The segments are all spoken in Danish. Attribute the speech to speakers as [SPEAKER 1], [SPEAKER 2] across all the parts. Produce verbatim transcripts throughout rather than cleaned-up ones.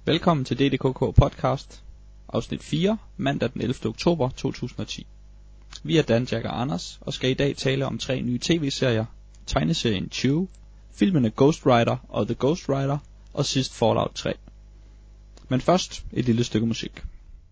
[SPEAKER 1] Velkommen til D D K K podcast, afsnit fire, mandag den ellevte oktober to tusind og ti. Vi er Dan, Jack og Anders, og skal i dag tale om tre nye tv-serier, tegneserien Chew, filmene Ghost Rider og The Ghost Rider, og sidst Fallout tre. Men først et lille stykke musik.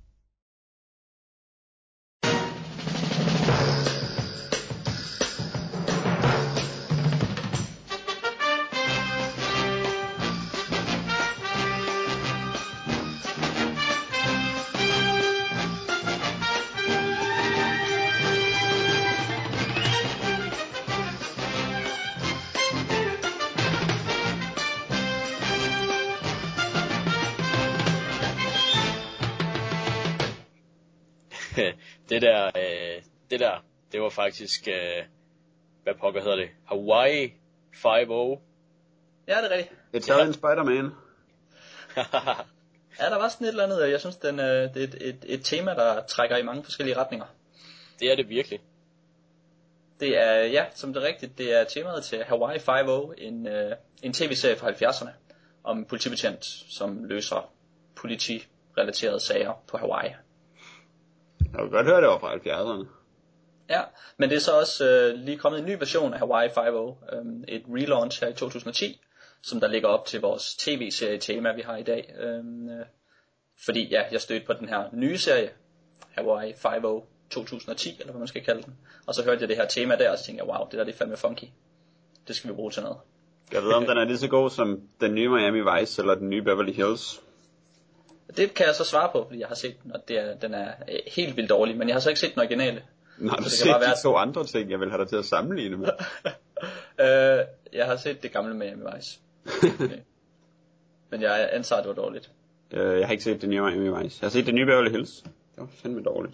[SPEAKER 2] Det der, øh, det der, det var faktisk, øh, hvad pokker hedder det? Hawaii five-oh.
[SPEAKER 3] Ja, det er rigtigt.
[SPEAKER 4] Italian Spider-Man.
[SPEAKER 3] Ja, der var sådan et eller andet, jeg synes, den, øh, det er et, et, et tema, der trækker i mange forskellige retninger.
[SPEAKER 2] Det er det virkelig.
[SPEAKER 3] Det er, ja, som det er rigtigt, det er temaet til Hawaii five-oh, en, øh, en tv-serie fra halvfjerdserne, om en politibetjent, som løser politirelaterede sager på Hawaii.
[SPEAKER 4] Jeg kan godt høre, det var fra halvfjerdserne.
[SPEAKER 3] Ja, men det er så også øh, lige kommet en ny version af Hawaii five-oh, øh, et relaunch her i to tusind og ti, som der ligger op til vores tv-serie-tema, vi har i dag. Øh, fordi ja, jeg stødte på den her nye serie, Hawaii five-oh to tusind og ti, eller hvad man skal kalde den. Og så hørte jeg det her tema der, og så tænkte jeg, wow, det der det er fandme funky. Det skal vi bruge til noget.
[SPEAKER 4] Jeg ved, om den er lige så god som den nye Miami Vice, eller den nye Beverly Hills.
[SPEAKER 3] Det kan jeg så svare på, fordi jeg har set den, og det er, den er helt vildt dårlig, men jeg har så ikke set den originale.
[SPEAKER 4] Nej, du har set de være... to andre ting, jeg vil have dig til at sammenligne med.
[SPEAKER 3] øh, jeg har set det gamle Miami Vice. Okay. Men jeg antager, det var dårligt.
[SPEAKER 4] Øh, jeg har ikke set det nye Miami Vice. Jeg har set det nye Beverly Hills. Det var fandme dårligt.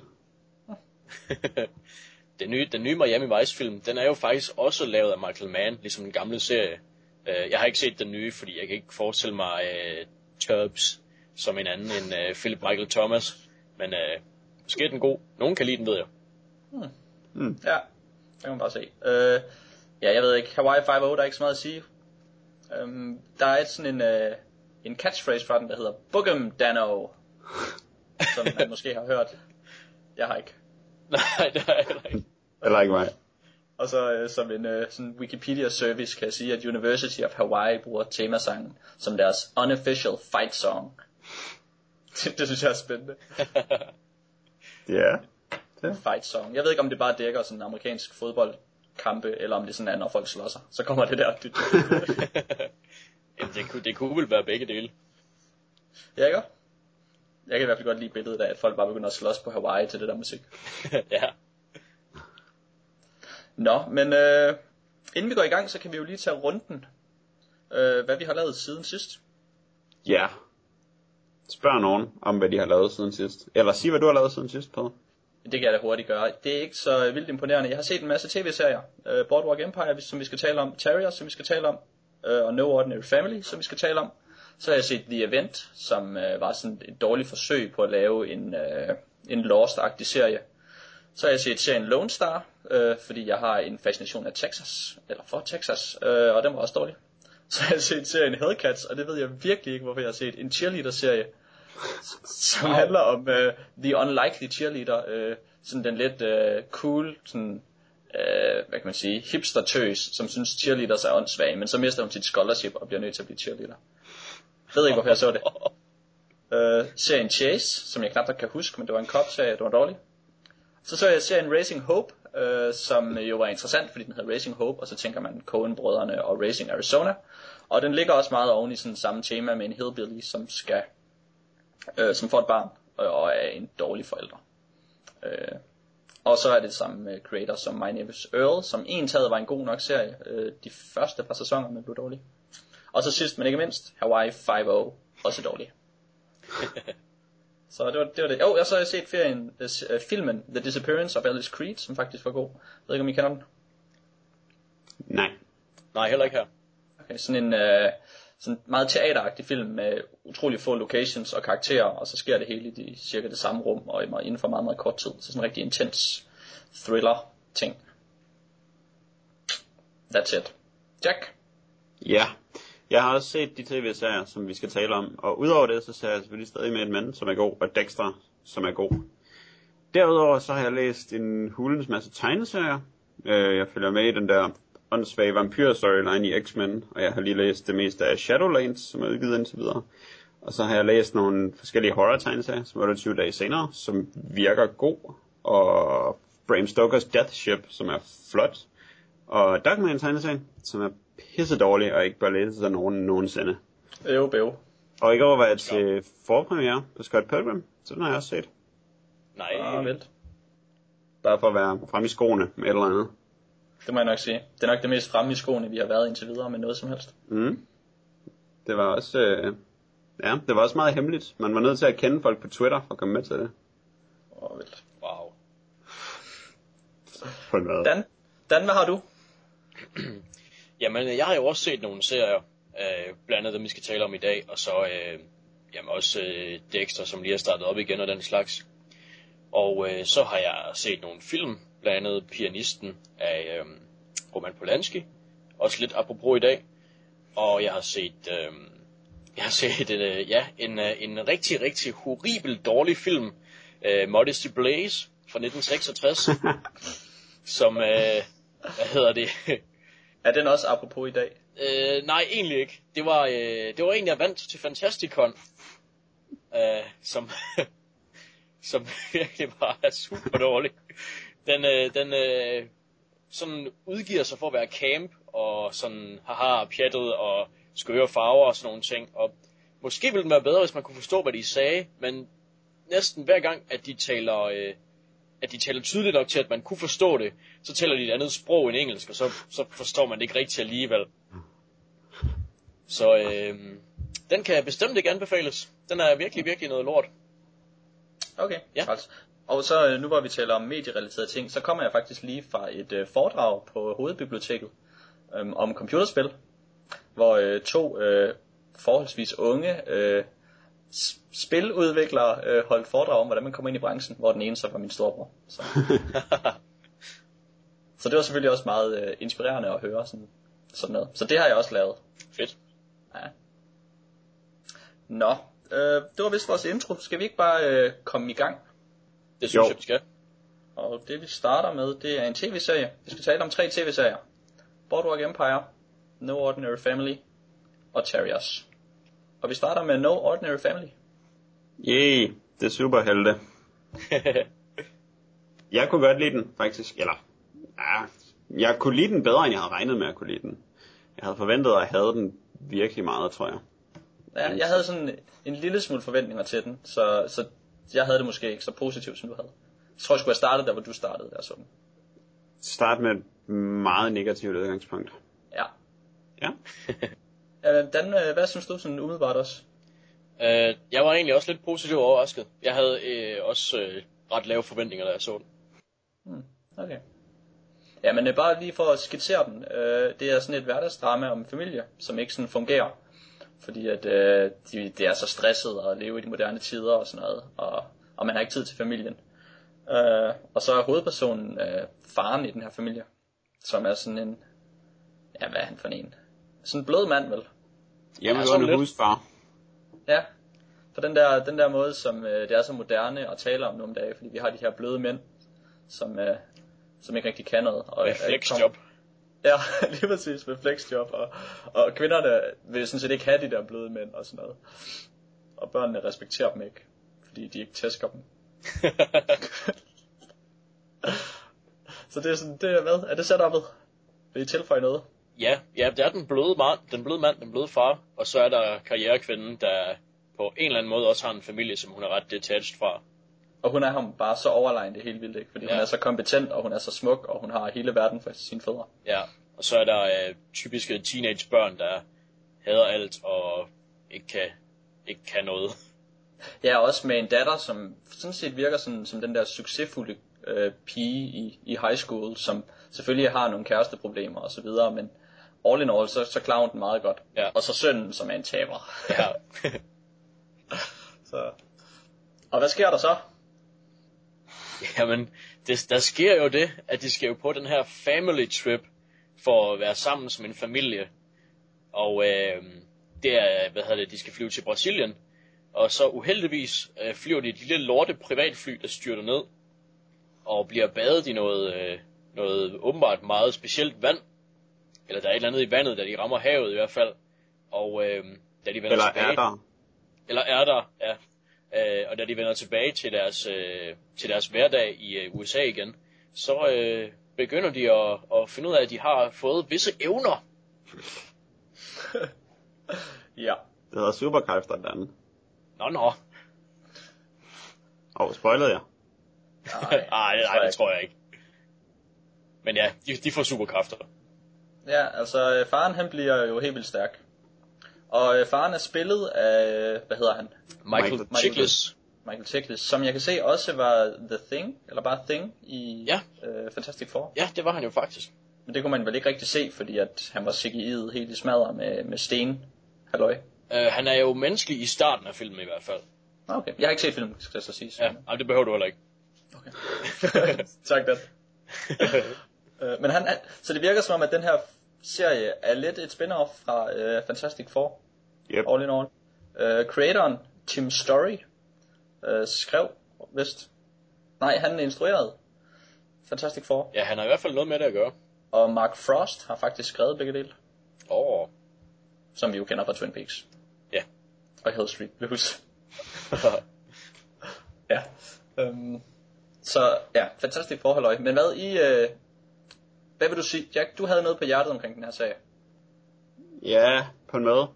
[SPEAKER 2] den, nye, den nye Miami Vice film, den er jo faktisk også lavet af Michael Mann, ligesom den gamle serie. Uh, jeg har ikke set den nye, fordi jeg kan ikke forestille mig uh, Tubbs som en anden end uh, Philip Michael Thomas. Men uh, måske er den god. Nogen kan lide den, ved jeg.
[SPEAKER 3] Hmm. Hmm. Ja, det kan man bare se. Uh, ja, jeg ved ikke. Hawaii five-oh, der er ikke så meget at sige. Um, der er et sådan en, uh, en catchphrase fra den, der hedder Boogum Dano, som man måske har hørt. Jeg har ikke.
[SPEAKER 2] Nej, det har jeg heller ikke.
[SPEAKER 4] Eller ikke mig.
[SPEAKER 3] Og så uh, som en uh, sådan Wikipedia service kan jeg sige, at University of Hawaii bruger temasangen som deres unofficial fight song. det, det synes jeg er spændende.
[SPEAKER 4] Ja.
[SPEAKER 3] Yeah. Fight song. Jeg ved ikke, om det bare dækker sådan en amerikansk fodboldkampe, eller om det sådan er, når folk slår sig. Så kommer det der.
[SPEAKER 2] Jamen, det, kunne, det kunne vel være begge dele.
[SPEAKER 3] Ja, ikke? Jeg kan i hvert fald godt lide billedet af, at folk bare begynder at slås på Hawaii til det der musik.
[SPEAKER 2] Ja.
[SPEAKER 3] Nå, men øh, inden vi går i gang, så kan vi jo lige tage runden, øh, hvad vi har lavet siden sidst.
[SPEAKER 4] Ja. Yeah. Spørg nogen om, hvad de har lavet siden sidst. Eller sig, hvad du har lavet siden sidst, Peder.
[SPEAKER 3] Det kan jeg da hurtigt gøre. Det er ikke så vildt imponerende. Jeg har set en masse tv-serier. Uh, Boardwalk Empire, som vi skal tale om. Terrier, som vi skal tale om. Uh, og No Ordinary Family, som vi skal tale om. Så har jeg set The Event, som uh, var sådan et dårligt forsøg på at lave en, uh, en Lost-agtig serie. Så har jeg set serien Lone Star, uh, fordi jeg har en fascination af Texas, eller for Texas, uh, og den var også dårlig. Så har jeg set serien Hellcats, og det ved jeg virkelig ikke, hvorfor jeg har set en cheerleader-serie, som wow. handler om uh, The Unlikely Cheerleader, uh, sådan den lidt uh, cool, sådan, uh, hvad kan man sige, hipster-tøs, som synes cheerleaders er åndssvage, men så mister hun sit scholarship og bliver nødt til at blive cheerleader. Jeg ved ikke, hvorfor jeg så det. Uh, serien Chase, som jeg knap nok kan huske, men det var en cop-serie, det var dårlig. Så så jeg serien Raising Hope, uh, som jo var interessant, fordi den hedder Raising Hope, og så tænker man Coen-brødrene og Raising Arizona. Og den ligger også meget oven i sådan samme tema med en hillbilly, som skal Øh, som får et barn og er en dårlig forælder. Øh, og så er det samme med creator som My Name is Earl, som en taget var en god nok serie. Øh, de første par sæsoner, men blev dårlige. Og så sidst, men ikke mindst, Hawaii five-oh, også dårlig. Så det var det. Var det. Oh, og så har jeg set ferien, uh, filmen The Disappearance of Alice Creed, som faktisk var god. Jeg ved ikke, om I kender den?
[SPEAKER 4] Nej.
[SPEAKER 2] Nej, heller ikke her.
[SPEAKER 3] Okay, sådan en... Uh, sådan meget teateragtig film med utrolig få locations og karakterer, og så sker det hele i de, cirka det samme rum, og inden for meget, meget kort tid. Så sådan en rigtig intens thriller-ting. That's it. Jack?
[SPEAKER 4] Ja, Jeg har også set de tv-serier, som vi skal tale om, og udover det, så ser jeg selvfølgelig stadig med et mand, som er god, og Dexter, som er god. Derudover så har jeg læst en hulens masse tegneserier. Jeg følger med i den der åndssvage vampyr-storyline i X-Men, og jeg har lige læst det meste af Shadowlands, som er udgivet indtil videre. Og så har jeg læst nogle forskellige horror-tegneserier, som er tyve dage senere, som virker god, og Bram Stokers Death Ship, som er flot, og Darkman-tegneserien, som er pisse dårlig og ikke bør læses af nogen nogensinde.
[SPEAKER 3] Øv, bøv.
[SPEAKER 4] Og i går var jeg til forpremiere på Scott Pilgrim, så den har jeg også set.
[SPEAKER 2] Nej.
[SPEAKER 3] Ah, vent.
[SPEAKER 4] Bare for at være fremme i skoene med et eller andet.
[SPEAKER 3] Det må jeg nok sige. Det er nok det mest fremme i skoene, vi har været indtil videre med noget som helst.
[SPEAKER 4] Mm. Det var også, øh, ja, det var også meget hemmeligt. Man var nødt til at kende folk på Twitter for at komme med til det.
[SPEAKER 3] Åh, oh, vildt.
[SPEAKER 2] Wow.
[SPEAKER 4] På hvad?
[SPEAKER 3] Dan, Dan, hvad har du?
[SPEAKER 2] Jamen, jeg har jo også set nogle serier, øh, blandt andet dem, vi skal tale om i dag, og så øh, jamen også øh, Dexter, som lige har startet op igen og den slags. Og øh, så har jeg set nogle film, blandt andet Pianisten af øh, Roman Polanski, også lidt apropos i dag. Og jeg har set, øh, jeg har set øh, ja, en, øh, en rigtig, rigtig horribel dårlig film, øh, Modesty Blaze fra nitten seksogtres, som, øh, hvad hedder det?
[SPEAKER 3] Er den også apropos i dag?
[SPEAKER 2] Øh, nej, egentlig ikke. Det var, øh, det var en, jeg vandt til Fantasticon, øh, som, som virkelig bare er super dårlig. Den, øh, den øh, sådan udgiver sig for at være camp, og sådan haha, pjattet og skøre farver og sådan nogle ting. Og måske ville den være bedre, hvis man kunne forstå, hvad de sagde, men næsten hver gang, at de taler... Øh, at de taler tydeligt nok til, at man kunne forstå det, så taler de et andet sprog end engelsk, og så, så forstår man det ikke rigtigt alligevel. Så øh, den kan bestemt ikke anbefales. Den er virkelig, virkelig noget lort.
[SPEAKER 3] Okay,
[SPEAKER 2] ja.
[SPEAKER 3] Altså. Og så nu hvor vi taler om medierelaterede ting, så kommer jeg faktisk lige fra et øh, foredrag på Hovedbiblioteket øh, om computerspil, hvor øh, to øh, forholdsvis unge øh, spiludviklere øh, holdt foredrag om, hvordan man kommer ind i branchen, hvor den ene så var min storebror. Så, så det var selvfølgelig også meget øh, inspirerende at høre sådan, sådan noget. Så det har jeg også lavet.
[SPEAKER 2] Fedt.
[SPEAKER 3] Ja. Nå, øh, det var vist vores intro. Skal vi ikke bare øh, komme i gang?
[SPEAKER 2] Det synes
[SPEAKER 4] jo.
[SPEAKER 2] jeg, vi skal.
[SPEAKER 3] Og det vi starter med, det er en tv-serie. Vi skal tale om tre tv-serier. Boardwalk Empire, No Ordinary Family og Terriers. Og vi starter med No Ordinary Family.
[SPEAKER 4] Yay, det er superhelte. Jeg kunne godt lide den, faktisk. Eller, ja, jeg kunne lide den bedre, end jeg havde regnet med at kunne lide den. Jeg havde forventet, at jeg havde den virkelig meget, tror jeg.
[SPEAKER 3] Ja, jeg havde sådan en lille smule forventninger til den, så, så jeg havde det måske ikke så positivt, som du havde. Jeg tror, jeg skulle have startet der, hvor du startede. Der, sådan.
[SPEAKER 4] Start med et meget negativt udgangspunkt.
[SPEAKER 3] Ja.
[SPEAKER 4] Ja.
[SPEAKER 3] øh, Dan, hvad synes du sådan umiddelbart også?
[SPEAKER 2] Øh, jeg var egentlig også lidt positivt overrasket. Jeg havde øh, også øh, ret lave forventninger, da jeg så den.
[SPEAKER 3] Hmm, okay. Ja, men bare lige for at skitsere den. Øh, det er sådan et hverdagsdrama om en familie, som ikke sådan fungerer. Fordi at øh, de, det er så stresset at leve i de moderne tider og sådan noget. Og, og man har ikke tid til familien. Øh, og så er hovedpersonen øh, faren i den her familie. Som er sådan en... Ja, hvad er han for en? Sådan en blød mand, vel?
[SPEAKER 4] Hjemmegående ja, husfar.
[SPEAKER 3] Ja, på den der, den der måde, som øh, det er så moderne at tale om nogle dage, fordi vi har de her bløde mænd, som, øh, som ikke rigtig kan noget. Og,
[SPEAKER 2] med flexjob.
[SPEAKER 3] Ja, lige præcis, med flexjob, og, og kvinderne vil sådan set ikke have de der bløde mænd og sådan noget. Og børnene respekterer dem ikke, fordi de ikke tæsker dem. Så det er sådan, det er hvad? Er det setup'et? Vil I tilføje noget?
[SPEAKER 2] Ja, ja, det er den bløde mand, den bløde mand, den bløde far, og så er der karrierekvinden, der på en eller anden måde også har en familie, som hun er ret detached fra.
[SPEAKER 3] Og hun er ham bare så overlegen, det er helt vildt, ikke? Fordi ja. Hun er så kompetent, og hun er så smuk, og hun har hele verden for sine fødder.
[SPEAKER 2] Ja, og så er der øh, typiske teenagebørn, der hader alt og ikke kan, ikke kan noget.
[SPEAKER 3] Ja, også med en datter, som sådan set virker som, som den der succesfulde øh, pige i, i high school, som selvfølgelig har nogle kæresteproblemer og så videre, men all in all, så, så klarer hun den meget godt.
[SPEAKER 2] Ja.
[SPEAKER 3] Og så sønnen, som er en taber.
[SPEAKER 2] Ja.
[SPEAKER 3] Så. Og hvad sker der så?
[SPEAKER 2] Jamen, det, der sker jo det, at de skal jo på den her family trip, for at være sammen som en familie. Og øh, det er, hvad hedder det, de skal flyve til Brasilien. Og så uheldigvis øh, flyver de et lille lorte privatfly, der styrter ned. Og bliver badet i noget, øh, noget åbenbart meget specielt vand. Eller der er et eller andet i vandet, da de rammer havet i hvert fald. Og øh, da de vender
[SPEAKER 4] Eller
[SPEAKER 2] tilbage...
[SPEAKER 4] er der?
[SPEAKER 2] Eller er der, ja. Øh, og da de vender tilbage til deres, øh, til deres hverdag i øh, U S A igen, så øh, begynder de at, at finde ud af, at de har fået visse evner.
[SPEAKER 3] Ja.
[SPEAKER 4] Det hedder superkræfter, den anden.
[SPEAKER 2] Nå, nå.
[SPEAKER 4] Åh, oh, spoilede jeg?
[SPEAKER 2] Nej, nej, nej, det tror jeg ikke. Men ja, de, de får superkræfter.
[SPEAKER 3] Ja, altså øh, faren han bliver jo helt vildt stærk. Og øh, faren er spillet af, hvad hedder han?
[SPEAKER 2] Michael,
[SPEAKER 4] Michael
[SPEAKER 2] Chiklis.
[SPEAKER 3] Michael Chiklis, som jeg kan se også var The Thing, eller bare Thing i
[SPEAKER 2] Ja.
[SPEAKER 3] øh, Fantastic Four.
[SPEAKER 2] Ja, det var han jo faktisk.
[SPEAKER 3] Men det kunne man vel ikke rigtig se, fordi at han var C G I'et helt i smadret med, med sten. Halløj.
[SPEAKER 2] Uh, han er jo menneskelig i starten af filmen i hvert fald.
[SPEAKER 3] Okay, jeg har ikke set filmen, skal jeg så sige.
[SPEAKER 2] Ja, altså, det behøver du heller ikke.
[SPEAKER 3] Okay. Tak, Dan. uh, men han er, så det virker som om, at den her serie er lidt et spin-off fra uh, Fantastic Four.
[SPEAKER 4] Yep.
[SPEAKER 3] All in all. Uh, creatoren, Tim Story, uh, skrev, vist. Nej, han instruerede Fantastic Four.
[SPEAKER 2] Ja, han har i hvert fald noget med det at gøre.
[SPEAKER 3] Og Mark Frost har faktisk skrevet begge dele,
[SPEAKER 2] Åh. Oh.
[SPEAKER 3] som vi jo kender fra Twin Peaks.
[SPEAKER 2] Ja.
[SPEAKER 3] Og Hill Street Blues. Ja. Um, så ja, Fantastic Four, halløj. Men hvad i... Uh, hvad vil du sige? Jack, du havde noget på hjertet omkring den her sag.
[SPEAKER 4] Ja, på en måde.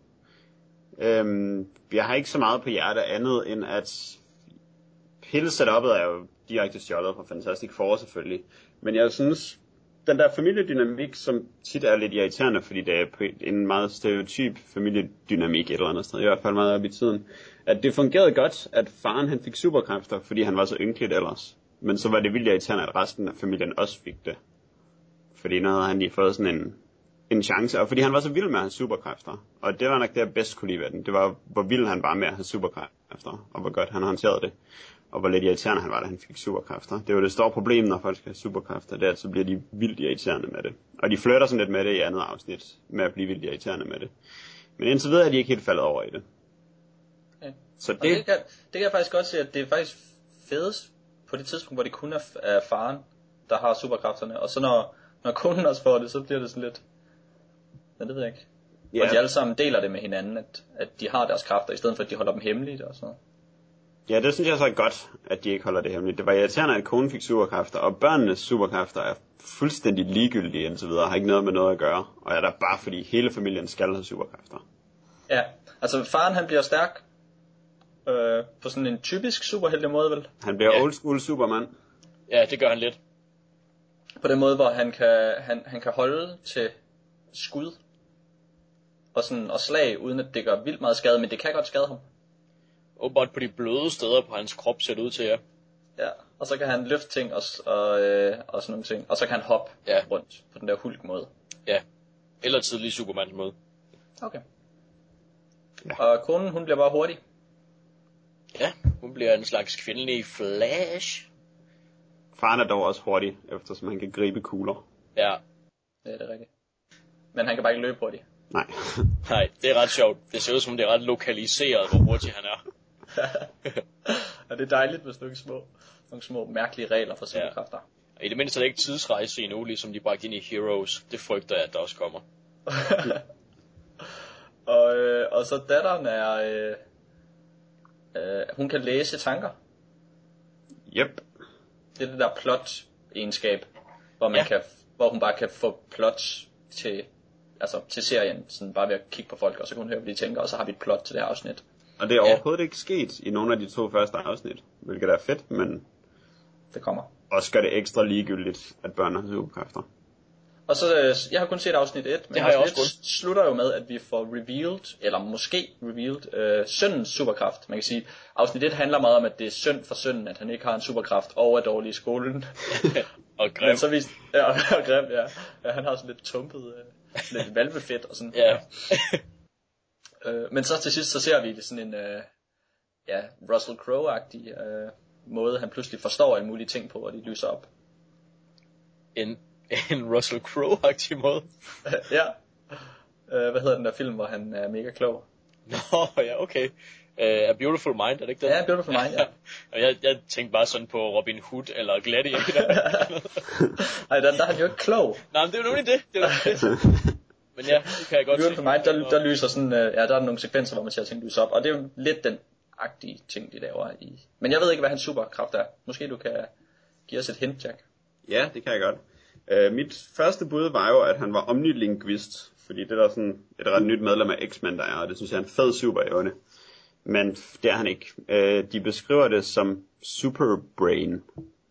[SPEAKER 4] Øhm, jeg har ikke så meget på hjertet andet end at hele setup'et er jo direkte stjålet fra Fantastic Four selvfølgelig. Men jeg synes, den der familiedynamik, som tit er lidt irriterende, fordi det er en meget stereotyp familiedynamik et eller andet sted, i hvert fald meget op i tiden, at det fungerede godt, at faren han fik superkræfter, fordi han var så ynkeligt ellers. Men så var det vildt irriterende, at resten af familien også fik det. Fordi nu havde han lige fået sådan en, en chance, og fordi han var så vild med at have superkræfter. Og det var nok det, jeg bedst kunne lide ved den. Det var, hvor vild han var med at have superkræfter, og hvor godt han håndterede det. Og hvor lidt irriterende han var, da han fik superkræfter. Det var det store problem, når folk skal have superkræfter, det er, at så bliver de vildt irriterende med det. Og de flytter sådan lidt med det i andet afsnit, med at blive vildt irriterende med det. Men indtil videre er de ikke helt faldet over i det.
[SPEAKER 3] Okay.
[SPEAKER 4] Så det...
[SPEAKER 3] det, kan, det kan jeg faktisk godt se, at det er faktisk fedest på det tidspunkt, hvor det kun er, er faren, der har superkræfterne. Og så når, når kunden også får det, så bliver det sådan lidt... Ja, det ved jeg ikke. Yeah. Og de alle sammen deler det med hinanden, at, at de har deres kræfter, i stedet for at de holder dem hemmeligt og sådan noget.
[SPEAKER 4] Ja, det synes jeg så er godt, at de ikke holder det hemmeligt. Det var irriterende, at konen fik superkræfter, og børnenes superkræfter er fuldstændig ligegyldige indtil videre, har ikke noget med noget at gøre, og er der bare fordi hele familien skal have superkræfter.
[SPEAKER 3] Ja, altså faren han bliver stærk, øh, på sådan en typisk superheldig måde vel?
[SPEAKER 4] Han bliver
[SPEAKER 2] Ja.
[SPEAKER 4] old school supermand.
[SPEAKER 2] Ja, det gør han lidt.
[SPEAKER 3] På den måde, hvor han kan, han, han kan holde til skud og, sådan, og slag, uden at det gør vildt meget skade, men det kan godt skade ham.
[SPEAKER 2] Åbenbart på de bløde steder på hans krop ser det ud til, ja.
[SPEAKER 3] Ja, og så kan han løfte ting og, og, øh, og sådan nogle ting. Og så kan han hoppe
[SPEAKER 2] Ja.
[SPEAKER 3] rundt på den der Hulk måde.
[SPEAKER 2] Ja. Eller tidlig Supermans måde.
[SPEAKER 3] Okay.
[SPEAKER 4] Ja.
[SPEAKER 3] Og konen, hun bliver bare hurtig.
[SPEAKER 2] Ja, hun bliver en slags kvindelig Flash.
[SPEAKER 4] Faren er dog også hurtig, eftersom han kan gribe kugler.
[SPEAKER 2] Ja.
[SPEAKER 3] Ja, det er rigtigt. Men han kan bare ikke løbe hurtigt.
[SPEAKER 4] Nej.
[SPEAKER 2] Nej, det er ret sjovt. Det ser ud som, det er ret lokaliseret, hvor hurtig han er.
[SPEAKER 3] Og det er dejligt med nogle små, nogle små mærkelige regler for superkræfter.
[SPEAKER 2] Ja. I det mindste er det ikke tidsrejse endnu, ligesom de bragte ind i Heroes. Det frygter jeg, at der også kommer.
[SPEAKER 3] og, øh, og så datteren er... Øh, øh, hun kan læse tanker.
[SPEAKER 4] Yep.
[SPEAKER 3] Det er det der plot-egenskab, hvor, man
[SPEAKER 2] Ja.
[SPEAKER 3] kan, hvor hun bare kan få plot til, altså, til serien, sådan bare ved at kigge på folk, og så kan hun høre, hvad de tænker, og så har vi et plot til det her afsnit.
[SPEAKER 4] Og det er
[SPEAKER 2] Ja.
[SPEAKER 4] overhovedet ikke sket i nogle af de to første afsnit, hvilket er fedt, men
[SPEAKER 3] Det kommer.
[SPEAKER 4] også gør det ekstra ligegyldigt, at børn har superkræfter.
[SPEAKER 3] Og så, øh, jeg har kun set afsnit et, men
[SPEAKER 2] Det har jeg
[SPEAKER 3] afsnit
[SPEAKER 2] også
[SPEAKER 3] et slutter jo med, at vi får revealed, eller måske revealed, øh, sønnens superkraft. Man kan sige, afsnit et handler meget om, at det er synd for sønnen, at han ikke har en superkraft, og er dårlig i skolen.
[SPEAKER 2] Og grim.
[SPEAKER 3] Men så vist, ja, og grim, ja. Ja, han har sådan lidt tumpet, øh, lidt valvefedt og sådan.
[SPEAKER 2] Ja.
[SPEAKER 3] Øh, men så til sidst, så ser vi det sådan en, øh, ja, Russell Crowe-agtig øh, måde, han pludselig forstår alle mulige ting på, og de lyser op.
[SPEAKER 2] En, en Russell Crowe-agtig måde.
[SPEAKER 3] Ja. Uh, hvad hedder den der film, hvor han er mega klog?
[SPEAKER 2] Nå, ja, okay. Uh, A Beautiful Mind, er det ikke den?
[SPEAKER 3] Ja, Beautiful Mind, ja.
[SPEAKER 2] Og jeg, jeg tænkte bare sådan på Robin Hood eller Gladiator.
[SPEAKER 3] Ej, der, der er han jo ikke klog.
[SPEAKER 2] Nej, men det er jo nemlig det. Det er jo det. Men ja, det kan jeg godt
[SPEAKER 3] Beautiful
[SPEAKER 2] se.
[SPEAKER 3] Mind, der, der lyser sådan, uh, ja, der er nogle sekvenser, hvor man ser ting lyse op, og det er jo lidt den agtige ting, de laver i. Men jeg ved ikke, hvad hans superkraft er. Måske du kan give os et hint, Jack.
[SPEAKER 4] Ja, det kan jeg godt. Uh, mit første bud var jo, at han var omnilinguist, fordi det er der sådan et ret nyt medlem af X-Men, der er, og det synes jeg er en fed superevne. Men det er han ikke. Uh, de beskriver det som superbrain.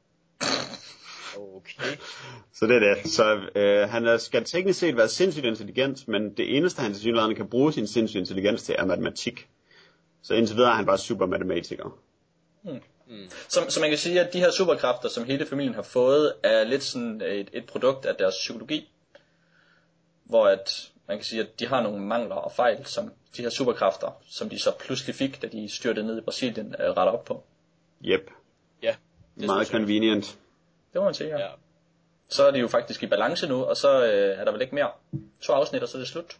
[SPEAKER 2] Okay.
[SPEAKER 4] Så det er det. Så uh, han er, skal teknisk set være sindssygt intelligent, men det eneste, han tilsyneladende kan bruge sin sindssygt intelligens til, er matematik. Så indtil videre er han bare supermatematiker.
[SPEAKER 3] Hmm. Mm. Så, så man kan sige, at de her superkræfter, som hele familien har fået, er lidt sådan et, et produkt af deres psykologi. Hvor at man kan sige, at de har nogle mangler og fejl, som de her superkræfter, som de så pludselig fik, da de styrtede ned i Brasilien, uh, retter op på.
[SPEAKER 4] Yep.
[SPEAKER 2] Ja.
[SPEAKER 4] Meget convenient.
[SPEAKER 3] Det må man sige, ja.
[SPEAKER 2] Ja.
[SPEAKER 3] Så er de jo faktisk i balance nu, og så øh, er der vel ikke mere. To afsnit, og så er det slut.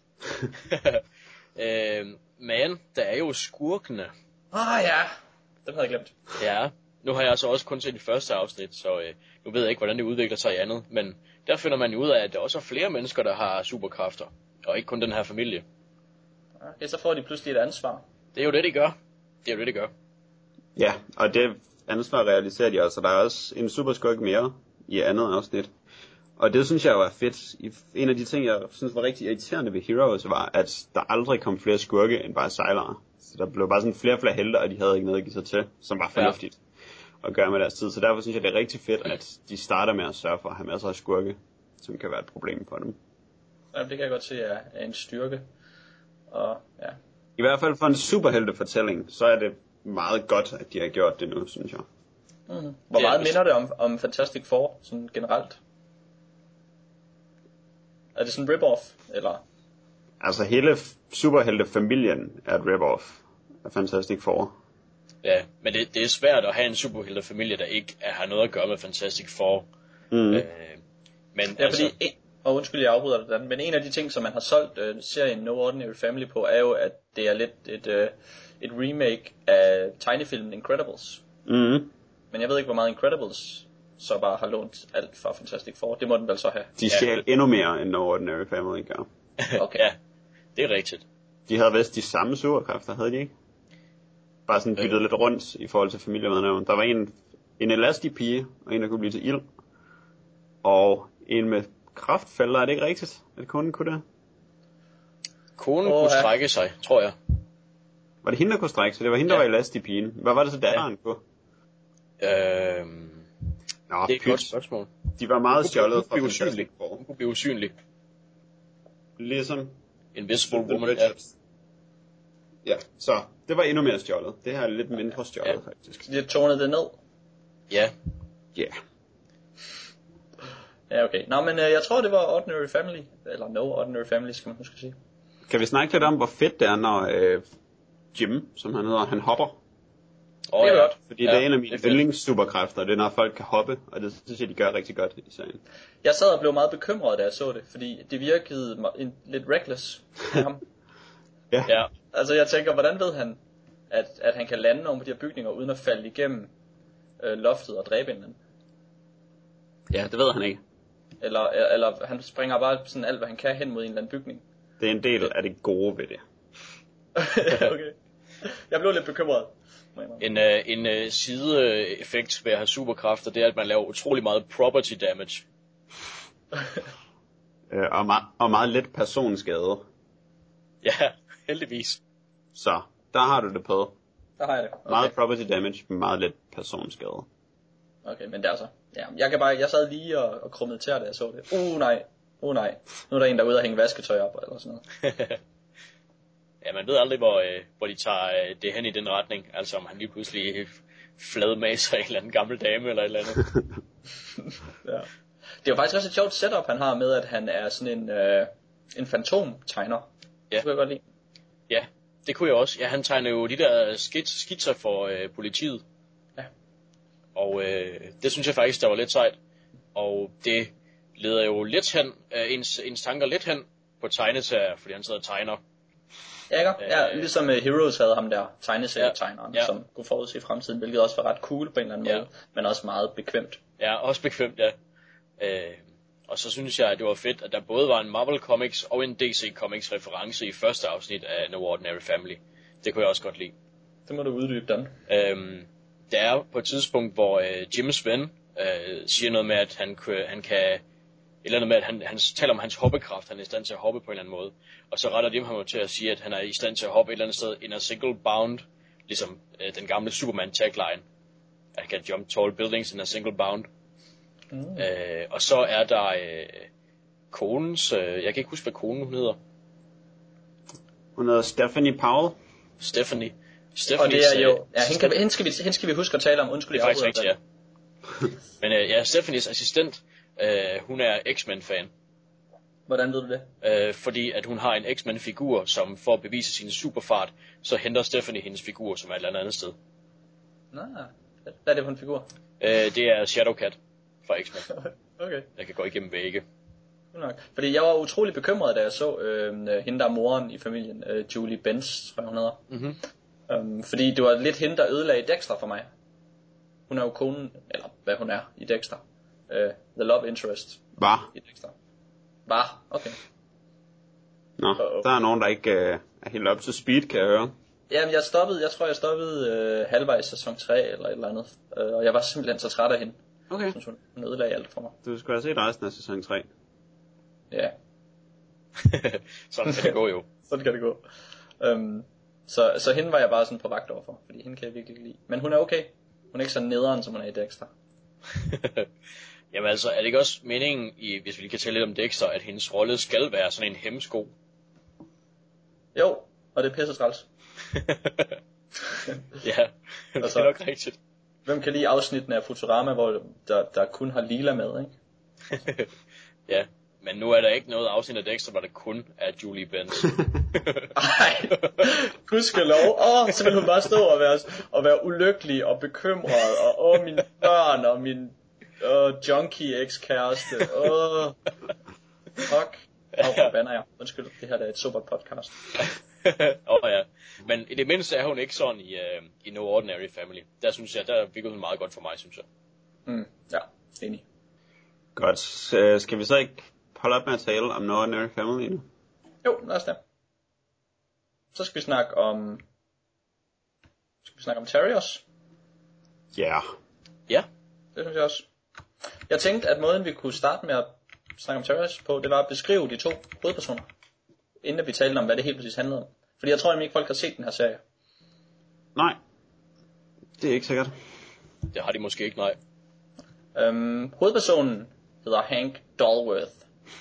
[SPEAKER 2] øh, men der er jo skurkene.
[SPEAKER 3] Ah ja, dem havde jeg glemt.
[SPEAKER 2] Ja, nu har jeg altså også kun set det første afsnit, så øh, nu ved jeg ikke, hvordan det udvikler sig i andet. Men der finder man jo ud af, at der også er flere mennesker, der har superkræfter, og ikke kun den her familie.
[SPEAKER 3] Okay, så får de pludselig et ansvar.
[SPEAKER 2] Det er jo det, de gør. Det er jo det, de gør.
[SPEAKER 4] Ja, og det ansvar realiserer de også. Der er også en superskurk mere i andet afsnit. Og det synes jeg jo er fedt. En af de ting, jeg synes var rigtig irriterende ved Heroes, var, at der aldrig kom flere skurke end bare sejlere. Så der blev bare sådan flere og flere helte, og de havde ikke noget at give sig til, som var fornuftigt ja. at gøre med deres tid. Så derfor synes jeg, det er rigtig fedt, at de starter med at sørge for at have masser af skurke, som kan være et problem for dem.
[SPEAKER 3] Ja, det kan jeg godt se er, er en styrke. Og, ja.
[SPEAKER 4] I hvert fald for en superheltefortælling, så er det meget godt, at de har gjort det nu, synes jeg.
[SPEAKER 3] Mm-hmm. Hvor meget minder det om, om Fantastic Four, sådan generelt? Er det sådan en rip-off, eller?
[SPEAKER 4] Altså hele superheltefamilien er et rip-off af Fantastic Four.
[SPEAKER 2] Ja, men det, det er svært at have en superheltefamilie, der ikke har noget at gøre med Fantastic Four.
[SPEAKER 4] Mm.
[SPEAKER 2] Øh, men
[SPEAKER 3] ja,
[SPEAKER 2] altså...
[SPEAKER 3] fordi, en, og undskyld, jeg afbryder det, men en af de ting, som man har solgt øh, serien No Ordinary Family på, er jo, at det er lidt et, øh, et remake af tegnefilmen Incredibles.
[SPEAKER 4] Mm.
[SPEAKER 3] Men jeg ved ikke, hvor meget Incredibles så bare har lånt alt fra Fantastic Four. Det må den vel så have.
[SPEAKER 4] De stjal ja. endnu mere, end No Ordinary Family gør.
[SPEAKER 3] Okay.
[SPEAKER 2] Ja, det er rigtigt.
[SPEAKER 4] De havde vist de samme superkræfter, havde de ikke? Bare sådan byttet øh. lidt rundt i forhold til familiemedlemmer. Der var en, en elastisk pige, og en, der kunne blive til ild. Og en med kraftfælder, er det ikke rigtigt, at konen kunne det?
[SPEAKER 2] Konen
[SPEAKER 3] oh,
[SPEAKER 2] kunne
[SPEAKER 3] ja.
[SPEAKER 2] strække sig, tror jeg.
[SPEAKER 4] Var det hende, der kunne strække sig? Det var hende, ja. der var elastisk pigen. Hvad var det så datteren ja. på?
[SPEAKER 2] Øhm...
[SPEAKER 4] Nå,
[SPEAKER 2] det er et godt spørgsmål.
[SPEAKER 4] De var meget stjålet fra
[SPEAKER 2] Fantastic Four. Hun kunne blive usynlig.
[SPEAKER 4] Ligesom
[SPEAKER 2] Invisible Woman, ja.
[SPEAKER 4] Ja, så det var endnu mere stjålet. Det her er lidt mindre stjålet, ja. faktisk.
[SPEAKER 3] Så de har tonet det ned?
[SPEAKER 2] Ja.
[SPEAKER 4] Ja. Yeah.
[SPEAKER 3] Ja, okay. Nå, men øh, jeg tror, det var Ordinary Family. Eller No Ordinary Family, skal man huske at sige.
[SPEAKER 4] Kan vi snakke lidt om, hvor fedt det er, når øh, Jim, som han hedder, han hopper?
[SPEAKER 3] Oh, det er ja. godt.
[SPEAKER 4] Fordi ja, det er en af mine yndlingssuperkræfter, det er, når folk kan hoppe, og det synes jeg, de gør rigtig godt i serien.
[SPEAKER 3] Jeg sad og blev meget bekymret, da jeg så det, fordi det virkede en, lidt reckless af ham.
[SPEAKER 4] ja.
[SPEAKER 2] ja.
[SPEAKER 3] Altså, jeg tænker, hvordan ved han, at, at han kan lande over på de her bygninger, uden at falde igennem øh, loftet og dræbe en?
[SPEAKER 4] Ja, det ved han ikke.
[SPEAKER 3] Eller, eller han springer bare sådan alt, hvad han kan hen mod en eller anden bygning.
[SPEAKER 4] Det er en del af det gode ved det.
[SPEAKER 3] Okay. Jeg blev lidt bekymret.
[SPEAKER 2] En, øh, en øh, sideeffekt ved at have superkræfter, det er, at man laver utrolig meget property damage.
[SPEAKER 4] øh, og, meget, og meget let personskade.
[SPEAKER 2] Ja, heldigvis.
[SPEAKER 4] Så, der har du det på.
[SPEAKER 3] Der har jeg det. Okay.
[SPEAKER 4] Meget property damage, men meget let personskade.
[SPEAKER 3] Okay, men det er så. Ja, jeg kan bare, jeg sad lige og, og krummede tæer, da jeg så det. Uh nej, uh nej. Nu er der en, der er ude og hænge vasketøj op, eller sådan noget.
[SPEAKER 2] Ja, man ved aldrig, hvor, øh, hvor de tager øh, det hen i den retning. Altså, om han lige pludselig fladmaser en eller anden gammel dame, eller et eller andet.
[SPEAKER 3] Ja. Det er jo faktisk også et sjovt setup, han har med, at han er sådan en, øh, en fantomtegner.
[SPEAKER 2] Ja.
[SPEAKER 3] Det kunne jeg godt lide.
[SPEAKER 2] Ja, det kunne jeg også. Ja, han tegner jo de der skits, skitser for øh, politiet.
[SPEAKER 3] Ja.
[SPEAKER 2] Og øh, det synes jeg faktisk, der var lidt sejt. Og det leder jo lidt hen, øh, ens, ens tanker lidt hen på tegneserier, fordi han sidder og tegner.
[SPEAKER 3] Ja, ikke? Ja, ligesom uh, Heroes havde ham der, tegneserietegneren,
[SPEAKER 2] ja, ja.
[SPEAKER 3] som kunne forudse fremtiden, hvilket også var ret cool på en eller anden
[SPEAKER 2] ja.
[SPEAKER 3] måde, men også meget bekvemt.
[SPEAKER 2] Ja, også bekvemt, ja. Øh, og så synes jeg, at det var fedt, at der både var en Marvel Comics og en D C Comics reference i første afsnit af No Ordinary Family. Det kunne jeg også godt lide.
[SPEAKER 3] Det må du uddybe, Dan.
[SPEAKER 2] Øhm, der er på et tidspunkt, hvor øh, Jims ven øh, siger noget med, at han, han kan... eller andet med, at han, han taler om hans hoppekraft, han er i stand til at hoppe på en eller anden måde. Og så retter Jim ham til at sige, at han er i stand til at hoppe et eller andet sted in a single bound, ligesom øh, den gamle Superman tagline. I can jump tall buildings in a single bound. Mm. Øh, og så er der øh, konens, øh, jeg kan ikke huske, hvad konen hun hedder.
[SPEAKER 4] Hun hedder Stephanie Powell.
[SPEAKER 2] Stephanie.
[SPEAKER 3] Stephanie og det er jo, ja, hende, kan, hende, skal vi, hende skal vi huske at tale om, undskyld.
[SPEAKER 2] Det er faktisk rigtigt, ja. Men øh, ja, Stephanies assistent, øh, hun er X-Men-fan.
[SPEAKER 3] Hvordan ved du det?
[SPEAKER 2] Øh, fordi at hun har en X-Men-figur, som for at bevise sin superfart, så henter Stephanie hendes figur, som er et eller andet sted.
[SPEAKER 3] Nå, hvad er det for en figur?
[SPEAKER 2] Øh, det er Shadowcat fra X-Men.
[SPEAKER 3] Okay.
[SPEAKER 2] Jeg kan gå igennem vægge.
[SPEAKER 3] Nok. Fordi jeg var utrolig bekymret, da jeg så øh, hende, der er moren i familien, øh, Julie Benz, tror jeg hun hedder. Mm-hmm. Um, fordi det var lidt hende, der ødelagde Dexter for mig. Hun er jo konen, eller hvad hun er i Dexter. Uh, the love interest.
[SPEAKER 4] Var?
[SPEAKER 3] I Dexter. Var, okay.
[SPEAKER 4] Nå, Uh-oh. Der er nogen, der ikke uh, er helt op til speed, kan jeg høre.
[SPEAKER 3] Jamen, jeg stoppede, jeg tror, jeg stoppede uh, halvvejs sæson tre eller et eller andet. Uh, og jeg var simpelthen så træt af hende.
[SPEAKER 4] Okay.
[SPEAKER 3] Jeg synes, hun, hun ødelagde alt for mig.
[SPEAKER 4] Du skulle have set resten af sæson tre.
[SPEAKER 3] Ja.
[SPEAKER 2] Sådan kan det gå jo.
[SPEAKER 3] Sådan kan det gå. Um, så, så hende var jeg bare sådan på vagt overfor, fordi hende kan jeg virkelig lide. Men hun er okay. Hun er ikke så nederen, som hun er i Dexter.
[SPEAKER 2] Jamen altså, er det ikke også meningen, i, hvis vi lige kan tale lidt om Dexter, at hendes rolle skal være sådan en hemsko?
[SPEAKER 3] Jo, og det er pisse træls.
[SPEAKER 2] Ja, det
[SPEAKER 3] altså,
[SPEAKER 2] er nok rigtigt.
[SPEAKER 3] Hvem kan lide afsnittene af Futurama, hvor der, der kun har lila med, ikke?
[SPEAKER 2] Ja, men nu er der ikke noget afsnit af Dexter, hvor det kun er Julie Benz.
[SPEAKER 3] Ej, gudskelov. Åh, oh, så vil hun bare stå og være, og være ulykkelig og bekymret, og åh, oh, mine børn, og min oh, junkie ekskæreste. Åh, oh. Fuck. Åh, hvor bander jeg. Undskyld, det her er et super podcast.
[SPEAKER 2] Åh oh, ja, men i det mindste er hun ikke sådan i, uh, i No Ordinary Family. Der synes jeg, der virkede hun meget godt for mig, synes jeg.
[SPEAKER 3] Mm, ja, enig.
[SPEAKER 4] Godt, så skal vi så ikke holde op med at tale om No Ordinary Family nu?
[SPEAKER 3] Jo, lad os da. Så skal vi snakke om... Skal vi snakke om Terriers?
[SPEAKER 4] Ja. Yeah.
[SPEAKER 2] Ja.
[SPEAKER 3] Det synes jeg også. Jeg tænkte, at måden vi kunne starte med at snakke om Terriers på, det var at beskrive de to hovedpersoner, inden vi talte om, hvad det helt præcis handlede om. Fordi jeg tror nemlig ikke, folk har set den her serie.
[SPEAKER 4] Nej. Det er ikke sikkert.
[SPEAKER 2] Det har de måske ikke, nej.
[SPEAKER 3] Øhm, hovedpersonen hedder Hank Dolworth.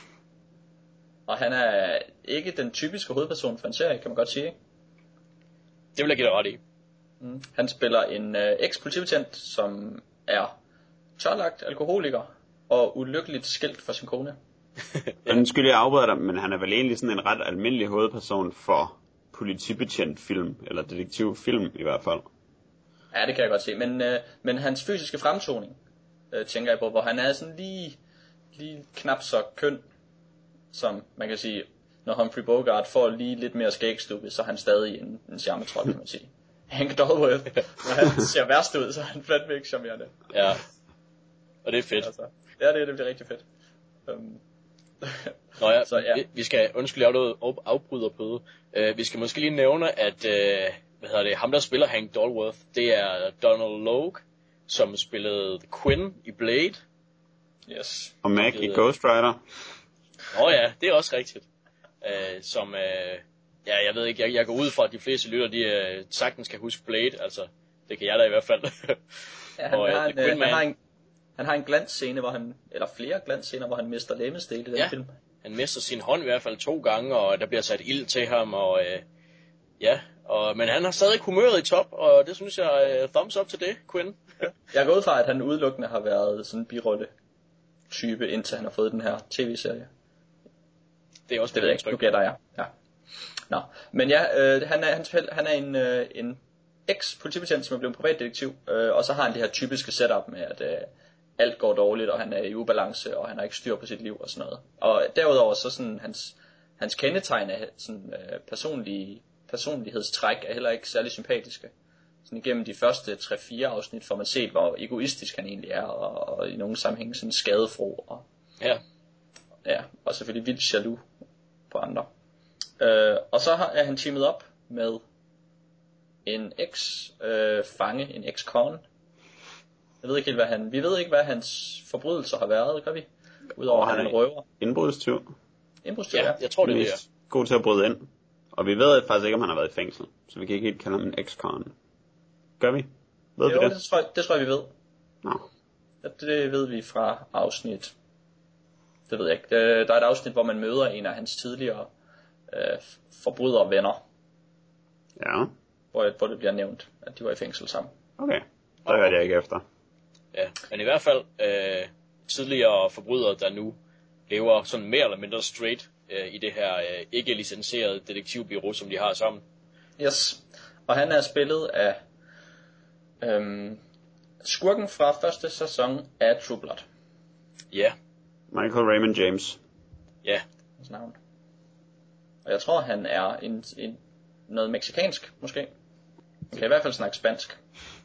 [SPEAKER 3] Og han er ikke den typiske hovedperson for en serie, kan man godt sige, ikke?
[SPEAKER 2] Det vil jeg give dig ret i.
[SPEAKER 3] Mm. Han spiller en øh, eks-politibetjent, som er tørlagt alkoholiker og ulykkeligt skilt for sin kone.
[SPEAKER 4] Ja. Nu skulle jeg afbryde dig, men han er vel egentlig sådan en ret almindelig hovedperson for politibetjent-film, eller detektivfilm i hvert fald.
[SPEAKER 3] Ja, det kan jeg godt se, men, øh, men hans fysiske fremtoning, øh, tænker jeg på, hvor han er sådan lige, lige knap så køn, som man kan sige, når Humphrey Bogart får lige lidt mere skægstubbe, så er han stadig en, en charmetrol, kan man sige. Hank Dolworth, når han ser værst ud, så er han fandme ikke charmerende.
[SPEAKER 2] Ja, og det er fedt.
[SPEAKER 3] Altså, ja, det, det bliver rigtig fedt. Um...
[SPEAKER 2] Nå ja,
[SPEAKER 3] så, ja.
[SPEAKER 2] Vi, vi skal, undskyld, jeg har afbryder på det. Uh, vi skal måske lige nævne, at uh, hvad hedder det, ham der spiller Hank Dolworth, det er Donald Logue, som spillede Quinn i Blade.
[SPEAKER 3] Yes.
[SPEAKER 4] Og Mac i Ghost Rider.
[SPEAKER 2] Nå ja, det er også rigtigt. Uh, som, uh, ja, jeg ved ikke, jeg, jeg går ud fra, at de fleste lytter, de uh, sagtens kan huske Blade, altså, det kan jeg da i hvert fald.
[SPEAKER 3] Ja, han, og, har en, uh, han, har en, han har en glansscene, hvor han, eller flere glansscener, hvor han mister legemsdele i den
[SPEAKER 2] ja,
[SPEAKER 3] film.
[SPEAKER 2] Han mister sin hånd i hvert fald to gange, og der bliver sat ild til ham, og uh, ja, og, men han har stadig humøret i top, og det synes jeg, uh, thumbs up til det, Quinn.
[SPEAKER 3] Jeg går ud fra, at han udelukkende har været sådan en birolle-type, indtil han har fået den her tv-serie.
[SPEAKER 2] Det er også
[SPEAKER 3] det ved jeg ikke, nu gætter jeg. Ja. Nå. Men ja, øh, han er, han, han er en, øh, en eks-politibetjent, som er blevet privatdetektiv, øh, og så har han det her typiske setup med, at øh, alt går dårligt, og han er i ubalance, og han har ikke styr på sit liv og sådan noget. Og derudover så sådan hans, hans kendetegn er sådan øh, personlige personlighedstræk er heller ikke særlig sympatiske. Sådan igennem de første tre fire afsnit får man set, hvor egoistisk han egentlig er, og, og i nogle sammenhænge sådan skadefro, og,
[SPEAKER 2] Ja.
[SPEAKER 3] ja, og selvfølgelig vildt jaloux på andre. Øh, og så er han teamet op med en eks-fange, øh, en eks-con. Jeg ved ikke helt, hvad han... Vi ved ikke, hvad hans forbrydelser har været, gør vi? Udover at han er en røver.
[SPEAKER 4] Indbrudstyv.
[SPEAKER 3] Indbrudstyv,
[SPEAKER 2] Ja,
[SPEAKER 3] ja.
[SPEAKER 2] jeg tror det er det.
[SPEAKER 4] Mest god til at bryde ind. Og vi ved faktisk ikke, om han har været i fængsel. Så vi kan ikke helt kalde ham en eks-con. Gør vi? Ved
[SPEAKER 3] Jo,
[SPEAKER 4] vi
[SPEAKER 3] det,
[SPEAKER 4] det?
[SPEAKER 3] tror jeg, det tror jeg, vi ved.
[SPEAKER 4] Nå.
[SPEAKER 3] Det ved vi fra afsnit. Det ved jeg ikke. Der er et afsnit, hvor man møder en af hans tidligere øh, forbrydervenner,
[SPEAKER 4] Ja.
[SPEAKER 3] hvor, hvor det bliver nævnt, at de var i fængsel sammen.
[SPEAKER 4] Okay. Der hørte jeg ikke efter.
[SPEAKER 2] Ja, men i hvert fald øh, tidligere forbrydere, der nu lever sådan mere eller mindre straight øh, i det her øh, ikke licenserede detektivbureau, som de har sammen.
[SPEAKER 3] Yes. Og han er spillet af øhm, skurken fra første sæson af True Blood.
[SPEAKER 2] Ja,
[SPEAKER 4] Michael Raymond James.
[SPEAKER 2] ja,
[SPEAKER 3] Hans navn. Og jeg tror, han er en, en, noget meksikansk, måske. Han kan i hvert fald snakke spansk.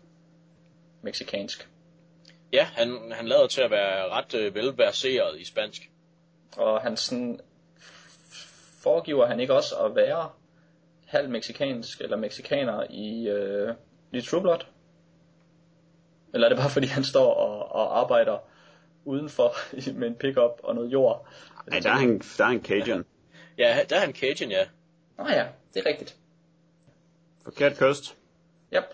[SPEAKER 3] Meksikansk.
[SPEAKER 2] ja han, han lader til at være ret øh, velverseret i spansk.
[SPEAKER 3] Og han sådan foregiver han ikke også at være halv meksikansk eller meksikaner i, øh, i True Blood? Eller er det bare fordi han står og, og arbejder udenfor med en pickup og noget jord?
[SPEAKER 4] Nej, der er han, der er han Cajun.
[SPEAKER 2] Ja, der er han Cajun, ja.
[SPEAKER 3] Nå ja, det er rigtigt.
[SPEAKER 4] Forkert kyst.
[SPEAKER 3] Yep.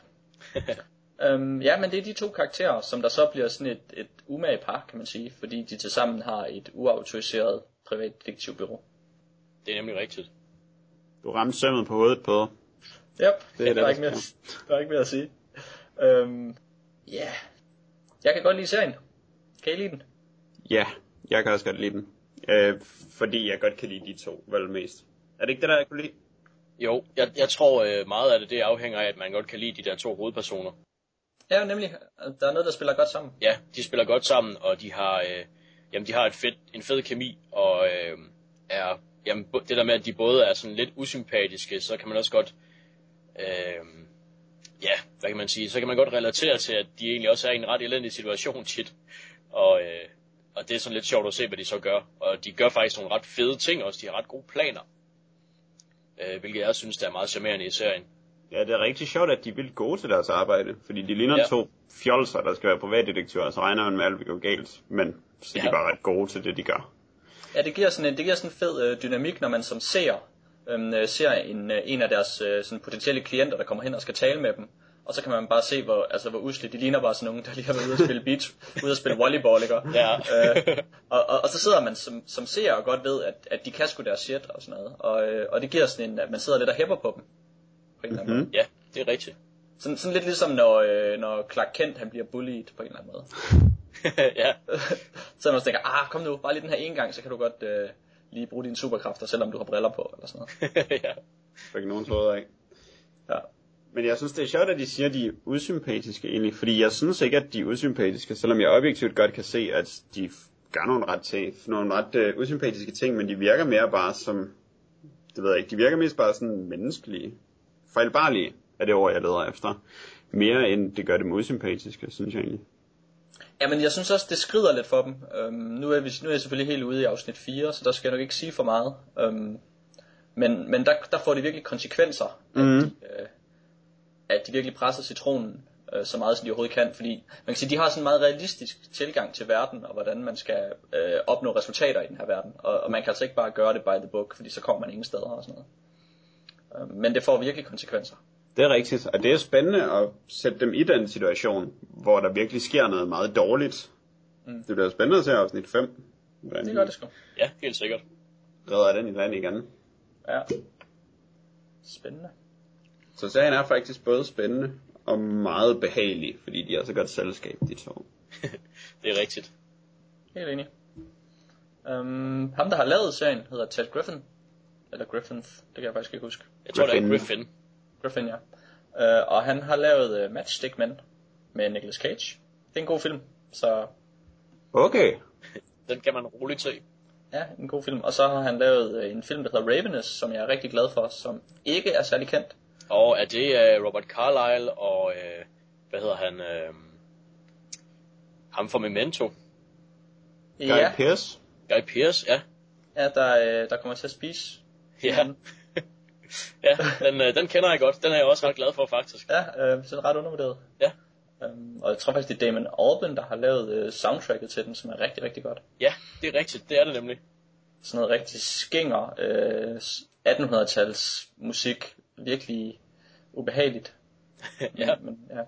[SPEAKER 3] øhm, ja, men det er de to karakterer, som der så bliver sådan et, et umage par, kan man sige, fordi de tilsammen har et uautoriseret privat detektivbureau.
[SPEAKER 2] Det er nemlig rigtigt.
[SPEAKER 4] Du ramte sømmet på hovedet på.
[SPEAKER 3] Yep,
[SPEAKER 4] Det er det,
[SPEAKER 3] der, er
[SPEAKER 4] der
[SPEAKER 3] ikke mere, der er ikke mere at sige. Øhm, ja, yeah. Jeg kan godt lide serien. Kan I lide den?
[SPEAKER 4] Ja, jeg kan også godt lide den. Øh, fordi jeg godt kan lide de to, vel mest. Er det ikke det, der jeg kunne lide?
[SPEAKER 2] Jo, jeg, jeg tror øh, meget af det, det afhænger af, at man godt kan lide de der to hovedpersoner.
[SPEAKER 3] Ja, nemlig. Der er noget, der spiller godt sammen.
[SPEAKER 2] Ja, de spiller godt sammen, og de har, øh, jamen, de har et fedt, en fed kemi, og øh, er, jamen, det der med, at de både er sådan lidt usympatiske, så kan man også godt, øh, ja, hvad kan man sige, så kan man godt relatere til, at de egentlig også er i en ret elendig situation tit, og, øh, og det er sådan lidt sjovt at se, hvad de så gør, og de gør faktisk nogle ret fede ting også, de har ret gode planer, øh, hvilket jeg synes, der er meget charmerende i serien.
[SPEAKER 4] Ja, det er rigtig sjovt, at de er vildt gode til deres arbejde, fordi de ligner ja. to fjolser, der skal være privatdetektører, så regner man med, at alt vil gå galt, men så ja. de er bare ret gode til det, de gør.
[SPEAKER 3] Ja, det giver sådan en, det giver sådan en fed øh, dynamik, når man som seer øh, ser en, øh, en af deres øh, sådan potentielle klienter, der kommer hen og skal tale med dem, og så kan man bare se, hvor, altså, hvor usle de ligner bare sådan nogen, der lige har været ude at spille beach, ude at spille volleyball, ikke?
[SPEAKER 2] Ja.
[SPEAKER 3] øh, og, og, og så sidder man som, som seer og godt ved, at, at de kan sgu deres shit og sådan noget, og, øh, og det giver sådan en, at man sidder lidt og hæpper på dem, på en eller anden
[SPEAKER 4] Mhm.
[SPEAKER 3] måde.
[SPEAKER 2] Ja, det er rigtigt.
[SPEAKER 3] Sådan, sådan lidt ligesom når, øh, når Clark Kent han bliver bullied på en eller anden måde.
[SPEAKER 2] Ja,
[SPEAKER 3] Så man tænker, ah kom nu, bare lige den her ene gang, så kan du godt øh, lige bruge dine superkræfter, selvom du har briller på, eller sådan noget.
[SPEAKER 2] ja.
[SPEAKER 4] Fik nogen troede af.
[SPEAKER 3] Ja.
[SPEAKER 4] Men jeg synes, det er sjovt, at de siger, at de er usympatiske egentlig, fordi jeg synes ikke, at de er usympatiske, selvom jeg objektivt godt kan se, at de gør nogle ret, til, nogle ret uh, usympatiske ting, men de virker mere bare som, det ved jeg ikke, de virker mest bare sådan menneskelige, fejlbarlige er det ord, jeg leder efter, mere end det gør dem usympatiske, synes jeg egentlig.
[SPEAKER 3] Ja, men jeg synes også, det skrider lidt for dem. Øhm, nu, er vi, nu er jeg selvfølgelig helt ude i afsnit fire, så der skal jeg nok ikke sige for meget. Øhm, men men der, der får det virkelig konsekvenser, mm. at, de, øh, at de virkelig presser citronen øh, så meget, som de overhovedet kan. Fordi man kan sige, de har sådan en meget realistisk tilgang til verden, og hvordan man skal øh, opnå resultater i den her verden. Og, og man kan altså ikke bare gøre det by the book, fordi så kommer man ingen steder og sådan noget. Øhm, men det får virkelig konsekvenser.
[SPEAKER 4] Det er rigtigt, og det er spændende at sætte dem i den situation, hvor der virkelig sker noget meget dårligt. Mm. Det bliver spændende at se afsnit fem. Hvordan
[SPEAKER 3] Det gør det sgu.
[SPEAKER 2] Ja, helt sikkert.
[SPEAKER 4] redder den i land igen.
[SPEAKER 3] Ja. Spændende.
[SPEAKER 4] Så serien er faktisk både spændende og meget behagelig, fordi de er så godt selskab, de to.
[SPEAKER 2] Det er rigtigt.
[SPEAKER 3] Helt enig. Um, ham, der har lavet serien, hedder Ted Griffin. Eller Griffin, det kan jeg faktisk ikke huske.
[SPEAKER 2] Jeg tror,
[SPEAKER 4] Griffin.
[SPEAKER 2] det er Griffin.
[SPEAKER 3] Griffin, ja. Uh, og han har lavet uh, Matchstick Men med Nicolas Cage. Det er en god film, så
[SPEAKER 4] Okay.
[SPEAKER 2] Den kan man roligt se.
[SPEAKER 3] Ja, en god film. Og så har han lavet øh, en film, der hedder Ravenous, som jeg er rigtig glad for, som ikke er særlig kendt.
[SPEAKER 2] Og er det uh, Robert Carlyle og, uh, hvad hedder han, uh, ham fra Memento?
[SPEAKER 4] Guy
[SPEAKER 3] Ja,
[SPEAKER 4] Pearce.
[SPEAKER 2] Guy Pearce, ja.
[SPEAKER 3] ja der, øh, der kommer til at spise.
[SPEAKER 2] Ja, ja den, uh, den kender jeg godt. Den er jeg også ret glad for, faktisk.
[SPEAKER 3] Ja, øh, så er ret undervurderet.
[SPEAKER 2] Ja.
[SPEAKER 3] Um, og jeg tror faktisk, det er Damon Albarn, der har lavet øh, soundtracket til den, som er rigtig, rigtig godt.
[SPEAKER 2] Ja, det er rigtigt. Det er det nemlig.
[SPEAKER 3] Sådan noget rigtig skinger, øh, attenhundrede-tals musik. Virkelig ubehageligt.
[SPEAKER 2] Ja.
[SPEAKER 3] Men, ja.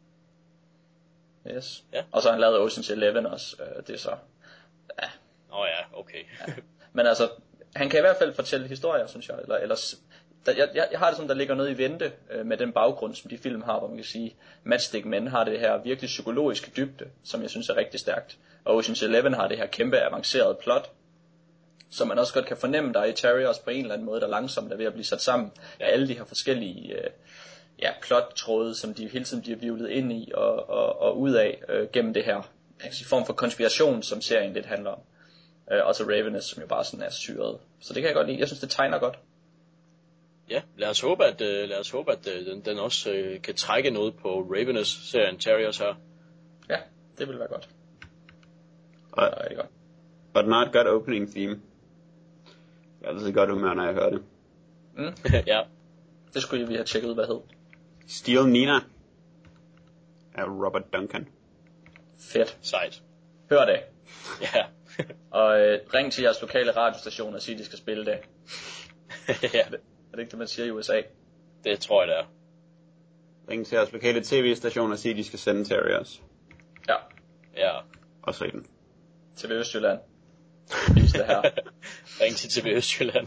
[SPEAKER 3] Yes.
[SPEAKER 2] Ja.
[SPEAKER 3] Og så har han lavet Ocean's Eleven også. Øh, det er så... Ja.
[SPEAKER 2] Åh oh, ja, okay.
[SPEAKER 3] Ja. Men altså, han kan i hvert fald fortælle historier, synes jeg. Eller, eller der, jeg, jeg har det sådan, der ligger noget i vente øh, med den baggrund, som de film har, hvor man kan sige, Matchstick Men har det her virkelig psykologiske dybde, som jeg synes er rigtig stærkt. Og Ocean's Eleven har det her kæmpe avancerede plot, som man også godt kan fornemme, der er i Terriers på en eller anden måde, der langsomt er ved at blive sat sammen af alle de her forskellige øh, ja, plot-tråde, som de hele tiden bliver vivlet ind i og, og, og ud af øh, gennem det her altså, form for konspiration, som serien lidt handler om. Øh, og så Ravenous, som jo bare sådan er syret. Så det kan jeg godt lide. Jeg synes, det tegner godt.
[SPEAKER 2] Ja, lad os håbe, at, uh, lad os håbe, at uh, den, den også uh, kan trække noget på Ravenous-serien Terriers her.
[SPEAKER 3] Ja, det vil være godt.
[SPEAKER 4] Og,
[SPEAKER 3] Det er rigtig godt.
[SPEAKER 4] but not godt opening theme. Jeg er altid godt humør, når jeg hører det.
[SPEAKER 3] Mm.
[SPEAKER 2] Ja.
[SPEAKER 3] Det skulle vi have tjekket ud, hvad hed.
[SPEAKER 4] Steel Nina af Robert Duncan.
[SPEAKER 3] Fedt.
[SPEAKER 2] Sejt.
[SPEAKER 3] Hør det.
[SPEAKER 2] Ja.
[SPEAKER 3] Og øh, ring til jeres lokale radiostation og sig, at de skal spille det.
[SPEAKER 2] Ja,
[SPEAKER 3] Er det ikke det, man siger i U S A?
[SPEAKER 2] det tror jeg, det er.
[SPEAKER 4] Ring til jeres lokale tv-station og sige, at de skal sende Terriers.
[SPEAKER 3] Ja,
[SPEAKER 2] Ja.
[SPEAKER 4] Og se den.
[SPEAKER 3] til Østjylland. Vis det her.
[SPEAKER 2] Ring til T V Østjylland.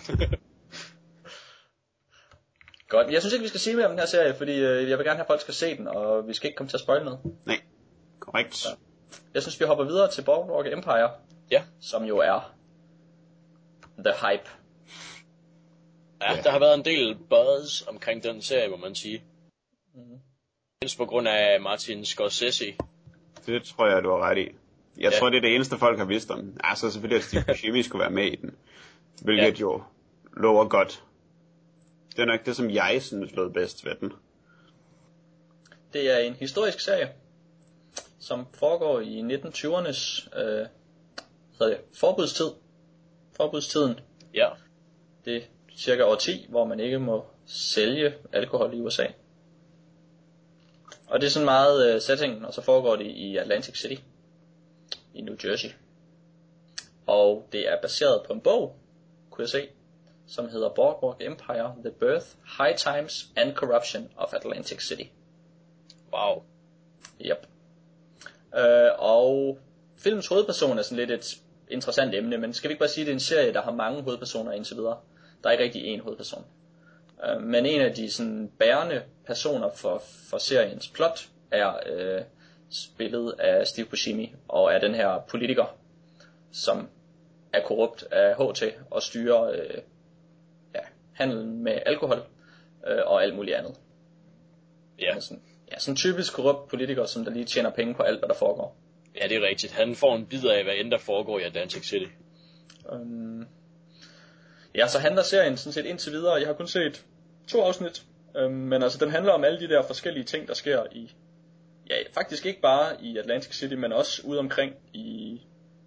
[SPEAKER 3] Godt, jeg synes ikke, vi skal sige mere om den her serie, fordi øh, jeg vil gerne have, at folk skal se den, og vi skal ikke komme til at spoile noget.
[SPEAKER 4] Nej, korrekt.
[SPEAKER 3] Ja. Jeg synes, vi hopper videre til Boardwalk Empire,
[SPEAKER 2] Ja.
[SPEAKER 3] som jo er the hype.
[SPEAKER 2] Ja,
[SPEAKER 4] Ja.
[SPEAKER 2] der har været en del buzz omkring den serie, må man sige.
[SPEAKER 3] Mhm.
[SPEAKER 2] Mindst på grund af Martin Scorsese.
[SPEAKER 4] Det tror jeg, du har ret i. Jeg
[SPEAKER 2] Ja.
[SPEAKER 4] tror, det er det eneste, folk har vidst om. Altså selvfølgelig, at Steve Buscemi skulle være med i den. Hvilket
[SPEAKER 2] Ja.
[SPEAKER 4] ja. jo lover godt. Det er nok det, som jeg synes lød bedst ved den.
[SPEAKER 3] Det er en historisk serie, som foregår i nitten tyvernes øh, hvad hedder det, forbudstid. Forbudstiden.
[SPEAKER 2] Ja.
[SPEAKER 3] Det er cirka år ti, hvor man ikke må sælge alkohol i U S A. Og det er sådan meget øh, settingen, og så foregår det i Atlantic City i New Jersey. Og det er baseret på en bog, kunne jeg se, som hedder Boardwalk Empire: The Birth, High Times and Corruption of Atlantic City.
[SPEAKER 2] Wow.
[SPEAKER 3] Yep. Øh, og filmens hovedperson er sådan lidt et interessant emne, men skal vi ikke bare sige, at det er en serie, der har mange hovedpersoner indtil videre? Der er ikke rigtig én hovedperson. Øh, men en af de sådan bærende personer for, for seriens plot er øh, spillet af Steve Buscemi, og er den her politiker, som er korrupt af H T og styrer øh, ja, handelen med alkohol øh, og alt muligt andet.
[SPEAKER 2] Ja.
[SPEAKER 3] Sådan, ja, sådan en typisk korrupt politiker, som der lige tjener penge på alt, hvad der foregår.
[SPEAKER 2] Ja, det er rigtigt. Han får en bid af, hvad end der foregår i Atlantic City.
[SPEAKER 3] Um, ja, så handler serien sådan set indtil videre. Jeg har kun set to afsnit, um, men altså den handler om alle de der forskellige ting, der sker i, ja, faktisk ikke bare i Atlantic City, men også ude omkring i,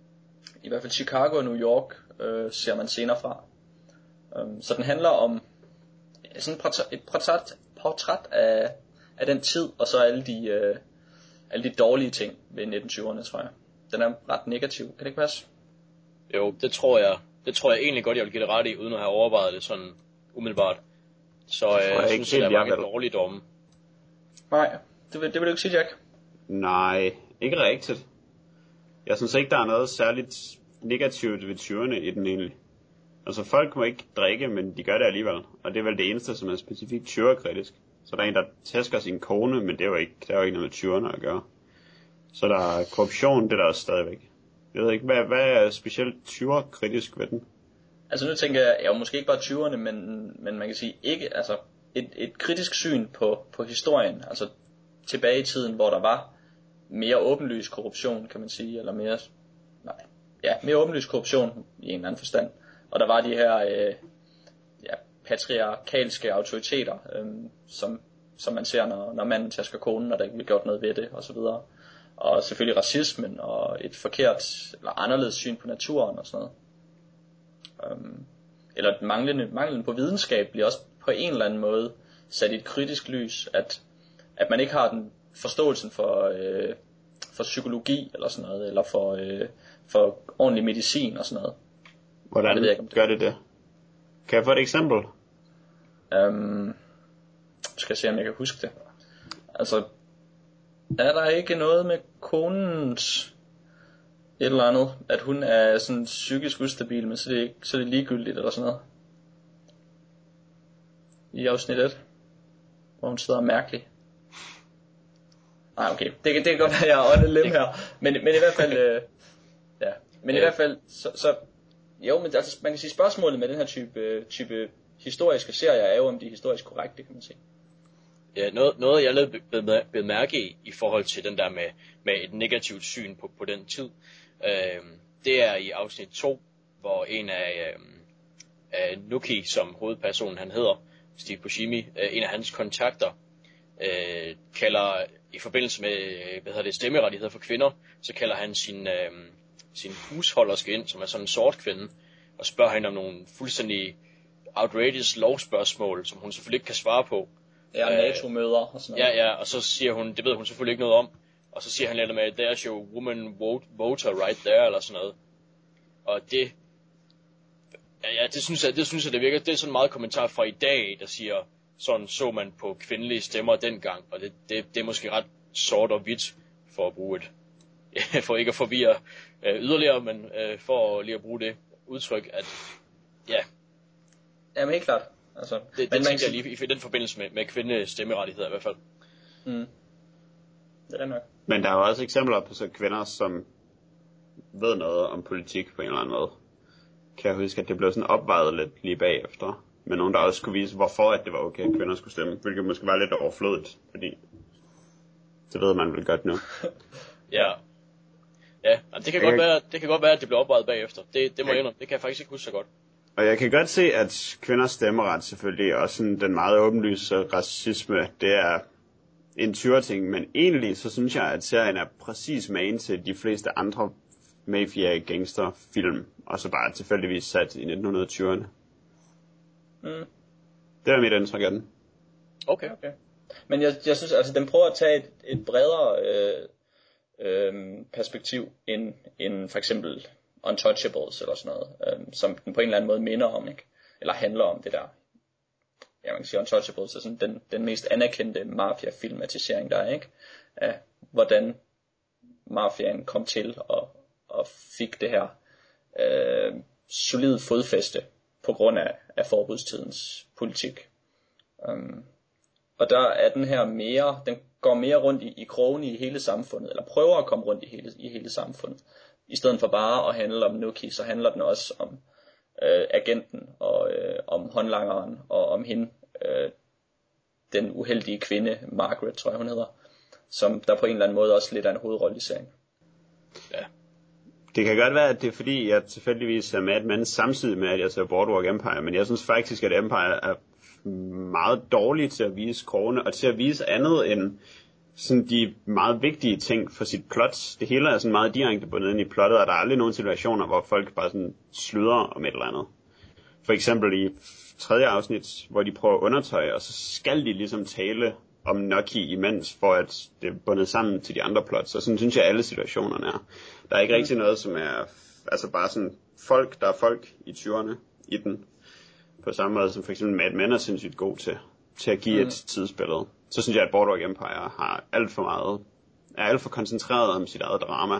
[SPEAKER 3] i hvert fald Chicago og New York, øh, ser man senere fra. Um, så den handler om ja, sådan et portræt, et portræt, portræt af, af den tid, og så alle de, øh, alle de dårlige ting ved nitten tyverne, tror jeg. Den er ret negativ, kan det ikke passe?
[SPEAKER 2] Jo, det tror jeg. Det tror jeg egentlig godt, jeg vil give det ret i, uden at have overvejet det sådan umiddelbart. Så øh, jeg,
[SPEAKER 4] jeg
[SPEAKER 2] synes,
[SPEAKER 4] ikke
[SPEAKER 2] at der er
[SPEAKER 4] helt,
[SPEAKER 2] mange
[SPEAKER 4] jeg
[SPEAKER 2] dårlige domme.
[SPEAKER 3] Nej, det vil, det vil du ikke sige, Jack.
[SPEAKER 4] Nej, ikke rigtigt. Jeg synes ikke, der er noget særligt negativt ved tyverne i den egentlig. Altså folk må ikke drikke, men de gør det alligevel. Og det er vel det eneste, som er specifikt tyverkritisk. Så der er en, der tæsker sin kone, men det er jo ikke, det er jo ikke noget med tyverne at gøre. Så der er korruption, det er der også stadigvæk. Jeg ved ikke, hvad, hvad er specielt tyverkritisk ved den?
[SPEAKER 3] Altså nu tænker jeg, jo måske ikke bare tyverne, men, men man kan sige ikke, altså et, et kritisk syn på, på historien, altså tilbage i tiden, hvor der var mere åbenlys korruption, kan man sige, eller mere, nej, ja, mere åbenlys korruption i en eller anden forstand. Og der var de her øh, ja, patriarkalske autoriteter, øh, som, som man ser, når, når manden tæsker konen, og der ikke bliver gjort noget ved det, og så videre. Og selvfølgelig racismen, og et forkert, eller anderledes syn på naturen, og sådan noget. Um, eller manglende, manglen på videnskab bliver også på en eller anden måde sat i et kritisk lys, at, at man ikke har den forståelsen for, øh, for psykologi, eller sådan noget, eller for, øh, for ordentlig medicin, og sådan noget.
[SPEAKER 4] Hvordan det ikke, det gør det det? Kan jeg få et eksempel?
[SPEAKER 3] Um, skal jeg se, om jeg kan huske det. Altså, er der ikke noget med konens et eller andet, at hun er sådan psykisk ustabil, men så er det, ikke, så er det ligegyldigt, eller sådan noget? I afsnit et, hvor hun sidder mærkelig. Nej, okay, det, det kan godt være, jeg er åndet lem her, men, men i hvert fald, øh, ja, men i hvert fald, så, så jo, men altså, man kan sige, spørgsmålet med den her type, type historiske serier er jo, om de er historisk korrekte, kan man sige.
[SPEAKER 2] Ja, noget, noget jeg lavede blev mærke i, i forhold til den der med, med et negativt syn på, på den tid, øh, det er i afsnit to, hvor en af, øh, af Nuki, som hovedpersonen han hedder, Steve Buscemi, øh, en af hans kontakter, øh, kalder i forbindelse med hvad hedder det, stemmerettigheder for kvinder, så kalder han sin, øh, sin husholderske ind, som er sådan en sort kvinde, og spørger hende om nogle fuldstændig outrageous lovspørgsmål, som hun selvfølgelig ikke kan svare på.
[SPEAKER 3] Ja, NATO-møder og sådan
[SPEAKER 2] noget. Ja, ja, og så siger hun, det ved hun selvfølgelig ikke noget om, og så siger han lidt med, there's your woman vote, voter right there, eller sådan noget. Og det, ja, det synes jeg, det synes jeg, det virker, det er sådan meget kommentar fra i dag, der siger, sådan så man på kvindelige stemmer dengang, og det, det, det er måske ret sort og hvidt, for at bruge et, for ikke at forvirre øh, yderligere, men øh, for lige at bruge det udtryk, at, ja.
[SPEAKER 3] Jamen helt klart. Altså,
[SPEAKER 2] det det men tænker jeg lige i, i den forbindelse med, med kvindestemmerettigheder i hvert fald.
[SPEAKER 3] Mm. Det er nok.
[SPEAKER 4] Men der er jo også eksempler på så kvinder, som ved noget om politik på en eller anden måde. Kan jeg huske, at det blev sådan opvejet lidt lige bagefter. Men nogen, der også skulle vise, hvorfor at det var okay, at kvinder skulle stemme. Hvilket måske var lidt overflødigt, fordi det ved man vel godt nu.
[SPEAKER 2] Ja. Ja, det kan, godt være, det kan godt være, at det blev opvejet bagefter. Det, det må jeg indrømme. Det kan jeg faktisk ikke huske så godt.
[SPEAKER 4] Og jeg kan godt se, at kvinders stemmeret selvfølgelig, og sådan den meget åbenlyse racisme, det er en tyreting, men egentlig så synes jeg, at serien er præcis magen til de fleste andre mafia-gangsterfilm, og så bare tilfældigvis sat i nitten tyverne.
[SPEAKER 3] Mm.
[SPEAKER 4] Det er mit indtryk af den.
[SPEAKER 3] Okay, okay. Men jeg, jeg synes, altså den prøver at tage et, et bredere øh, øh, perspektiv end, end for eksempel Untouchables eller sådan noget, øh, som den på en eller anden måde minder om, ikke? Eller handler om det der. Ja, man kan sige Untouchables er sådan den, den mest anerkendte mafia-filmatisering der er, ikke? Af hvordan mafiaen kom til og, og fik det her øh, solide fodfæste på grund af, af forbudstidens politik. Um, og der er den her mere, den går mere rundt i, i krogene i hele samfundet, eller prøver at komme rundt i hele, i hele samfundet. I stedet for bare at handle om Nuki, så handler den også om øh, agenten, og øh, om håndlangeren, og om hende, øh, den uheldige kvinde, Margaret, tror jeg hun hedder, som der på en eller anden måde også lidt er en hovedrolle i serien.
[SPEAKER 2] Ja.
[SPEAKER 4] Det kan godt være, at det er fordi, jeg tilfældigvis er Mad Men samtidig med, at jeg ser Boardwalk Empire, men jeg synes faktisk, at Empire er meget dårlig til at vise krogene, og til at vise andet end sådan de meget vigtige ting for sit plot. Det hele er sådan meget direkte bundet ind i plottet, og der er aldrig nogen situationer, hvor folk bare sådan sludrer om et eller andet. For eksempel i tredje afsnit, hvor de prøver at undertøje, og så skal de ligesom tale om Nucky imens, for at det er bundet sammen til de andre plots. Så sådan synes jeg, alle situationerne er. Der er ikke rigtig noget, som er altså bare sådan folk, der er folk i tyverne i den. På samme måde som for eksempel Mad Men er sindssygt god til, til at give mm. et tidsbillede. Så synes jeg, at Boardwalk Empire har alt for meget, er alt for koncentreret om sit eget drama.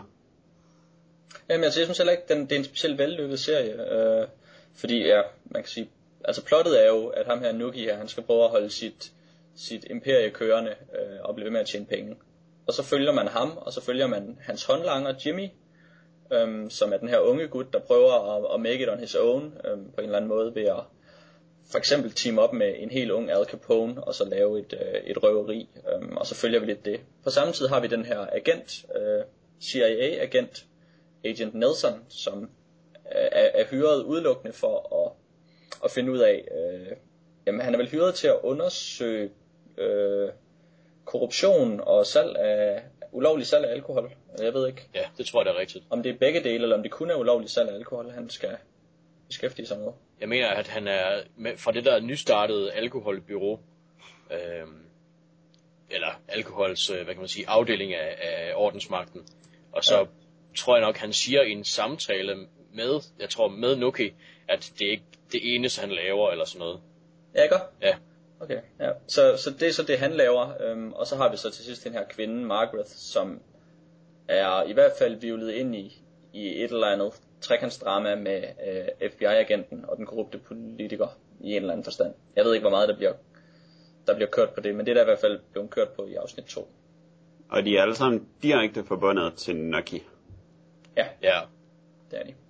[SPEAKER 3] Jamen altså, jeg synes heller ikke, den, det er en specielt vellykket serie. Øh, fordi, ja, man kan sige, altså plottet er jo, at ham her Nuki her, han skal prøve at holde sit, sit imperie kørende øh, og blive ved med at tjene penge. Og så følger man ham, og så følger man hans håndlanger Jimmy, øhm, som er den her unge gut, der prøver at, at make it on his own, øhm, på en eller anden måde ved at for eksempel team op med en helt ung Al Capone, og så lave et, øh, et røveri, øhm, og så følger vi lidt det. På samme tid har vi den her agent, øh, C I A-agent, Agent Nelson, som er, er hyret udelukkende for at, at finde ud af, øh, jamen han er vel hyret til at undersøge øh, korruption og salg af, ulovlig salg af alkohol. Jeg ved ikke.
[SPEAKER 2] Ja, det tror jeg, det er rigtigt.
[SPEAKER 3] Om det er begge dele, eller om det kun er ulovlig salg af alkohol, han skal beskæftige sig med.
[SPEAKER 2] Jeg mener, at han er med, fra det der nystartede alkoholbyrå, øh, eller alkohols, hvad kan man sige, afdeling af, af ordensmagten. Og så ja. tror jeg nok, han siger i en samtale med, jeg tror med Nuki, at det er ikke det eneste, han laver, eller sådan noget.
[SPEAKER 3] Ja, ikke?
[SPEAKER 2] Ja.
[SPEAKER 3] Okay, ja. Så, så det er så det, han laver. Øhm, og så har vi så til sidst den her kvinde, Margaret, som er i hvert fald vivlet ind i, i et eller andet trekantsdrama med øh, F B I-agenten og den korrupte politiker i en eller anden forstand. Jeg ved ikke, hvor meget der bliver, der bliver kørt på det, men det er der i hvert fald blevet kørt på i afsnit to.
[SPEAKER 4] Og de er alle sammen direkte forbundet til Nuki.
[SPEAKER 3] Ja,
[SPEAKER 2] ja.
[SPEAKER 3] Det er de.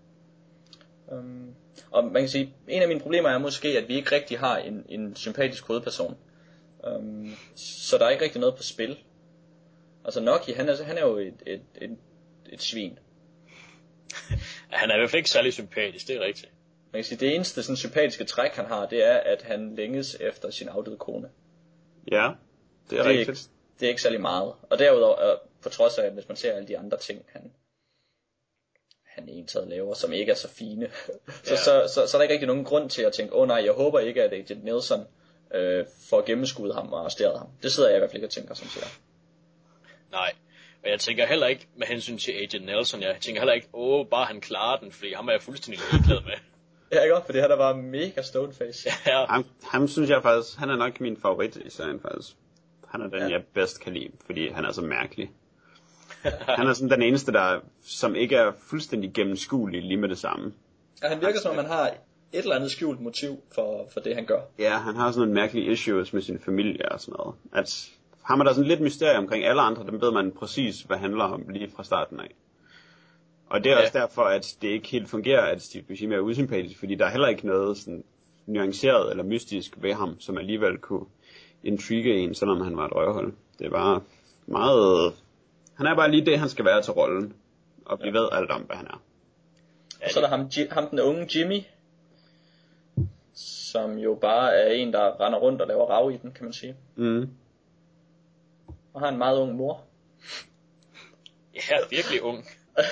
[SPEAKER 3] Um, og man kan sige, en af mine problemer er måske, at vi ikke rigtig har en, en sympatisk hovedperson. Um, så der er ikke rigtig noget på spil. Altså Nuki, han er, han er jo et, et, et, et svin.
[SPEAKER 2] Han er i hvert fald ikke særlig sympatisk, det er rigtigt.
[SPEAKER 3] Man kan sige, det eneste sådan, sympatiske træk, han har, det er, at han længes efter sin afdøde kone.
[SPEAKER 4] Ja, det er
[SPEAKER 3] det
[SPEAKER 4] rigtigt.
[SPEAKER 3] Er ikke, det er ikke særlig meget. Og derudover, på trods af, hvis man ser alle de andre ting, han, han egentlig laver, som ikke er så fine, så, ja. så, så, så er der ikke rigtig nogen grund til at tænke, åh oh, nej, jeg håber ikke, at Agent Nelson øh, får gennemskuddet ham og arresteret ham. Det sidder jeg i hvert fald ikke og tænker, som siger.
[SPEAKER 2] Nej, og jeg tænker heller ikke med hensyn til Agent Nelson, jeg tænker heller ikke, åh, bare han klarer den, fordi ham er jeg fuldstændig ligeglad med.
[SPEAKER 3] Ja, ikke? Fordi han er bare mega stoneface.
[SPEAKER 2] Ja.
[SPEAKER 4] Ham, ham synes jeg faktisk, han er nok min favorit i serien faktisk. Han er den, ja. jeg bedst kan lide, fordi han er så mærkelig. Han er sådan den eneste, der som ikke er fuldstændig gennemskuelig lige med det samme.
[SPEAKER 3] Ja, han virker som om, man har et eller andet skjult motiv for, for det, han gør.
[SPEAKER 4] Ja, han har sådan nogle mærkelige issues med sin familie og sådan noget. At ham er der sådan lidt mysterie omkring alle andre, dem ved man præcis, hvad handler om lige fra starten af. Og det er ja. også derfor, at det ikke helt fungerer, at Steve Buscemi er usympatisk, fordi der er heller ikke noget sådan nuanceret eller mystisk ved ham, som alligevel kunne intrigue en, selvom han var et røvhul. Det er bare meget... Han er bare lige det, han skal være til rollen, og vi ja. ved alt om, hvad han er.
[SPEAKER 3] Og så er der ham, ham den unge Jimmy, som jo bare er en, der render rundt og laver rav i den, kan man sige.
[SPEAKER 4] Mm.
[SPEAKER 3] Og har en meget ung mor.
[SPEAKER 2] Ja, virkelig ung.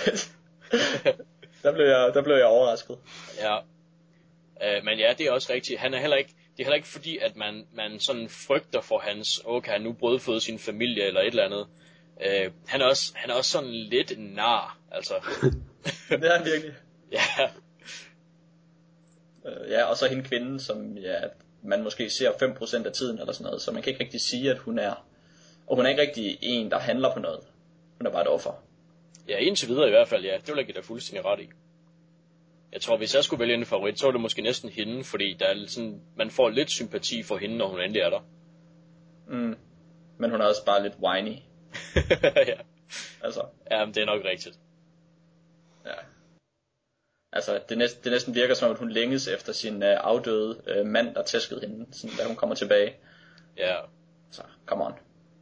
[SPEAKER 3] der, blev jeg, der blev jeg overrasket.
[SPEAKER 2] Ja, øh, men ja, det er også rigtigt. Han er heller ikke, det er heller ikke fordi, at man, man sådan frygter for hans, åh, kan han nu brødføde sin familie eller et eller andet. Øh, han, er også, han er også sådan lidt en nar, altså.
[SPEAKER 3] Det er han virkelig.
[SPEAKER 2] Ja.
[SPEAKER 3] Øh, ja, og så hende kvinden, som ja, man måske ser fem procent af tiden eller sådan noget, så man kan ikke rigtig sige, at hun er, og hun er ikke rigtig en, der handler på noget. Hun er bare et offer.
[SPEAKER 2] Ja, indtil videre i hvert fald, ja. Det vil jeg give dig fuldstændig ret i. Jeg tror, hvis jeg skulle vælge en favorit, så var det måske næsten hende, fordi der er sådan, man får lidt sympati for hende, når hun endelig er der.
[SPEAKER 3] Mm. Men hun er også bare lidt whiny.
[SPEAKER 2] Ja.
[SPEAKER 3] Altså.
[SPEAKER 2] Ja, men det er nok rigtigt.
[SPEAKER 3] Ja. Altså, det, næsten, det næsten virker som, at hun længes efter sin uh, afdøde uh, mand, der tæskede hende, sådan, da hun kommer tilbage.
[SPEAKER 2] Ja.
[SPEAKER 3] Så, come on.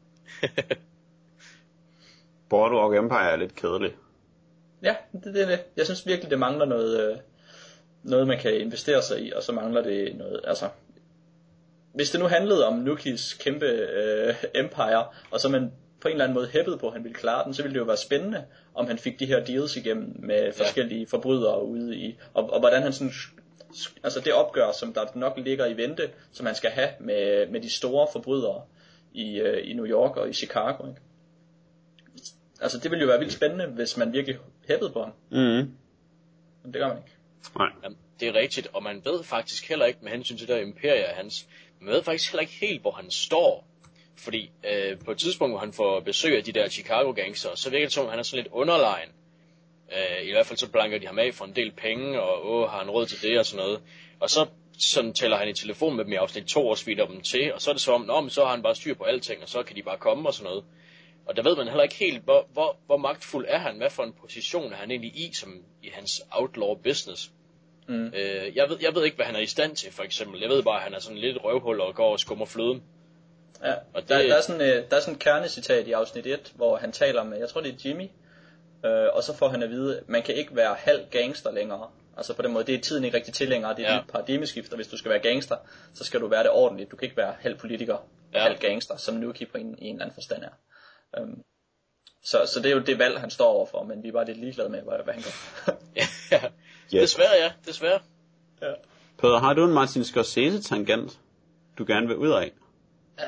[SPEAKER 4] Boardwalk Empire er lidt kedelig.
[SPEAKER 3] Ja, det er det, det. Jeg synes virkelig, det mangler noget, øh, noget man kan investere sig i, og så mangler det noget, altså... Hvis det nu handlede om Nukis kæmpe øh, empire, og så man på en eller anden måde hæppede på, at han ville klare den, så ville det jo være spændende, om han fik de her deals igennem med forskellige ja. forbrydere ude i, og, og hvordan han sådan, altså det opgør, som der nok ligger i vente, som han skal have med, med de store forbrydere i, øh, i New York og i Chicago, ikke? Altså det ville jo være vildt spændende, hvis man virkelig hæppede på ham.
[SPEAKER 4] Mm.
[SPEAKER 3] Men det gør man ikke.
[SPEAKER 4] Nej.
[SPEAKER 2] Jamen, det er rigtigt, og man ved faktisk heller ikke med hensyn til det der imperie af hans, man ved faktisk heller ikke helt, hvor han står. Fordi øh, på et tidspunkt, hvor han får besøg af de der Chicago-gangster, så virker det som, at han er sådan lidt underlegen. Øh, I hvert fald så blanker de ham af for en del penge, og åh, har han råd til det og sådan noget. Og så sådan tæller han i telefon med dem i afsnit to og svider dem til, og så er det så om, nå, men så har han bare styr på alting, og så kan de bare komme og sådan noget. Og der ved man heller ikke helt, hvor, hvor, hvor magtfuld er han, hvad for en position er han egentlig i, som i hans outlaw business. Mm. Øh, jeg, ved, jeg ved ikke, hvad han er i stand til, for eksempel. Jeg ved bare, at han er sådan lidt røvhul og går og skummer fløden.
[SPEAKER 3] Ja, og det... der, der, er sådan, øh, der er sådan et kernecitat i afsnit et, hvor han taler med, jeg tror det er Jimmy, Øh, og så får han at vide, at man kan ikke være halv gangster længere. Altså på den måde, det er tiden ikke rigtig til længere. Det er ja. et paradigmeskift, og hvis du skal være gangster, så skal du være det ordentligt. Du kan ikke være halv politiker, ja. halv gangster, som Newkeeper i en, i en eller anden forstand er. Um, så, så det er jo det valg, han står overfor, men vi er bare lidt ligeglade med, hvad, hvad han gør.
[SPEAKER 2] ja, yes. Desværre ja, desværre.
[SPEAKER 4] Ja. Peder, har du en Martin Scorsese-tangent, du gerne vil ud af?
[SPEAKER 3] Uh,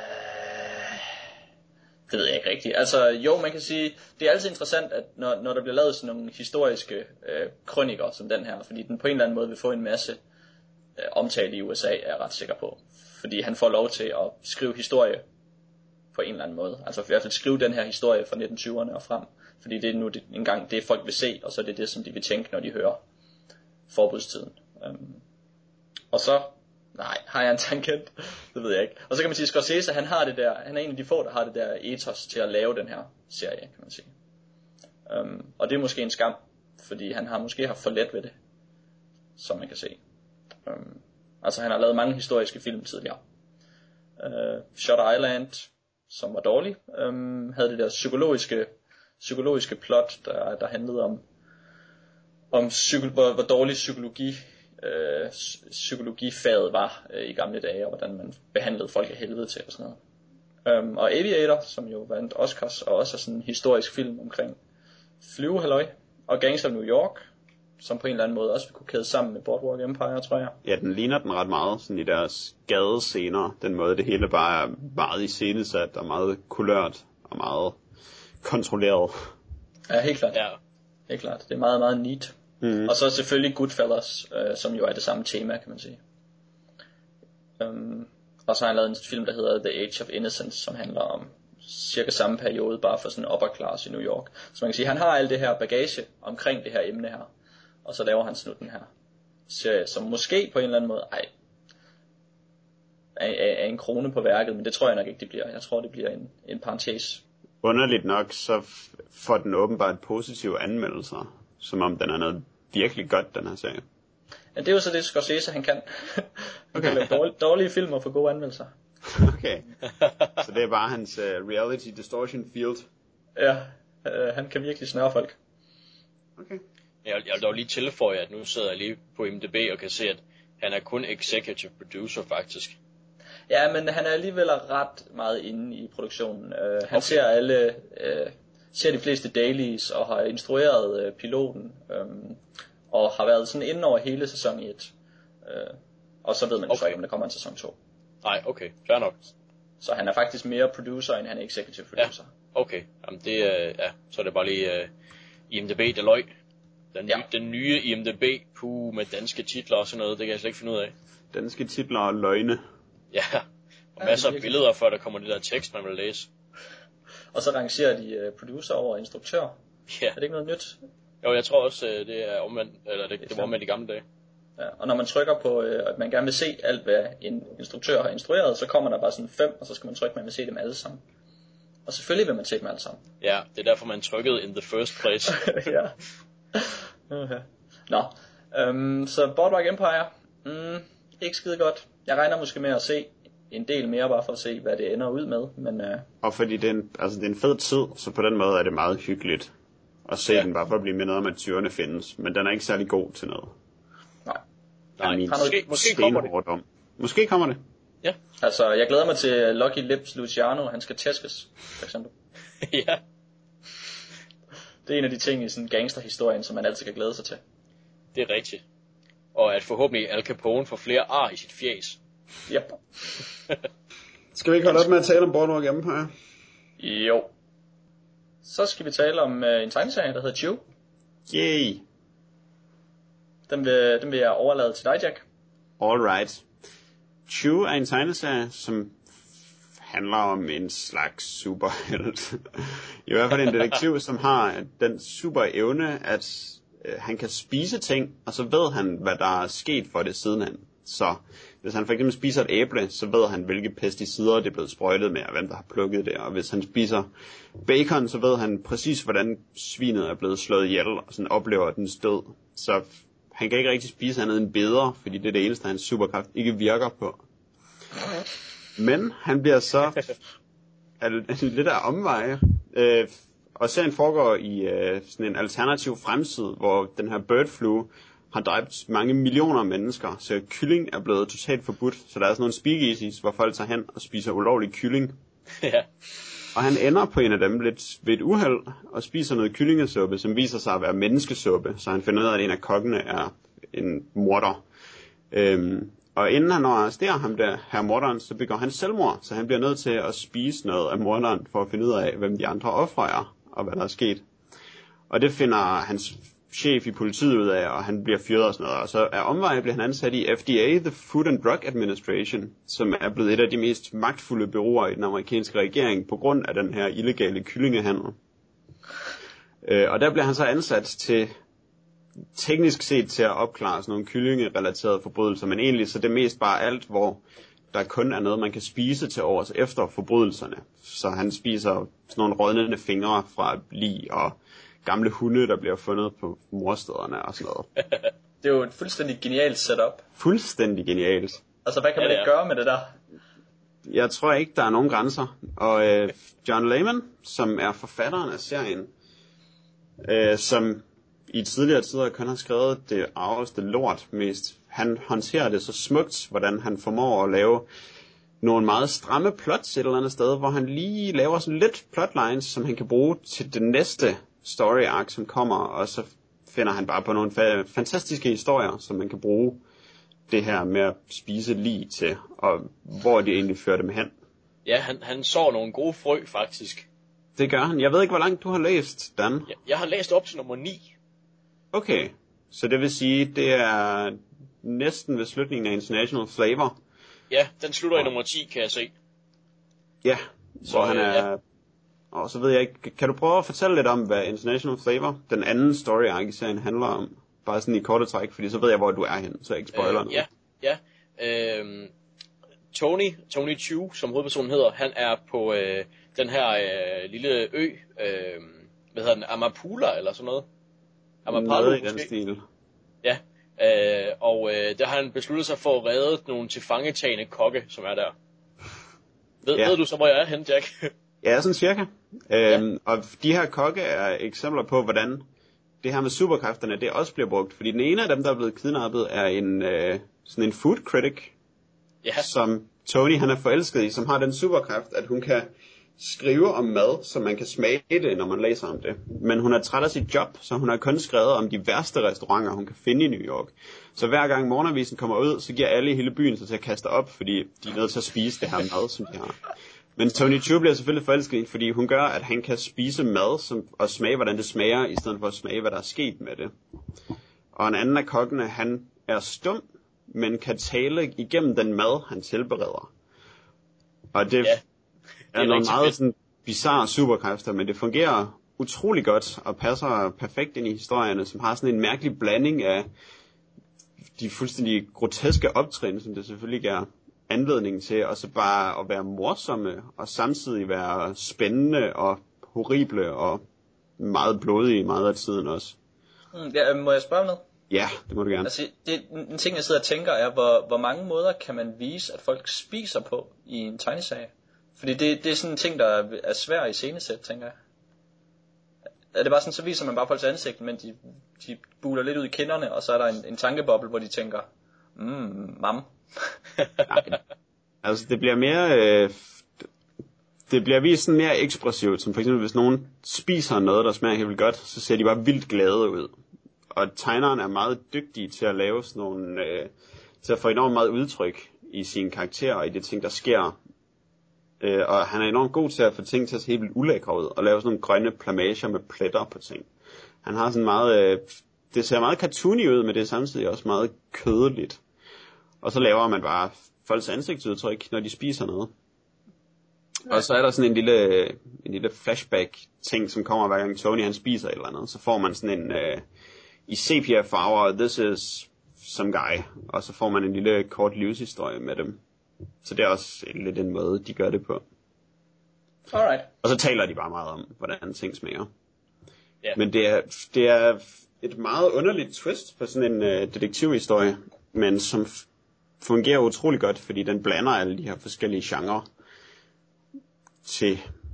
[SPEAKER 3] det ved jeg ikke rigtigt. Altså jo, man kan sige, det er altid interessant, at når, når der bliver lavet sådan nogle historiske øh, krøniker som den her, fordi den på en eller anden måde vil få en masse øh, omtale i U S A, er jeg ret sikker på. Fordi han får lov til at skrive historie på en eller anden måde. Altså i hvert fald skrive den her historie fra nitten tyverne og frem. Fordi det er nu det, engang det folk vil se, og så er det det, som de vil tænke, når de hører forbudstiden. Um, og så, nej, har jeg en tangent? Det ved jeg ikke. Og så kan man sige, Scorsese, han har det der, han er en af de få, der har det der ethos til at lave den her serie, kan man sige. Um, og det er måske en skam, fordi han har måske haft for let ved det, som man kan se. Um, altså han har lavet mange historiske film tidligere. Uh, Shutter Island, som var dårlig, um, havde det der psykologiske, psykologiske plot, der, der handlede om, om psyko- hvor, hvor dårlig psykologi, øh, psykologifaget var øh, i gamle dage, og hvordan man behandlede folk af helvede til og sådan noget. Um, og Aviator, som jo vandt Oscars, og også er sådan en historisk film omkring flyvehalløj, og Gangster of New York, som på en eller anden måde også vil kunne kæde sammen med Boardwalk Empire, tror jeg.
[SPEAKER 4] Ja, den ligner den ret meget, sådan i deres gadescener, den måde det hele bare er meget iscenesat, og meget kulørt, og meget kontrolleret.
[SPEAKER 3] Ja, helt klart.
[SPEAKER 2] Ja.
[SPEAKER 3] Helt klart. Det er meget, meget neat. Mm. Og så selvfølgelig Goodfellas, øh, som jo er det samme tema, kan man sige. Um, og så har han lavet en film, der hedder The Age of Innocence, som handler om cirka samme periode, bare for sådan en upper class i New York. Så man kan sige, han har alt det her bagage omkring det her emne her. Og så laver han sådan den her serie, som måske på en eller anden måde, ej, er, er en krone på værket, men det tror jeg nok ikke, det bliver. Jeg tror, det bliver en, en parentes.
[SPEAKER 4] Underligt nok, så får den åbenbart positive anmeldelser, som om den er noget virkelig godt, den her serie.
[SPEAKER 3] Ja, det er jo så det, Scorsese, han kan. Han
[SPEAKER 4] okay.
[SPEAKER 3] kan lave dårlige, dårlige film og få gode anmeldelser.
[SPEAKER 4] Okay, så det er bare hans uh, reality distortion field.
[SPEAKER 3] Ja, øh, han kan virkelig snøre folk.
[SPEAKER 4] Okay.
[SPEAKER 2] Jeg, jeg vil dog lige tilføje, at nu sidder jeg lige på I M D B og kan se, at han er kun executive producer faktisk.
[SPEAKER 3] Ja, men han er alligevel ret meget inde i produktionen. Uh, han
[SPEAKER 2] okay.
[SPEAKER 3] ser alle, uh, ser de fleste dailies og har instrueret uh, piloten, um, og har været sådan inde over hele sæson et. Uh, og så ved man okay. så ikke, om der kommer en sæson to.
[SPEAKER 2] Nej, okay, fair nok.
[SPEAKER 3] Så han er faktisk mere producer, end han er executive producer.
[SPEAKER 2] Ja, okay. Jamen det, uh, ja, så er det bare lige uh, I M D B, der løg. Den, ja. nye, den nye I M D B, puh, med danske titler og sådan noget, det kan jeg slet ikke finde ud af.
[SPEAKER 4] Danske titler og løgne.
[SPEAKER 2] Ja, og masser af billeder, før der kommer det der tekst, man vil læse.
[SPEAKER 3] Og så rangerer de uh, producer over instruktør.
[SPEAKER 2] Ja.
[SPEAKER 3] Er det ikke noget nyt?
[SPEAKER 2] Jo, jeg tror også, det er omvendt, eller det, det var omvendt i gamle dage.
[SPEAKER 3] Ja, og når man trykker på, uh, at man gerne vil se alt, hvad en instruktør har instrueret, så kommer der bare sådan fem, og så skal man trykke, at man vil se dem alle sammen. Og selvfølgelig vil man se dem alle sammen.
[SPEAKER 2] Ja, det er derfor, man trykkede in the first place.
[SPEAKER 3] Ja. Okay. Nå, øhm, så Boardwalk Empire, mm, ikke skide godt. Jeg regner måske med at se en del mere, bare for at se, hvad det ender ud med. Men, øh...
[SPEAKER 4] Og fordi det er, en, altså det er en fed tid, så på den måde er det meget hyggeligt at se ja. den, bare for at blive mindet om, at tyverne findes. Men den er ikke særlig god til noget.
[SPEAKER 3] Nej.
[SPEAKER 2] Nej, måske, måske kommer det.
[SPEAKER 4] Om. Måske kommer det.
[SPEAKER 2] Ja.
[SPEAKER 3] Altså, jeg glæder mig til Lucky Lips Luciano, han skal tæskes, for eksempel.
[SPEAKER 2] Ja.
[SPEAKER 3] Det er en af de ting i sådan gangsterhistorien, som man altid kan glæde sig til.
[SPEAKER 2] Det er rigtigt. Og at forhåbentlig Al Capone får flere ar i sit fjæs.
[SPEAKER 3] Yep.
[SPEAKER 4] Skal vi ikke holde op med at tale om Boardwalk Empire?
[SPEAKER 3] Jo. Så skal vi tale om uh, en tegneserie, der hedder Chew.
[SPEAKER 4] Yay.
[SPEAKER 3] Den vil, den vil jeg overlade til dig, Jack.
[SPEAKER 4] Alright. Chew er en tegneserie, som handler om en slags superhelt. I hvert fald en detektiv, som har den super evne, at øh, han kan spise ting, og så ved han, hvad der er sket for det sidenhen. Så hvis han for eksempel spiser et æble, så ved han, hvilke pesticider det er blevet sprøjtet med, og hvem der har plukket det. Og hvis han spiser bacon, så ved han præcis, hvordan svinet er blevet slået ihjel, og sådan oplever dens død. Så han kan ikke rigtig spise andet end bedre, fordi det er det eneste, hans superkraft ikke virker på. Men han bliver så er lidt af omveje øh, og serien foregår i øh, sådan en alternativ fremtid, hvor den her bird flu har dræbt mange millioner mennesker, så kylling er blevet totalt forbudt. Så der er sådan nogle speakeasies, hvor folk tager hen og spiser ulovlig kylling.
[SPEAKER 2] Ja.
[SPEAKER 4] Og han ender på en af dem lidt ved et uheld og spiser noget kyllingesuppe, som viser sig at være menneskesuppe. Så han finder ud af, at en af kokkene er en morder. Øhm, og inden han når at arrestere ham der, her morderen, så begår han selvmord. Så han bliver nødt til at spise noget af morderen for at finde ud af, hvem de andre ofre er og hvad der er sket. Og det finder hans chef i politiet ud af, og han bliver fyret og sådan noget. Og så er omvejen bliver han ansat i F D A, the Food and Drug Administration, som er blevet et af de mest magtfulde bureauer i den amerikanske regering på grund af den her illegale kyllingehandel. Øh, og der bliver han så ansat til, teknisk set til at opklare sådan nogle kyllingerelaterede forbrydelser, men egentlig så det mest bare alt, hvor der kun er noget, man kan spise til overs efter forbrydelserne. Så han spiser sådan nogle rådnende fingre fra lig og gamle hunde, der bliver fundet på morstederne og sådan noget.
[SPEAKER 3] Det er jo et fuldstændig genialt setup.
[SPEAKER 4] Fuldstændig genialt.
[SPEAKER 3] Altså, hvad kan man
[SPEAKER 2] Ja,
[SPEAKER 3] ikke
[SPEAKER 2] ja.
[SPEAKER 3] gøre med det der?
[SPEAKER 4] Jeg tror ikke, der er nogen grænser. Og øh, John Layman, som er forfatteren af serien, øh, som i tidligere tider kun har skrevet det arveste lort mest, han håndterer det så smukt, hvordan han formår at lave nogle meget stramme plots et eller andet sted, hvor han lige laver sådan lidt plotlines, som han kan bruge til det næste story arc, som kommer, og så finder han bare på nogle fa- fantastiske historier, som man kan bruge det her med at spise lig til, og hvor det egentlig fører dem hen.
[SPEAKER 2] Ja, han, han så nogle gode frø, faktisk.
[SPEAKER 4] Det gør han. Jeg ved ikke, hvor langt du har læst, Dan.
[SPEAKER 2] Jeg, jeg har læst op til nummer ni.
[SPEAKER 4] Okay, så det vil sige, det er næsten ved slutningen af International Flavor.
[SPEAKER 2] Ja, den slutter i nummer ti, kan jeg se.
[SPEAKER 4] Ja,
[SPEAKER 2] Så,
[SPEAKER 4] hvor han
[SPEAKER 2] øh,
[SPEAKER 4] er...
[SPEAKER 2] ja.
[SPEAKER 4] Og så ved jeg ikke, kan du prøve at fortælle lidt om, hvad International Flavor, den anden story arc i serien, handler om? Bare sådan i korte træk, fordi så ved jeg, hvor du er henne, så jeg ikke spoiler
[SPEAKER 2] øh,
[SPEAKER 4] noget.
[SPEAKER 2] Ja, ja. Øhm, Tony, Tony Chu, som hovedpersonen hedder, han er på øh, den her øh, lille ø, øh, hvad hedder den, Amapula eller sådan noget? Amapalu,
[SPEAKER 4] Noget i den
[SPEAKER 2] måske?
[SPEAKER 4] stil.
[SPEAKER 2] Ja, øh, og øh, der har han besluttet sig for at redde nogle tilfangetagende kokke, som er der. Ved,
[SPEAKER 4] Ja.
[SPEAKER 2] ved du så, hvor jeg er henne, Jack?
[SPEAKER 4] Ja, sådan cirka. Øhm, og de her kokke er eksempler på, hvordan det her med superkræfterne, det også bliver brugt. Fordi den ene af dem, der er blevet kidnappet, er en, øh, sådan en food critic,
[SPEAKER 2] Ja.
[SPEAKER 4] som Tony han er forelsket i, som har den superkraft, at hun kan skrive om mad, så man kan smage det, når man læser om det. Men hun er træt af sit job, så hun har kun skrevet om de værste restauranter, hun kan finde i New York. Så hver gang morgenavisen kommer ud, så giver alle i hele byen sig til at kaste op, fordi de er nødt til at spise det her mad, som de har. Men Tony Chu bliver selvfølgelig forelsket i, fordi hun gør, at han kan spise mad som, og smage, hvordan det smager, i stedet for at smage, hvad der er sket med det. Og en anden af kokkene, han er stum, men kan tale igennem den mad, han tilbereder. Og det,
[SPEAKER 2] Ja, det
[SPEAKER 4] er,
[SPEAKER 2] er
[SPEAKER 4] nogle
[SPEAKER 2] rigtig
[SPEAKER 4] meget
[SPEAKER 2] fedt.
[SPEAKER 4] sådan, bizarre superkræfter, men det fungerer utrolig godt og passer perfekt ind i historierne, som har sådan en mærkelig blanding af de fuldstændig groteske optrin, som det selvfølgelig giver anledning til, og så bare at være morsomme og samtidig være spændende og horrible og meget blodige meget af tiden også.
[SPEAKER 3] Mm, ja, må jeg spørge om noget?
[SPEAKER 4] Ja, det må du gerne.
[SPEAKER 3] Altså, det, en ting jeg sidder og tænker er, hvor, hvor mange måder kan man vise, at folk spiser på i en tegneserie? Fordi det, det er sådan en ting, der er, er svær i scenesæt, tænker jeg. Er det bare sådan, så viser man bare folks ansigt, men de, de buler lidt ud i kinderne, og så er der en, en tankeboble, hvor de tænker, mmm, mam.
[SPEAKER 4] Nej. Altså, det bliver mere... Øh, det bliver vist sådan mere ekspressivt, som for eksempel, hvis nogen spiser noget, der smager helt vildt godt, så ser de bare vildt glade ud. Og tegneren er meget dygtig til at lave sådan nogle... Øh, til at få enormt meget udtryk i sine karakterer og i de ting, der sker. Øh, og han er enormt god til at få ting til at se helt vildt ulækre ud, og lave sådan nogle grønne plamager med pletter på ting. Han har sådan meget... Øh, det ser meget cartoony ud, men det er samtidig også meget kødeligt. Og så laver man bare folks ansigtsudtryk, når de spiser noget. Ja. Og så er der sådan en lille, en lille flashback-ting, som kommer hver gang Tony han spiser et eller andet. Så får man sådan en... Øh, i sepia-farver, this is some guy. Og så får man en lille kort livshistorie med dem. Så det er også lidt en måde, de gør det på.
[SPEAKER 3] Alright.
[SPEAKER 4] Og så taler de bare meget om, hvordan ting smager.
[SPEAKER 2] Ja.
[SPEAKER 4] Men det er, det er et meget underligt twist på sådan en øh, detektivhistorie, men som f- fungerer utrolig godt, fordi den blander alle de her forskellige genrer til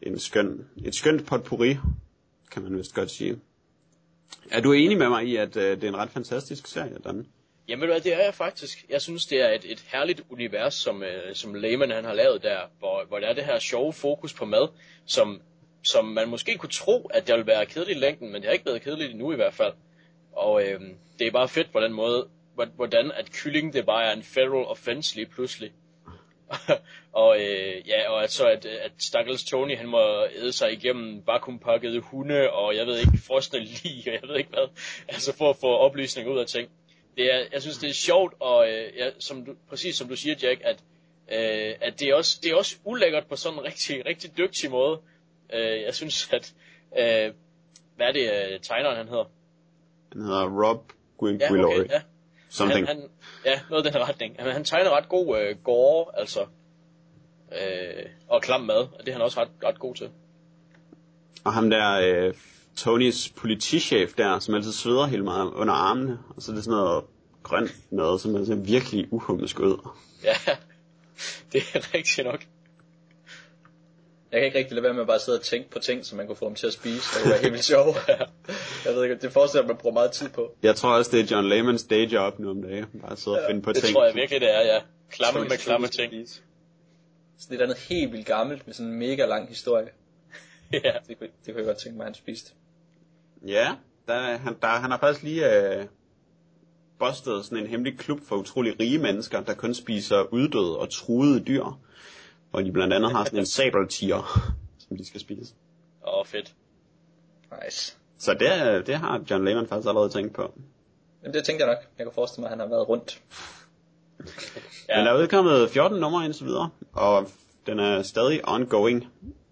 [SPEAKER 4] en skøn, et skønt potpourri, kan man vist godt sige. Er du enig med mig i, at øh, det er en ret fantastisk serie, Dan?
[SPEAKER 2] Jamen det er jeg faktisk. Jeg synes, det er et, et herligt univers, som, øh, som Lehman han har lavet der, hvor, hvor der er det her sjove fokus på mad, som, som man måske kunne tro, at det ville være kedeligt i længden, men det har ikke været kedeligt endnu i hvert fald. Og øh, det er bare fedt på den måde, hvordan at kylling det bare er en federal offense lige pludselig. og øh, ja, og at så at, at stakkels Tony han må æde sig igennem vakuumpakkede hunde og jeg ved ikke frosne lig og jeg ved ikke hvad, altså for at få oplysninger ud af ting. Det er, jeg synes det er sjovt og øh, ja, som du, præcis som du siger Jack, at øh, at det er også det er også ulækkert på sådan en rigtig rigtig dygtig måde. Øh, jeg synes at øh, hvad er det øh, tegneren han hedder?
[SPEAKER 4] Han hedder Rob Guillory.
[SPEAKER 2] Ja, okay, ja.
[SPEAKER 4] Something.
[SPEAKER 2] Han, han, ja, noget i den retning. Han, han tegner ret god øh, gore, altså, øh, og klam mad, og det er han også ret, ret god til.
[SPEAKER 4] Og ham der, øh, Tonys politichef der, som altid sveder helt meget under armene, og så er det sådan noget grønt noget, som er sådan virkelig uhumsk ud.
[SPEAKER 2] Ja, det er rigtigt nok.
[SPEAKER 3] Jeg kan ikke rigtig lade være med at bare sidde og tænke på ting, som man kunne få dem til at spise, og det var helt vildt sjovt. Jeg ved ikke, det forestiller, at man bruger meget tid på.
[SPEAKER 4] Jeg tror også, det er John Lehmans day job nu om dagen. Bare sidde og finde på
[SPEAKER 2] det
[SPEAKER 4] ting.
[SPEAKER 2] Det tror jeg virkelig, det er, ja. Klamme med klamme ting.
[SPEAKER 3] Sådan et andet helt vildt gammelt, med sådan en mega lang historie.
[SPEAKER 2] Ja.
[SPEAKER 3] Det kunne, det kunne jeg godt tænke mig, at han spiste.
[SPEAKER 4] Ja, der, han, der, han har faktisk lige øh, bustet sådan en hemmelig klub for utrolig rige mennesker, der kun spiser uddøde og truede dyr. Og de blandt andet har sådan en sabeltiger, som de skal spise.
[SPEAKER 2] Åh, oh, fedt.
[SPEAKER 3] Nice.
[SPEAKER 4] Så det, det har John Lehman faktisk allerede tænkt på.
[SPEAKER 3] Jamen det tænkte jeg nok. Jeg kan forestille mig, at han har været rundt.
[SPEAKER 4] Ja. Men der er udkommet fjorten numre indtil videre, og den er stadig ongoing.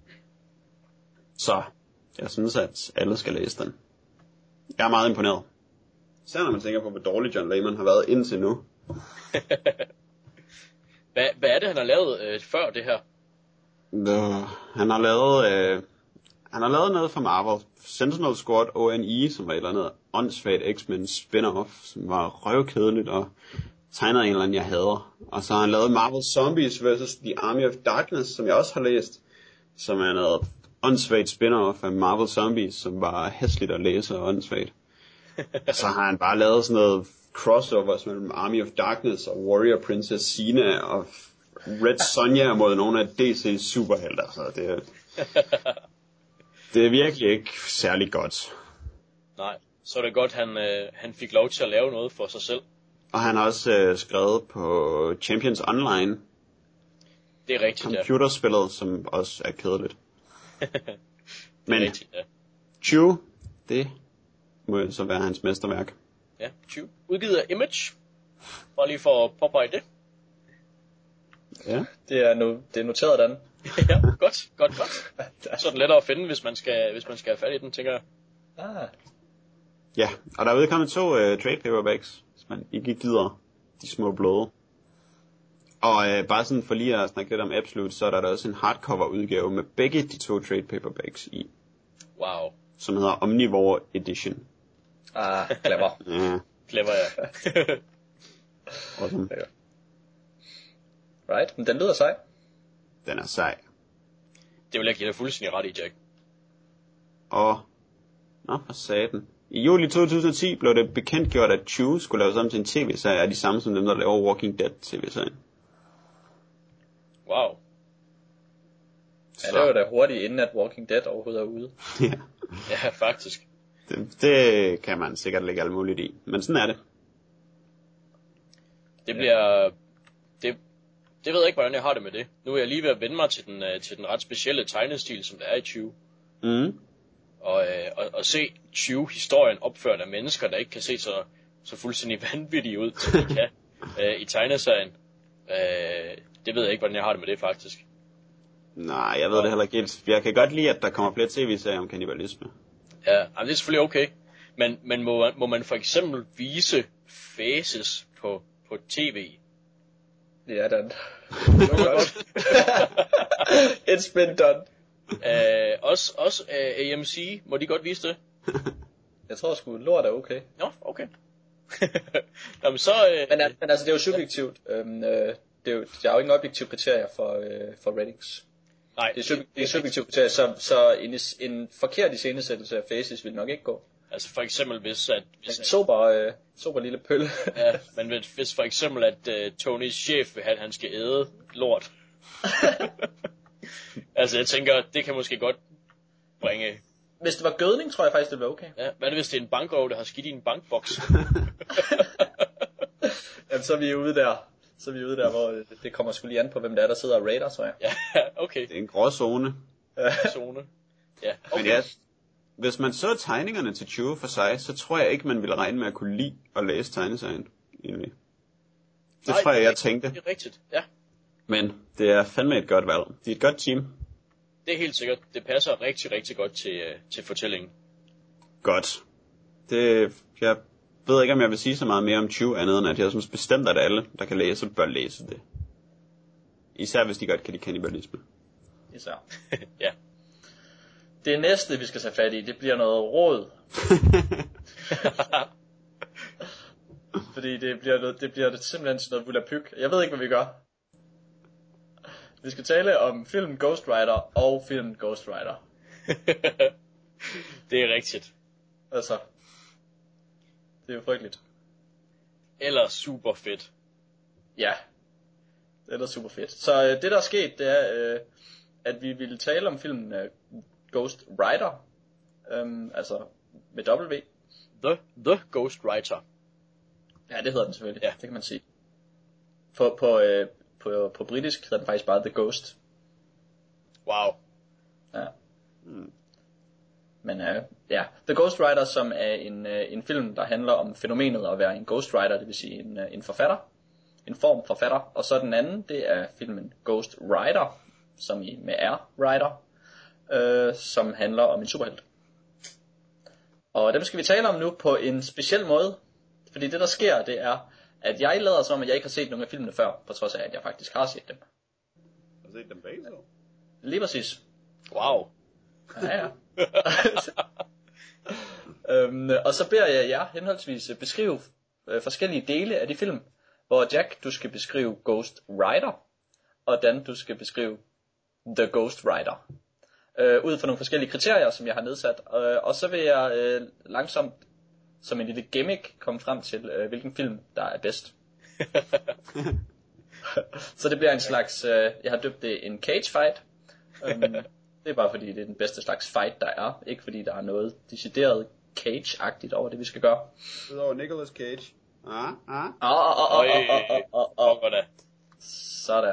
[SPEAKER 4] Så jeg synes, at alle skal læse den. Jeg er meget imponeret. Især når man tænker på, hvor dårlig John Lehman har været indtil nu.
[SPEAKER 2] Hvad, hvad er det, han har lavet øh, før det her?
[SPEAKER 4] Nå, han har lavet øh, han har lavet noget for Marvel. Sentinel Squad O N E, som var et eller andet åndssvagt X-Men spin-off, som var røvkedeligt og tegnede en eller anden, jeg hader. Og så har han lavet Marvel Zombies versus The Army of Darkness, som jeg også har læst, som er noget åndssvagt spin-off af Marvel Zombies, som var hæsligt at læse og åndssvagt. Så har han bare lavet sådan noget crossovers mellem Army of Darkness og Warrior Princess Xena og Red Sonja mod nogle af D C's superhelter. Så det, det er virkelig ikke særlig godt.
[SPEAKER 2] Nej, så er det godt, han, øh, han fik lov til at lave noget for sig selv.
[SPEAKER 4] Og han har også øh, skrevet på Champions Online.
[SPEAKER 2] Det er rigtigt,
[SPEAKER 4] computerspillet, ja. Som også er kedeligt.
[SPEAKER 2] det er
[SPEAKER 4] Men
[SPEAKER 2] rigtigt, ja.
[SPEAKER 4] Chew, det må så være hans mesterværk.
[SPEAKER 2] Ja, Chew. Udgivet af Image. Bare lige for at påpege det.
[SPEAKER 4] Ja.
[SPEAKER 3] Det er, no, det er noteret den.
[SPEAKER 2] Ja, godt, godt, godt. Så er det lettere at finde, hvis man skal, hvis man skal have fat i den, tænker jeg.
[SPEAKER 3] Ah.
[SPEAKER 4] Ja, og der er udkommet to uh, trade paperbacks, hvis man ikke gider de små blåde. Og uh, bare sådan for lige at snakke lidt om Absolute, så er der, der også en hardcover udgave med begge de to trade paperbacks i.
[SPEAKER 2] Wow.
[SPEAKER 4] Som hedder Omnivore Edition.
[SPEAKER 3] Ah, clever.
[SPEAKER 4] Ja.
[SPEAKER 2] Clever, ja.
[SPEAKER 4] Awesome.
[SPEAKER 3] Right, men den lyder sej.
[SPEAKER 4] Den er sej.
[SPEAKER 2] Det vil jeg give dig fuldstændig ret i, Jack.
[SPEAKER 4] Og, nå for satan. I juli to tusind og ti blev det bekendtgjort, at Chew skulle laves om til en tv-serie af de samme som dem, der laver Walking Dead tv-serien.
[SPEAKER 2] Wow.
[SPEAKER 3] Ja, det var da hurtigt inden at Walking Dead overhovedet er ude.
[SPEAKER 4] Ja.
[SPEAKER 2] Ja, faktisk.
[SPEAKER 4] Det, det kan man sikkert lægge alt muligt i, men sådan er det.
[SPEAKER 2] Det bliver... Det, det ved jeg ikke, hvordan jeg har det med det. Nu er jeg lige ved at vende mig til den, til den ret specielle tegnestil, som der er i Chew.
[SPEAKER 4] Mm.
[SPEAKER 2] Og, og, og se Chew-historien opført af mennesker, der ikke kan se så, så fuldstændig vanvittige ud, som de kan øh, i tegneserien. Øh, det ved jeg ikke, hvordan jeg har det med det, faktisk.
[SPEAKER 4] Nej, jeg ved det heller ikke helt. Jeg kan godt lide, at der kommer flere tv-serier om kannibalisme.
[SPEAKER 2] Ja, altså, det er selvfølgelig okay. Men, men må, må man for eksempel vise faces på, på tv?
[SPEAKER 3] Ja, den. It's been done.
[SPEAKER 2] Øh, også også uh, A M C, må de godt vise det?
[SPEAKER 3] Jeg tror sgu, lort er okay.
[SPEAKER 2] Nå, okay. Nå, men så... Uh,
[SPEAKER 3] men, men altså, det er jo subjektivt. Øhm, øh, det er jo, der er jo ingen objektive kriterier for, øh, for ratings.
[SPEAKER 2] Nej,
[SPEAKER 3] Det er, sub- det er subjektivt, så, så en, en forkert iscenesættelse af Faces vil nok ikke gå.
[SPEAKER 2] Altså for eksempel hvis at... Hvis,
[SPEAKER 3] En sober, øh, sober lille pølle.
[SPEAKER 2] ja, men hvis, hvis for eksempel at uh, Tonys chef vil have, at han skal æde lort. Altså jeg tænker, det kan måske godt bringe...
[SPEAKER 3] Hvis det var gødning, tror jeg faktisk, det var okay.
[SPEAKER 2] Ja, hvad er det, hvis det er en bankrøv, der har skidt i en bankboks?
[SPEAKER 3] Jamen, så er vi ude der. Så er vi ude der, hvor det kommer sgu lige an på, hvem der er, der sidder og raider, tror jeg.
[SPEAKER 2] Ja, okay.
[SPEAKER 4] Det er en grå zone.
[SPEAKER 2] Zone. Ja, okay.
[SPEAKER 4] Men ja, hvis man så tegningerne til tyve for sig, så tror jeg ikke, man ville regne med at kunne lide at læse tegneserien. Egentlig. Det
[SPEAKER 2] Nej,
[SPEAKER 4] tror jeg,
[SPEAKER 2] det
[SPEAKER 4] jeg
[SPEAKER 2] er,
[SPEAKER 4] tænkte.
[SPEAKER 2] Det er rigtigt, ja.
[SPEAKER 4] Men det er fandme et godt valg. Det er et godt team.
[SPEAKER 2] Det er helt sikkert. Det passer rigtig, rigtig godt til, uh, til fortællingen.
[SPEAKER 4] Godt. Det, jeg ved ikke, om jeg vil sige så meget mere om tyve andet, end at jeg synes bestemt, at alle, der kan læse, bør læse det. Især hvis de godt kan lide kannibalisme.
[SPEAKER 3] Især.
[SPEAKER 2] Ja.
[SPEAKER 3] Det næste, vi skal tage fat i, det bliver noget råd. Fordi det bliver, noget, det bliver simpelthen sådan noget volapyk. Jeg ved ikke, hvad vi gør. Vi skal tale om filmen Ghost Rider og filmen Ghost Rider.
[SPEAKER 2] Det er rigtigt.
[SPEAKER 3] Altså, det er jo frygteligt.
[SPEAKER 2] Eller super fedt.
[SPEAKER 3] Ja, det er da super fedt. Så øh, det der er sket, det er, øh, at vi ville tale om filmen øh, Ghost Rider. Øhm, altså med W.
[SPEAKER 2] The, the Ghost Writer.
[SPEAKER 3] Ja, det hedder den selvfølgelig.
[SPEAKER 2] Ja.
[SPEAKER 3] Det kan man sige. På, på, øh, på, på britisk hedder den faktisk bare The Ghost.
[SPEAKER 2] Wow.
[SPEAKER 3] Ja. Mm. Men øh, ja, The Ghost Rider, som er en, øh, en film, der handler om fænomenet at være en Ghost Rider, det vil sige en, øh, en forfatter. En form forfatter. Og så den anden, det er filmen Ghost Rider, som i med R, Rider, øh, som handler om en superhelt. Og dem skal vi tale om nu på en speciel måde. Fordi det der sker, det er, at jeg lader som, at jeg ikke har set nogen af filmene før, på trods af, at jeg faktisk har set dem.
[SPEAKER 4] Har du set dem begge så?
[SPEAKER 3] Lige præcis.
[SPEAKER 2] Wow.
[SPEAKER 3] Ja, ja. øhm, og så beder jeg jer henholdsvis beskrive øh, forskellige dele af de film, hvor Jack, du skal beskrive Ghost Rider, og Dan, du skal beskrive The Ghost Rider. Øh, ud fra nogle forskellige kriterier, som jeg har nedsat. Øh, og så vil jeg øh, langsomt, som en lille gimmick, komme frem til, øh, hvilken film, der er bedst. Så det bliver en slags, øh, jeg har døbt det en cage fight. Um, det er bare fordi, det er den bedste slags fight, der er. Ikke fordi, der er noget decideret cage-agtigt over det, vi skal gøre.
[SPEAKER 4] Udover Nicolas Cage. Ah, ah.
[SPEAKER 3] Åh, åh, åh, åh, åh, åh, åh. Sådan.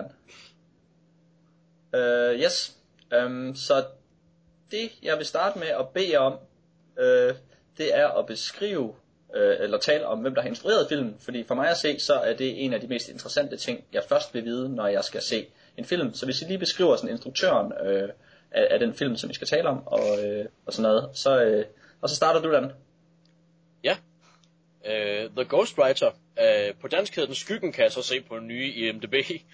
[SPEAKER 3] Uh, yes. Um, så det, jeg vil starte med at bede jer om, uh, det er at beskrive, uh, eller tale om, hvem der har instrueret filmen. Fordi for mig at se, så er det en af de mest interessante ting, jeg først vil vide, når jeg skal se en film. Så hvis I lige beskriver sådan instruktøren øh, af, af den film, som vi skal tale om, og, øh, og sådan noget, så, øh, og så starter du den.
[SPEAKER 2] Ja. Uh, The Ghost Writer. Uh, på dansk hedder den Skyggen, kan jeg så se på den nye I M D B.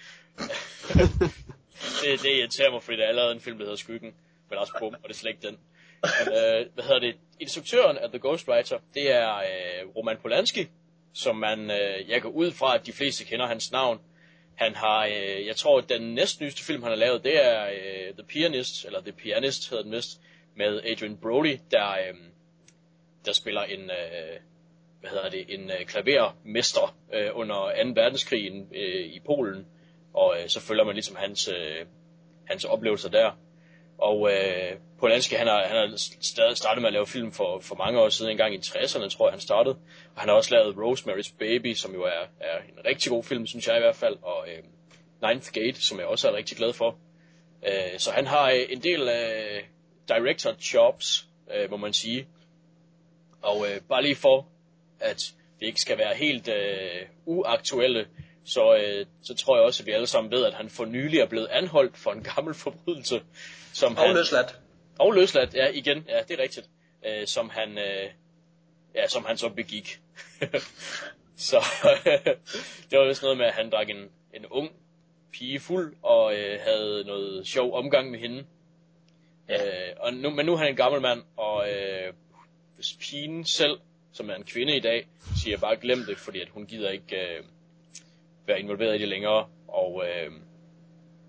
[SPEAKER 2] det, det irriterer mig, fordi der er allerede en film, der hedder Skyggen. Men også bum, og det er slet ikke den. Men, uh, hvad hedder det? Instruktøren af The Ghost Writer, det er uh, Roman Polanski, som man, uh, jeg går ud fra, at de fleste kender hans navn. Han har, øh, jeg tror, den næstnyeste film, han har lavet, det er øh, The Pianist, eller The Pianist hedder den vist, med Adrian Brody, der, øh, der spiller en, øh, hvad hedder det, en øh, klavermester øh, under anden verdenskrig øh, i Polen, og øh, så følger man ligesom hans, øh, hans oplevelser der. Og øh, Polanski, han har, han har stadig startet med at lave film for, for mange år siden, en gang i tresserne, tror jeg, han startede. Og han har også lavet Rosemary's Baby, som jo er, er en rigtig god film, synes jeg i hvert fald, og øh, Ninth Gate, som jeg også er rigtig glad for. Øh, så han har øh, en del øh, director jobs, øh, må man sige. Og øh, bare lige for, at det ikke skal være helt øh, uaktuelle, så, øh, så tror jeg også, at vi alle sammen ved, at han for nylig er blevet anholdt for en gammel forbrydelse. Som
[SPEAKER 3] og han, løsladt.
[SPEAKER 2] Og løsladt, ja, igen, ja, det er rigtigt. Øh, som han, øh, ja, som han så begik. Så det var vist noget med, at han drak en, en ung pige fuld, og øh, havde noget sjov omgang med hende. Ja. Øh, og nu, men nu er han en gammel mand, og øh, hvis pigen selv, som er en kvinde i dag, siger bare glem det, fordi at hun gider ikke øh, være involveret i det længere, og øh,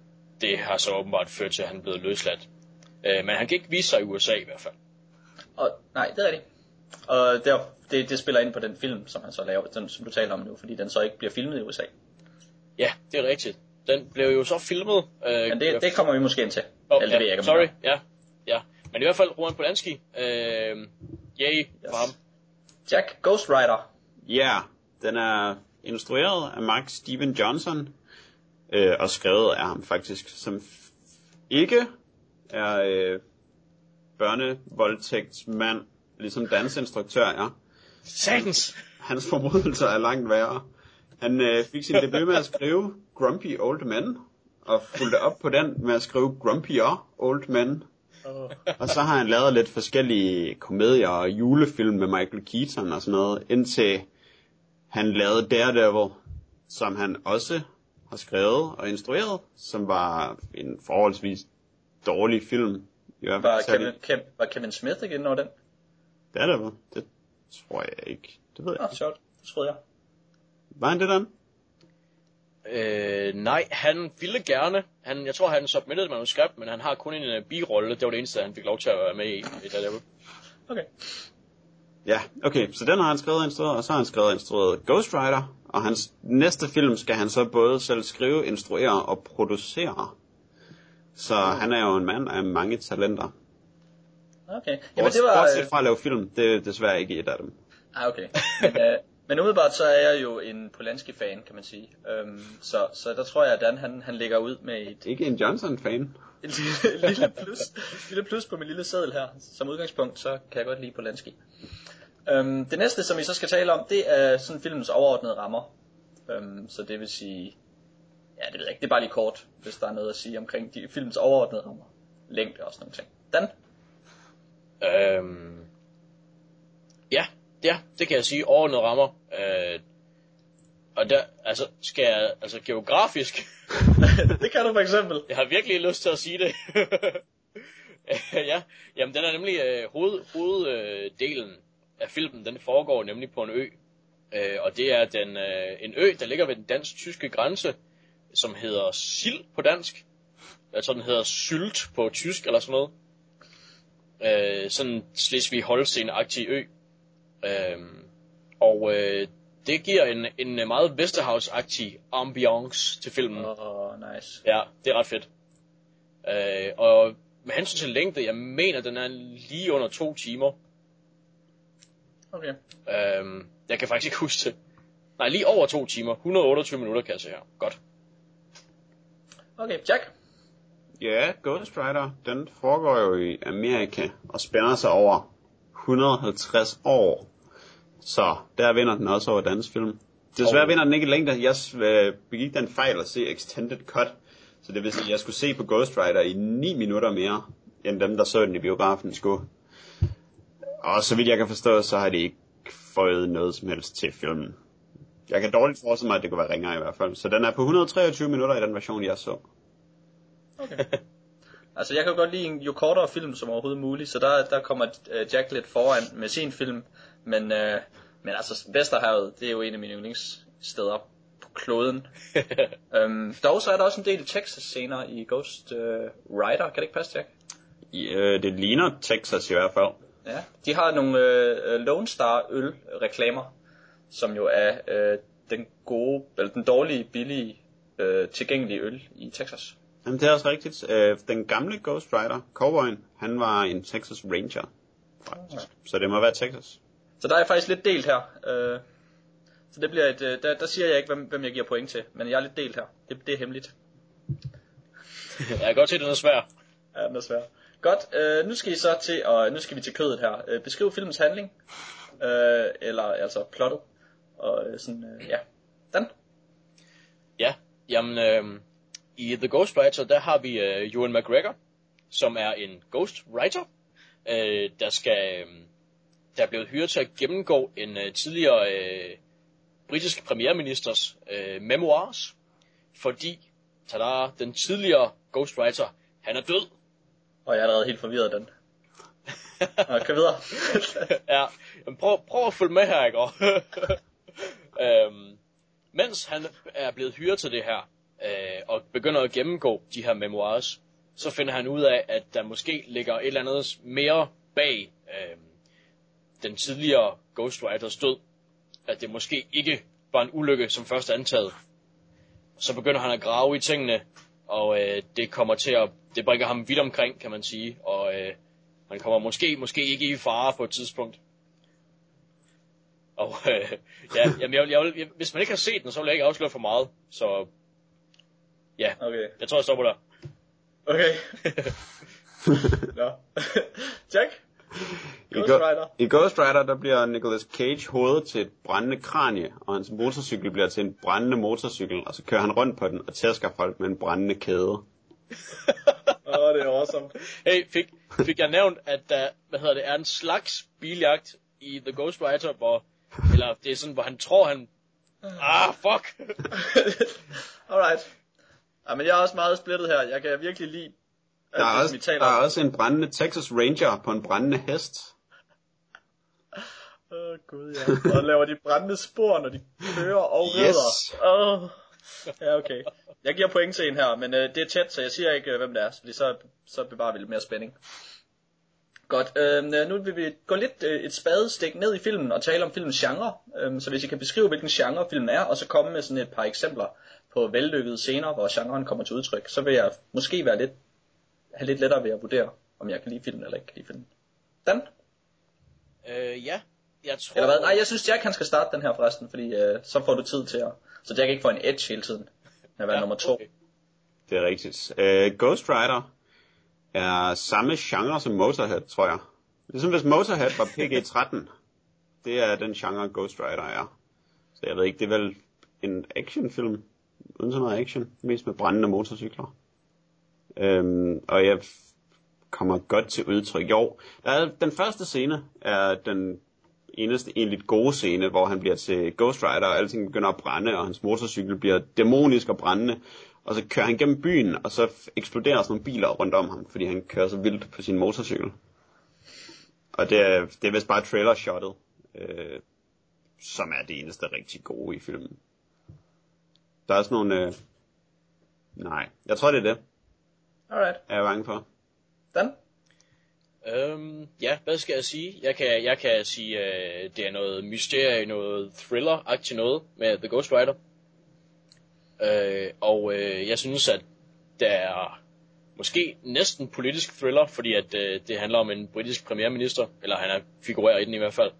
[SPEAKER 2] det har så åbenbart ført til, at han er blevet løsladt. Øh, men han kan ikke vise sig i U S A i hvert fald.
[SPEAKER 3] Og, nej, det er det. Og der, det, det spiller ind på den film, som han så laver, den, som du taler om nu, fordi den så ikke bliver filmet i U S A.
[SPEAKER 2] Ja, det er rigtigt. Den blev jo så filmet. Øh,
[SPEAKER 3] Men det, det kommer vi måske ind til.
[SPEAKER 2] Oh,
[SPEAKER 3] Eller
[SPEAKER 2] ja,
[SPEAKER 3] det ved jeg ikke, om
[SPEAKER 2] sorry, ja, ja. Men i hvert fald Roman Polanski. Øh, yay yes. for ham.
[SPEAKER 3] Jack, Ghost Rider.
[SPEAKER 4] Ja, yeah, den er instrueret af Mark Steven Johnson, øh, og skrevet af ham faktisk, som f- ikke er øh, børnevoldtægtsmand, ligesom dansinstruktør er.
[SPEAKER 2] Satans!
[SPEAKER 4] Hans formodelser er langt værre. Han øh, fik sin debut med at skrive Grumpy Old Men, og fulgte op på den med at skrive Grumpier Old Men. Oh. Og så har han lavet lidt forskellige komedier og julefilm med Michael Keaton og sådan noget, indtil han lavede Daredevil, som han også har skrevet og instrueret, som var en forholdsvis dårlig film.
[SPEAKER 3] Var Kevin, Kev, var Kevin Smith ikke inde over den?
[SPEAKER 4] Daredevil? Det tror jeg ikke. Det ved jeg
[SPEAKER 3] ikke. Ah, sjovt. Det troede jeg.
[SPEAKER 4] Var han det den?
[SPEAKER 2] Øh, nej, han ville gerne. Han, jeg tror, han submittede et manuskript, men han har kun en uh, birolle. Det var det eneste, han fik lov til at være med i. i Daredevil.
[SPEAKER 3] Okay.
[SPEAKER 4] Ja, okay. Så den har han skrevet og instrueret, og så har han skrevet og instrueret Ghost Rider. Og hans næste film skal han så både selv skrive, instruere og producere. Så okay. Han er jo en mand af mange talenter.
[SPEAKER 3] Okay. Jamen, det var...
[SPEAKER 4] Bortset fra at lave film, det er desværre ikke et af dem.
[SPEAKER 3] Ah, okay. Men, øh, men umiddelbart så er jeg jo en Polanski-fan, kan man sige. Øhm, så, så der tror jeg, at Dan han, han lægger ud med et...
[SPEAKER 4] Ikke en Johnson-fan.
[SPEAKER 3] Et lille, lille, plus, lille plus på min lille seddel her. Som udgangspunkt, så kan jeg godt lide Polanski. Øhm, det næste, som vi så skal tale om, det er sådan filmens overordnede rammer. Øhm, så det vil sige... Ja, det ved jeg ikke. Det er bare lige kort, hvis der er noget at sige omkring de filmens overordnede rammer. Længde og sådan nogle ting. Dan?
[SPEAKER 2] Øhm... Ja, ja, det kan jeg sige. Overordnede rammer. Øh... Og der, altså, skal jeg, altså geografisk...
[SPEAKER 3] Det kan du for eksempel.
[SPEAKER 2] Jeg har virkelig lyst til at sige det. Ja, jamen den er nemlig øh, hoved, hoveddelen øh, af filmen, den foregår nemlig på en ø. Øh, og det er den, øh, en ø, der ligger ved den dansk-tyske grænse, som hedder Sild på dansk. Jeg tror, den hedder Sylt på tysk eller sådan noget. Øh, sådan en Slesvig-Holsten-agtig ø. Øh, og øh, det giver en, en meget Vesterhavs-agtig ambiance til filmen.
[SPEAKER 3] Åh, oh, nice.
[SPEAKER 2] Ja, det er ret fedt. Øh, og med hensyn til længde, jeg mener, den er lige under to timer.
[SPEAKER 3] Okay.
[SPEAKER 2] Øh, jeg kan faktisk ikke huske det. Nej, lige over to timer. et hundrede og otteogtyve minutter kan jeg se her. Godt.
[SPEAKER 3] Okay, Jack?
[SPEAKER 4] Ja, Ghost Rider, den foregår jo i Amerika og spænder sig over et hundrede og halvtreds år. Så der vinder den også over dansk film. Desværre oh. vinder den ikke i længde. Jeg begik den fejl at se Extended Cut. Så det vil sige, at jeg skulle se på Ghost Rider i ni minutter mere, end dem, der så den i biografen skulle. Og så vidt jeg kan forstå, så har de ikke fået noget som helst til filmen. Jeg kan dårligt forestille mig, at det kunne være ringere i hvert fald. Så den er på et hundrede og treogtyve minutter i den version, jeg så.
[SPEAKER 3] Okay. Altså, jeg kan jo godt lide en jo kortere film som overhovedet muligt, så der, der kommer Jack lidt foran med sin film. Men, øh, men altså, Vesterhavet, det er jo en af mine yndlingssteder på kloden. øhm, dog så er der også en del Texas-scener i Ghost øh, Rider. Kan det ikke passe, Jack?
[SPEAKER 4] Ja, det ligner Texas i hvert fald.
[SPEAKER 3] Ja, de har nogle øh, Lone Star øl-reklamer, som jo er øh, den gode, eller den dårlige, billige, øh, tilgængelige øl i Texas.
[SPEAKER 4] Jamen, det er også rigtigt. Øh, den gamle Ghost Rider, cowboyen, han var en Texas Ranger. Faktisk. Okay. Så det må være Texas. Så
[SPEAKER 3] der er faktisk lidt delt her. Øh, så det bliver et, øh, der, der siger jeg ikke, hvem, hvem jeg giver point til, men jeg er lidt delt her. Det, det er hemmeligt.
[SPEAKER 2] Jeg kan godt se, at den er svær.
[SPEAKER 3] Ja, den er svær. Godt, øh, nu skal I så til, og nu skal vi til kødet her. Øh, beskriv filmens handling, øh, eller altså plottet, og øh, sådan, øh, ja. Dan?
[SPEAKER 2] Ja, jamen, øh, i The Ghostwriter, der har vi øh, Ewan McGregor, som er en ghostwriter, øh, der skal, øh, der er blevet hyret til at gennemgå en øh, tidligere øh, britisk premierministers øh, memoirs, fordi, tada, den tidligere ghostwriter, han er død.
[SPEAKER 3] Og jeg er allerede helt forvirret den. Nå, kan videre.
[SPEAKER 2] Ja, men prøv, prøv at følge med her, ikke? øhm, mens han er blevet hyret til det her, øh, og begynder at gennemgå de her memoirs, så finder han ud af, at der måske ligger et eller andet mere bag øh, den tidligere ghostwriters død. At det måske ikke var en ulykke som først antaget. Så begynder han at grave i tingene, og øh, det kommer til at, det bringer ham vidt omkring, kan man sige, og øh, han kommer måske, måske ikke i fare på et tidspunkt. Og øh, ja, jamen, jeg, jeg, jeg, hvis man ikke har set den, så vil jeg ikke afsløre for meget, så ja,
[SPEAKER 3] okay.
[SPEAKER 2] Jeg tror, jeg stopper der.
[SPEAKER 3] Okay. Nå. Jack? Ghost
[SPEAKER 4] I,
[SPEAKER 3] Rider.
[SPEAKER 4] I Ghost Rider, der bliver Nicolas Cage hovedet til et brændende kranie, og hans motorcykel bliver til en brændende motorcykel, og så kører han rundt på den og tæsker folk med en brændende kæde.
[SPEAKER 3] Åh, oh, det er awesome.
[SPEAKER 2] Hey, fik, fik jeg nævnt, at der, hvad hedder det, er en slags biljagt i The Ghost Rider, hvor, eller det er sådan, hvor han tror, han, ah, fuck.
[SPEAKER 3] Alright. Ja, men jeg er også meget splittet her. Jeg kan virkelig lide
[SPEAKER 4] Der er, også, der er også en brændende Texas Ranger på en brændende hest.
[SPEAKER 3] Åh oh, gud, ja. Og laver de brændende spor, når de kører og rider.
[SPEAKER 4] Yes.
[SPEAKER 3] Oh. Ja, okay. Jeg giver point til en her, men øh, det er tæt, så jeg siger ikke, øh, hvem det er, fordi så, så bevarer vi lidt mere spænding. Godt, øh, nu vil vi gå lidt øh, et spadestik ned i filmen og tale om filmens genre. Øh, så hvis I kan beskrive, hvilken genre filmen er, og så komme med sådan et par eksempler på vellykkede scener, hvor genren kommer til udtryk, så vil jeg måske være lidt, have lidt lettere ved at vurdere, om jeg kan lide filmen eller ikke kan lide filmen. Dan?
[SPEAKER 2] Øh, ja, jeg tror...
[SPEAKER 3] Eller hvad? Nej, jeg synes, Jack han skal starte den her forresten, fordi øh, så får du tid til at... Så Jack ikke får en edge hele tiden. At være ja, nummer to. Okay.
[SPEAKER 4] Det er rigtigt. Uh, Ghost Rider er samme genre som Motorhead, tror jeg. Ligesom hvis Motorhead var P G tretten. Det er den genre Ghost Rider er. Så jeg ved ikke, det er vel en actionfilm uden så meget action, mest med brændende motorcykler. Um, og jeg kommer godt til udtryk. Jo, der er, den første scene er den eneste egentlig gode scene, hvor han bliver til Ghost Rider, og alting begynder at brænde, og hans motorcykel bliver dæmonisk og brændende, og så kører han gennem byen, og så eksploderer sådan nogle biler rundt om ham, fordi han kører så vildt på sin motorcykel. Og det er, det er vist bare trailer-shottet, øh, som er det eneste rigtig gode i filmen. Der er også nogle... Øh... Nej, jeg tror det er det.
[SPEAKER 3] Alright.
[SPEAKER 4] Er jeg bange for.
[SPEAKER 3] Dan?
[SPEAKER 2] Øhm, ja, hvad skal jeg sige? Jeg kan, jeg kan sige, øh, det er noget mysterie, noget thriller-agtigt noget med The Ghost Rider. Øh, og øh, jeg synes, at der er måske næsten politisk thriller, fordi at øh, det handler om en britisk premierminister, eller han er figurerer i den i hvert fald.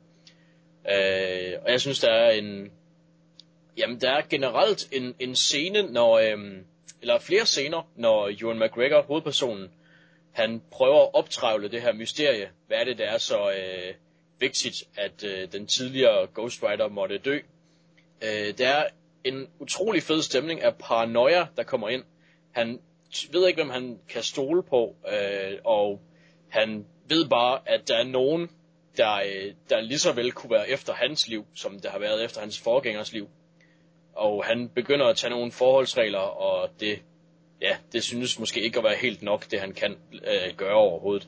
[SPEAKER 2] Øh, og jeg synes, der er en... Jamen, der er generelt en, en scene, når... Øh, eller flere scener, når Ewan McGregor, hovedpersonen, han prøver at optrævle det her mysterie. Hvad er det, der er så øh, vigtigt, at øh, den tidligere Ghost Rider måtte dø? Øh, der er en utrolig fed stemning af paranoia, der kommer ind. Han ved ikke, hvem han kan stole på, øh, og han ved bare, at der er nogen, der, øh, der lige så vel kunne være efter hans liv, som der har været efter hans forgængers liv. Og han begynder at tage nogle forholdsregler, og det... Ja, det synes måske ikke at være helt nok, det han kan øh, gøre overhovedet.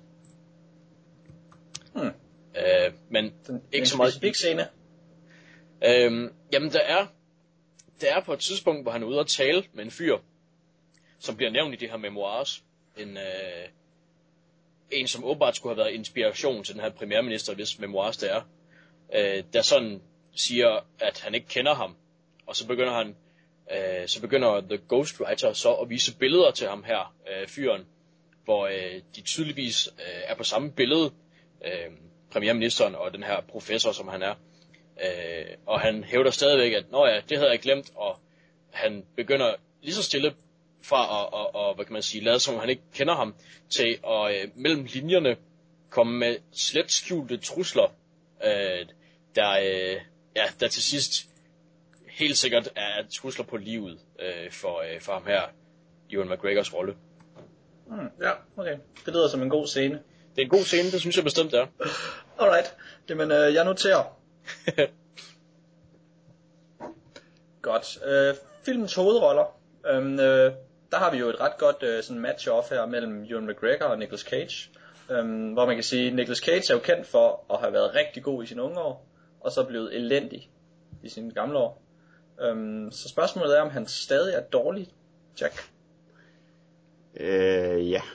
[SPEAKER 2] Hmm. Øh, men
[SPEAKER 3] den,
[SPEAKER 2] ikke
[SPEAKER 3] en
[SPEAKER 2] så meget...
[SPEAKER 3] specifik scene?
[SPEAKER 2] Øh, jamen, der er, der er på et tidspunkt, hvor han er ude at tale med en fyr, som bliver nævnt i de her memoirs. En, øh, en som åbenbart skulle have været inspiration til den her premierminister, hvis memoirs det er. Øh, der sådan siger, at han ikke kender ham. Og så begynder han... Øh, så begynder The Ghostwriter så at vise billeder til ham her, øh, fyren, hvor øh, de tydeligvis øh, er på samme billede, øh, premierministeren og den her professor, som han er. Øh, og han hævder stadigvæk, at nå ja, det havde jeg glemt, og han begynder lige så stille fra at, og, og, hvad kan man sige, lade som han ikke kender ham, til at øh, mellem linjerne komme med slet skjulte trusler, øh, der, øh, ja, der til sidst helt sikkert er trusler på livet øh, for, øh, for ham her, Ewan McGregors rolle.
[SPEAKER 3] Hmm, ja, okay. Det lyder som en god scene.
[SPEAKER 2] Det er en god scene, det synes jeg bestemt er.
[SPEAKER 3] Alright, jamen øh, jeg noterer. Godt. Øh, filmens hovedroller. Øhm, øh, der har vi jo et ret godt øh, sådan match-off her mellem Ewan McGregor og Nicolas Cage. Øhm, hvor man kan sige, at Nicolas Cage er jo kendt for at have været rigtig god i sine unge år, og så blevet elendig i sine gamle år. Øhm, så spørgsmålet er, om han stadig er dårlig Jack?
[SPEAKER 4] Øh, ja.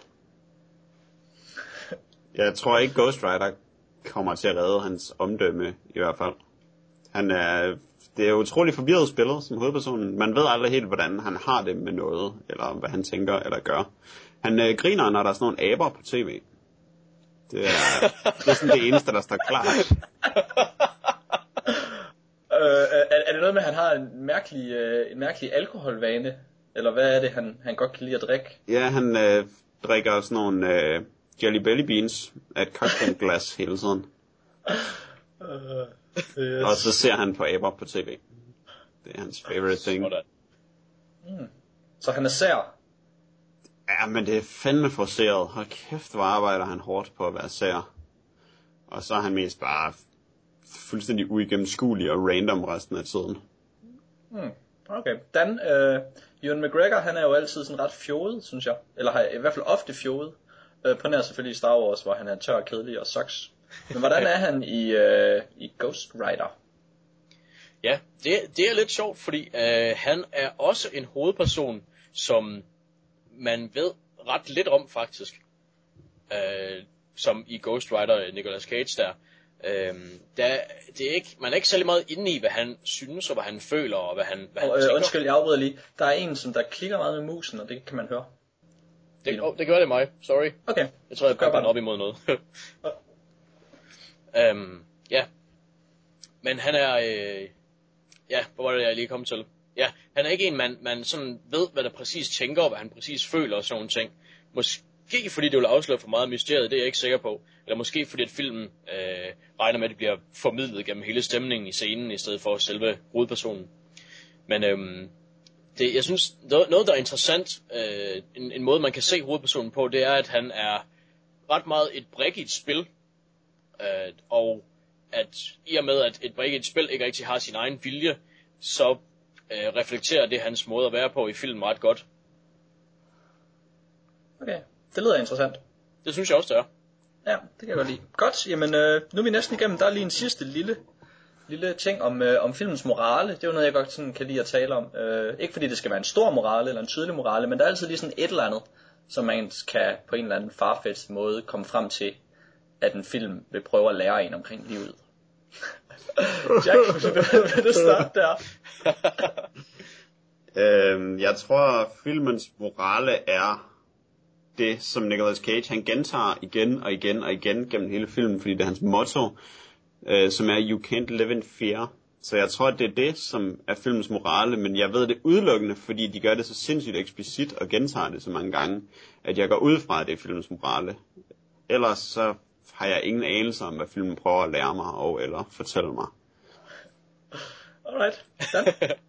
[SPEAKER 4] Jeg tror ikke Ghost Rider kommer til at redde hans omdømme, i hvert fald. Han er, det er utroligt forvirret spillet som hovedpersonen. Man ved aldrig helt, hvordan han har det med noget, eller hvad han tænker eller gør. Han øh, griner, når der er sådan nogle aber på tv. Det er, det er sådan det eneste, der står klart.
[SPEAKER 3] øh, er, er det noget med, at han har en mærkelig, øh, en mærkelig alkoholvane? Eller hvad er det, han, han godt kan lide at drikke?
[SPEAKER 4] Ja, han øh, drikker sådan nogle øh, Jelly Belly Beans af et cocktailglas hele tiden.
[SPEAKER 3] Uh, yes.
[SPEAKER 4] Og så ser han på aber på tv. Det er hans favorite thing.
[SPEAKER 3] Mm. Så han er sær?
[SPEAKER 4] Ja, men det er fandme forceret. Hold kæft, hvor arbejder han hårdt på at være sær. Og så er han mest bare fuldstændig uigennemskuelig og random resten af tiden.
[SPEAKER 3] Mm. Okay. Dan, øh, Ewan McGregor, han er jo altid sådan ret fjodet, synes jeg. Eller har i hvert fald ofte fjodet. Øh, på nær selvfølgelig i Star Wars, hvor han er tør, kedelig og sucks. Men hvordan er han i, øh, i Ghost Rider?
[SPEAKER 2] Ja, det, det er lidt sjovt, fordi øh, han er også en hovedperson, som man ved ret lidt om faktisk. Øh, som i Ghost Rider, Nicolas Cage der. Øh, der det er ikke, man er ikke særlig meget inde i, hvad han synes og hvad han føler og hvad han, hvad
[SPEAKER 3] og,
[SPEAKER 2] han
[SPEAKER 3] øh,
[SPEAKER 2] tænker.
[SPEAKER 3] Undskyld, jeg afbryder lige. Der er en, som der klikker meget med musen, og det kan man høre.
[SPEAKER 2] Det, oh, det gør det mig, sorry.
[SPEAKER 3] Okay.
[SPEAKER 2] Jeg tror, jeg gør den op imod noget. øhm, ja. Men han er... Øh, ja, hvor var det, jeg lige kom til? Ja, han er ikke en, man, man sådan ved, hvad der præcis tænker, og hvad han præcis føler og sådan nogle ting. Måske fordi det vil afsløre for meget mysteriet, det er jeg ikke sikker på. Eller måske fordi, at filmen øh, regner med, at det bliver formidlet gennem hele stemningen i scenen, i stedet for selve hovedpersonen. Men øhm, det, jeg synes, noget, noget der er interessant, øh, en, en måde man kan se hovedpersonen på, det er, at han er ret meget et brik i et spil. Øh, og at i og med, at et brik i et spil ikke rigtig har sin egen vilje, så øh, reflekterer det hans måde at være på i filmen ret godt.
[SPEAKER 3] Okay, det lyder interessant.
[SPEAKER 2] Det synes jeg også, det er.
[SPEAKER 3] Ja, det kan jeg godt lide. Godt, jamen øh, nu er vi næsten igennem. Der er lige en sidste lille, lille ting om, øh, om filmens morale. Det er jo noget, jeg godt sådan kan lide at tale om. Øh, ikke fordi det skal være en stor morale eller en tydelig morale, men der er altid lige sådan et eller andet, som man kan på en eller anden farfetched måde komme frem til, at en film vil prøve at lære en omkring livet. Jack, vil du starte der?
[SPEAKER 4] øhm, jeg tror, filmens morale er det, som Nicolas Cage han gentager igen og igen og igen gennem hele filmen, fordi det er hans motto, øh, som er You can't live in fear. Så jeg tror, at det er det, som er filmens morale, men jeg ved det udelukkende, fordi de gør det så sindssygt eksplicit og gentager det så mange gange, at jeg går ud fra, at det er filmens morale. Ellers så har jeg ingen anelse om, hvad filmen prøver at lære mig og eller fortælle mig.
[SPEAKER 3] Alright, Dan?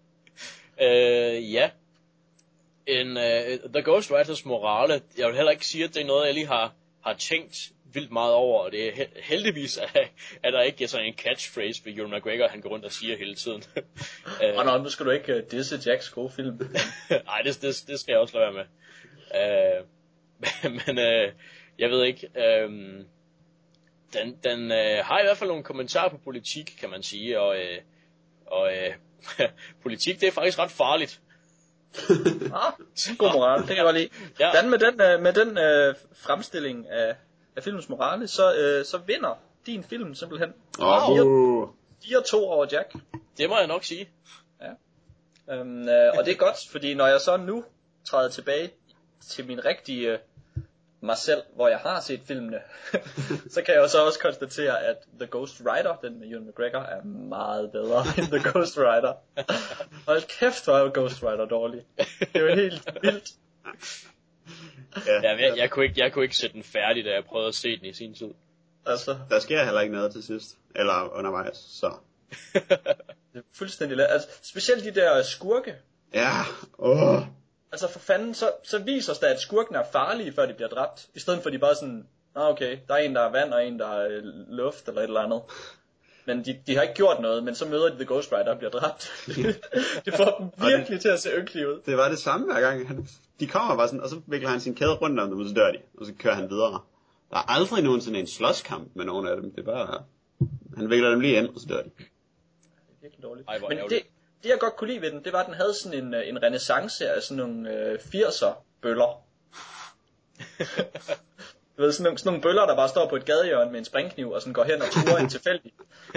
[SPEAKER 2] øh, ja. En, uh, The Ghost Riders morale, jeg vil heller ikke sige, at det er noget, jeg lige har, har tænkt vildt meget over, og det er he- heldigvis, at, at der ikke er sådan en catchphrase ved Ewan McGregor, han går rundt og siger hele tiden.
[SPEAKER 3] uh, og nå, nu skal du ikke uh, disse Jacks gode film.
[SPEAKER 2] Nej, det, det, det skal jeg også lade være med. Uh, men uh, jeg ved ikke, uh, den, den uh, har i hvert fald nogle kommentarer på politik, kan man sige, og, uh, og uh, politik, det er faktisk ret farligt.
[SPEAKER 3] ah, god moral, det kan jeg godt lide. Ja. Dan, med den, uh, med den uh, fremstilling af, af filmens morale, så, uh, så vinder din film simpelthen
[SPEAKER 4] oh.
[SPEAKER 3] fire to over Jack.
[SPEAKER 2] Det må jeg nok sige.
[SPEAKER 3] Ja. Um, uh, og det er godt, fordi når jeg så nu træder tilbage til min rigtige uh, mig selv, hvor jeg har set filmene, så kan jeg jo så også konstatere, at The Ghost Rider, den med Ewan McGregor, er meget bedre end The Ghost Rider. Hold kæft, hvor er Ghost Rider dårlig. Det er jo helt vildt.
[SPEAKER 2] Ja, ja jeg, jeg, kunne ikke, jeg kunne ikke sætte den færdig, da jeg prøvede at se den i sin tid.
[SPEAKER 3] Altså.
[SPEAKER 4] Der sker heller ikke noget til sidst, eller undervejs, så.
[SPEAKER 3] Det er fuldstændig let. Altså, specielt de der skurke.
[SPEAKER 4] Ja, åh.
[SPEAKER 3] Altså for fanden, så, så viser det, at skurken er farlige, før de bliver dræbt. I stedet for, at de bare sådan, ah, okay, der er en, der er vand, og en, der er luft, eller et eller andet. Men de, de har ikke gjort noget, men så møder de The Ghost Rider og bliver dræbt. Det får dem virkelig til at se ynkelige ud.
[SPEAKER 4] Det var det samme hver gang. Han, de kommer bare sådan, og så vikler han sin kæde rundt om dem, og så dør de. Og så kører han videre. Der er aldrig nogensinde en slåskamp med nogen af dem. Det er bare, han vikler dem lige ind, og så dør de.
[SPEAKER 3] Det er virkelig dårligt.
[SPEAKER 2] Ej,
[SPEAKER 3] men det, det jeg godt kunne lide ved den, det var, at den havde sådan en, en renaissance af sådan nogle øh, firser bøller. Du ved, sådan nogle, sådan nogle bøller, der bare står på et gadehjørne med en springkniv, og sådan går hen og truer en tilfældig.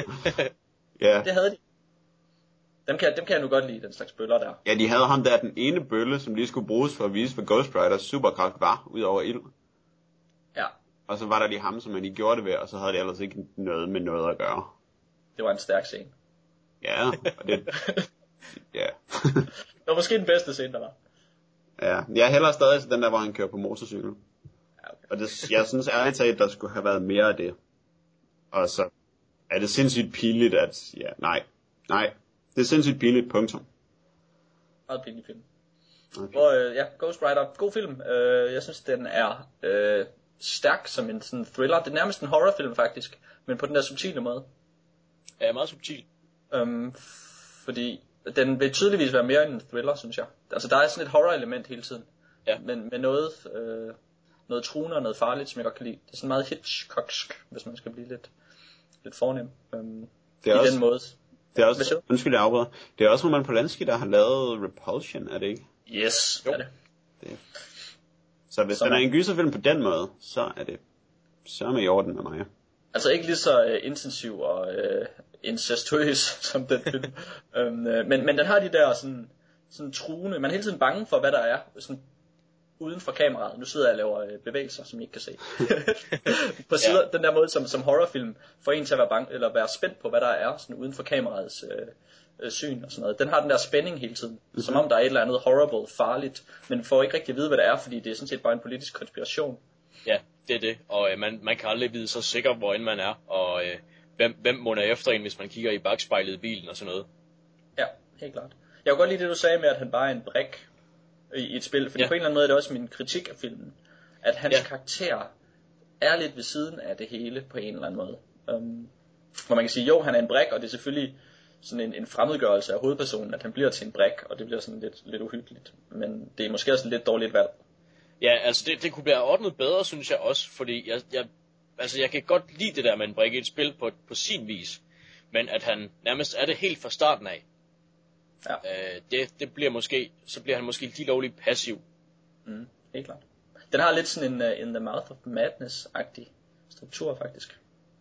[SPEAKER 4] Ja.
[SPEAKER 3] Det havde de. Dem kan, dem kan jeg nu godt lide, den slags bøller der.
[SPEAKER 4] Ja, de havde ham der, den ene bølle, som lige skulle bruges for at vise, hvad Ghost Riders superkraft var, ud over ild.
[SPEAKER 3] Ja,
[SPEAKER 4] Og så var der lige ham, som man lige gjorde det ved, og så havde det ellers ikke noget med noget at gøre.
[SPEAKER 3] det var en stærk scene.
[SPEAKER 4] Ja, og det... Ja.
[SPEAKER 3] Det var måske den bedste scene, der var.
[SPEAKER 4] Ja, jeg hælder stadig til den der, hvor han kører på motorcykel.
[SPEAKER 3] Ja, okay.
[SPEAKER 4] Og det, jeg synes ærligt talt, der skulle have været mere af det. Og så er det sindssygt pinligt, at... Ja, nej. Nej. Det er sindssygt pinligt, punktum.
[SPEAKER 3] Meget pinlig film.
[SPEAKER 4] Okay.
[SPEAKER 3] Hvor, øh, ja, Ghost Rider, god film. Øh, jeg synes, den er øh, stærk som en sådan thriller. Det er nærmest en horrorfilm, faktisk. Men på den der subtile måde.
[SPEAKER 2] Ja, meget subtil.
[SPEAKER 3] Øhm, fordi den vil tydeligvis være mere end en thriller, synes jeg. Altså, der er sådan et horror-element hele tiden.
[SPEAKER 2] Ja.
[SPEAKER 3] Men med noget, øh, noget truende og noget farligt, som jeg godt kan lide. Det er sådan meget Hitchcocksk, hvis man skal blive lidt, lidt fornem. Øhm,
[SPEAKER 4] Det er
[SPEAKER 3] I
[SPEAKER 4] også-
[SPEAKER 3] den måde.
[SPEAKER 4] Det er
[SPEAKER 3] Hvad siger
[SPEAKER 4] også,
[SPEAKER 3] du?
[SPEAKER 4] undskyld, jeg afbryder. Det er også Roman Polanski, der har lavet Repulsion, er det ikke?
[SPEAKER 3] Yes,
[SPEAKER 2] Jo.
[SPEAKER 3] er det.
[SPEAKER 4] Så hvis
[SPEAKER 3] Som
[SPEAKER 4] den er
[SPEAKER 3] er-
[SPEAKER 4] en gyserfilm på den måde, så er det så med i orden med mig.
[SPEAKER 3] Altså ikke lige så øh, intensiv og øh, incestuøs som den film. øhm, øh, men, men den har de der sådan, sådan truende. Man er hele tiden bange for, hvad der er sådan, uden for kameraet. Nu sidder jeg og laver øh, bevægelser, som I ikke kan se. På sider, ja. Den der måde, som, som horrorfilm får en til at være, bange, eller være spændt på, hvad der er sådan uden for kameraets øh, øh, syn og sådan noget. Den har den der spænding hele tiden. Mm-hmm. Som om der er et eller andet horrible, farligt, men får ikke rigtig at vide, hvad det er, fordi det er sådan set bare en politisk konspiration.
[SPEAKER 2] Ja, det er det. Og øh, man, man kan aldrig vide så sikker, hvor end man er. Og øh, hvem, hvem må er efter en, hvis man kigger i bagspejlet i bilen og sådan noget.
[SPEAKER 3] Ja, helt klart. Jeg kunne godt lide det, du sagde med, at han bare er en brik i, i et spil. Fordi
[SPEAKER 2] Ja.
[SPEAKER 3] på en eller anden måde er det også min kritik af filmen. At hans
[SPEAKER 2] Ja.
[SPEAKER 3] ja. karakter er lidt ved siden af det hele på en eller anden måde. Um, hvor man kan sige, jo, han er en brik, og det er selvfølgelig sådan en, en fremmedgørelse af hovedpersonen, at han bliver til en brik, og det bliver sådan lidt, lidt uhyggeligt. Men det er måske også et lidt dårligt valg.
[SPEAKER 2] Ja, altså det, det kunne blive ordnet bedre, synes jeg også, fordi jeg, jeg, altså jeg kan godt lide det der med en brik i et spil på, på sin vis, men at han nærmest er det helt fra starten af,
[SPEAKER 3] Ja,
[SPEAKER 2] øh, det, det bliver måske, så bliver han måske lige lovligt passiv.
[SPEAKER 3] mm, helt klart. Den har lidt sådan en uh, In the Mouth of Madness-agtig struktur, faktisk.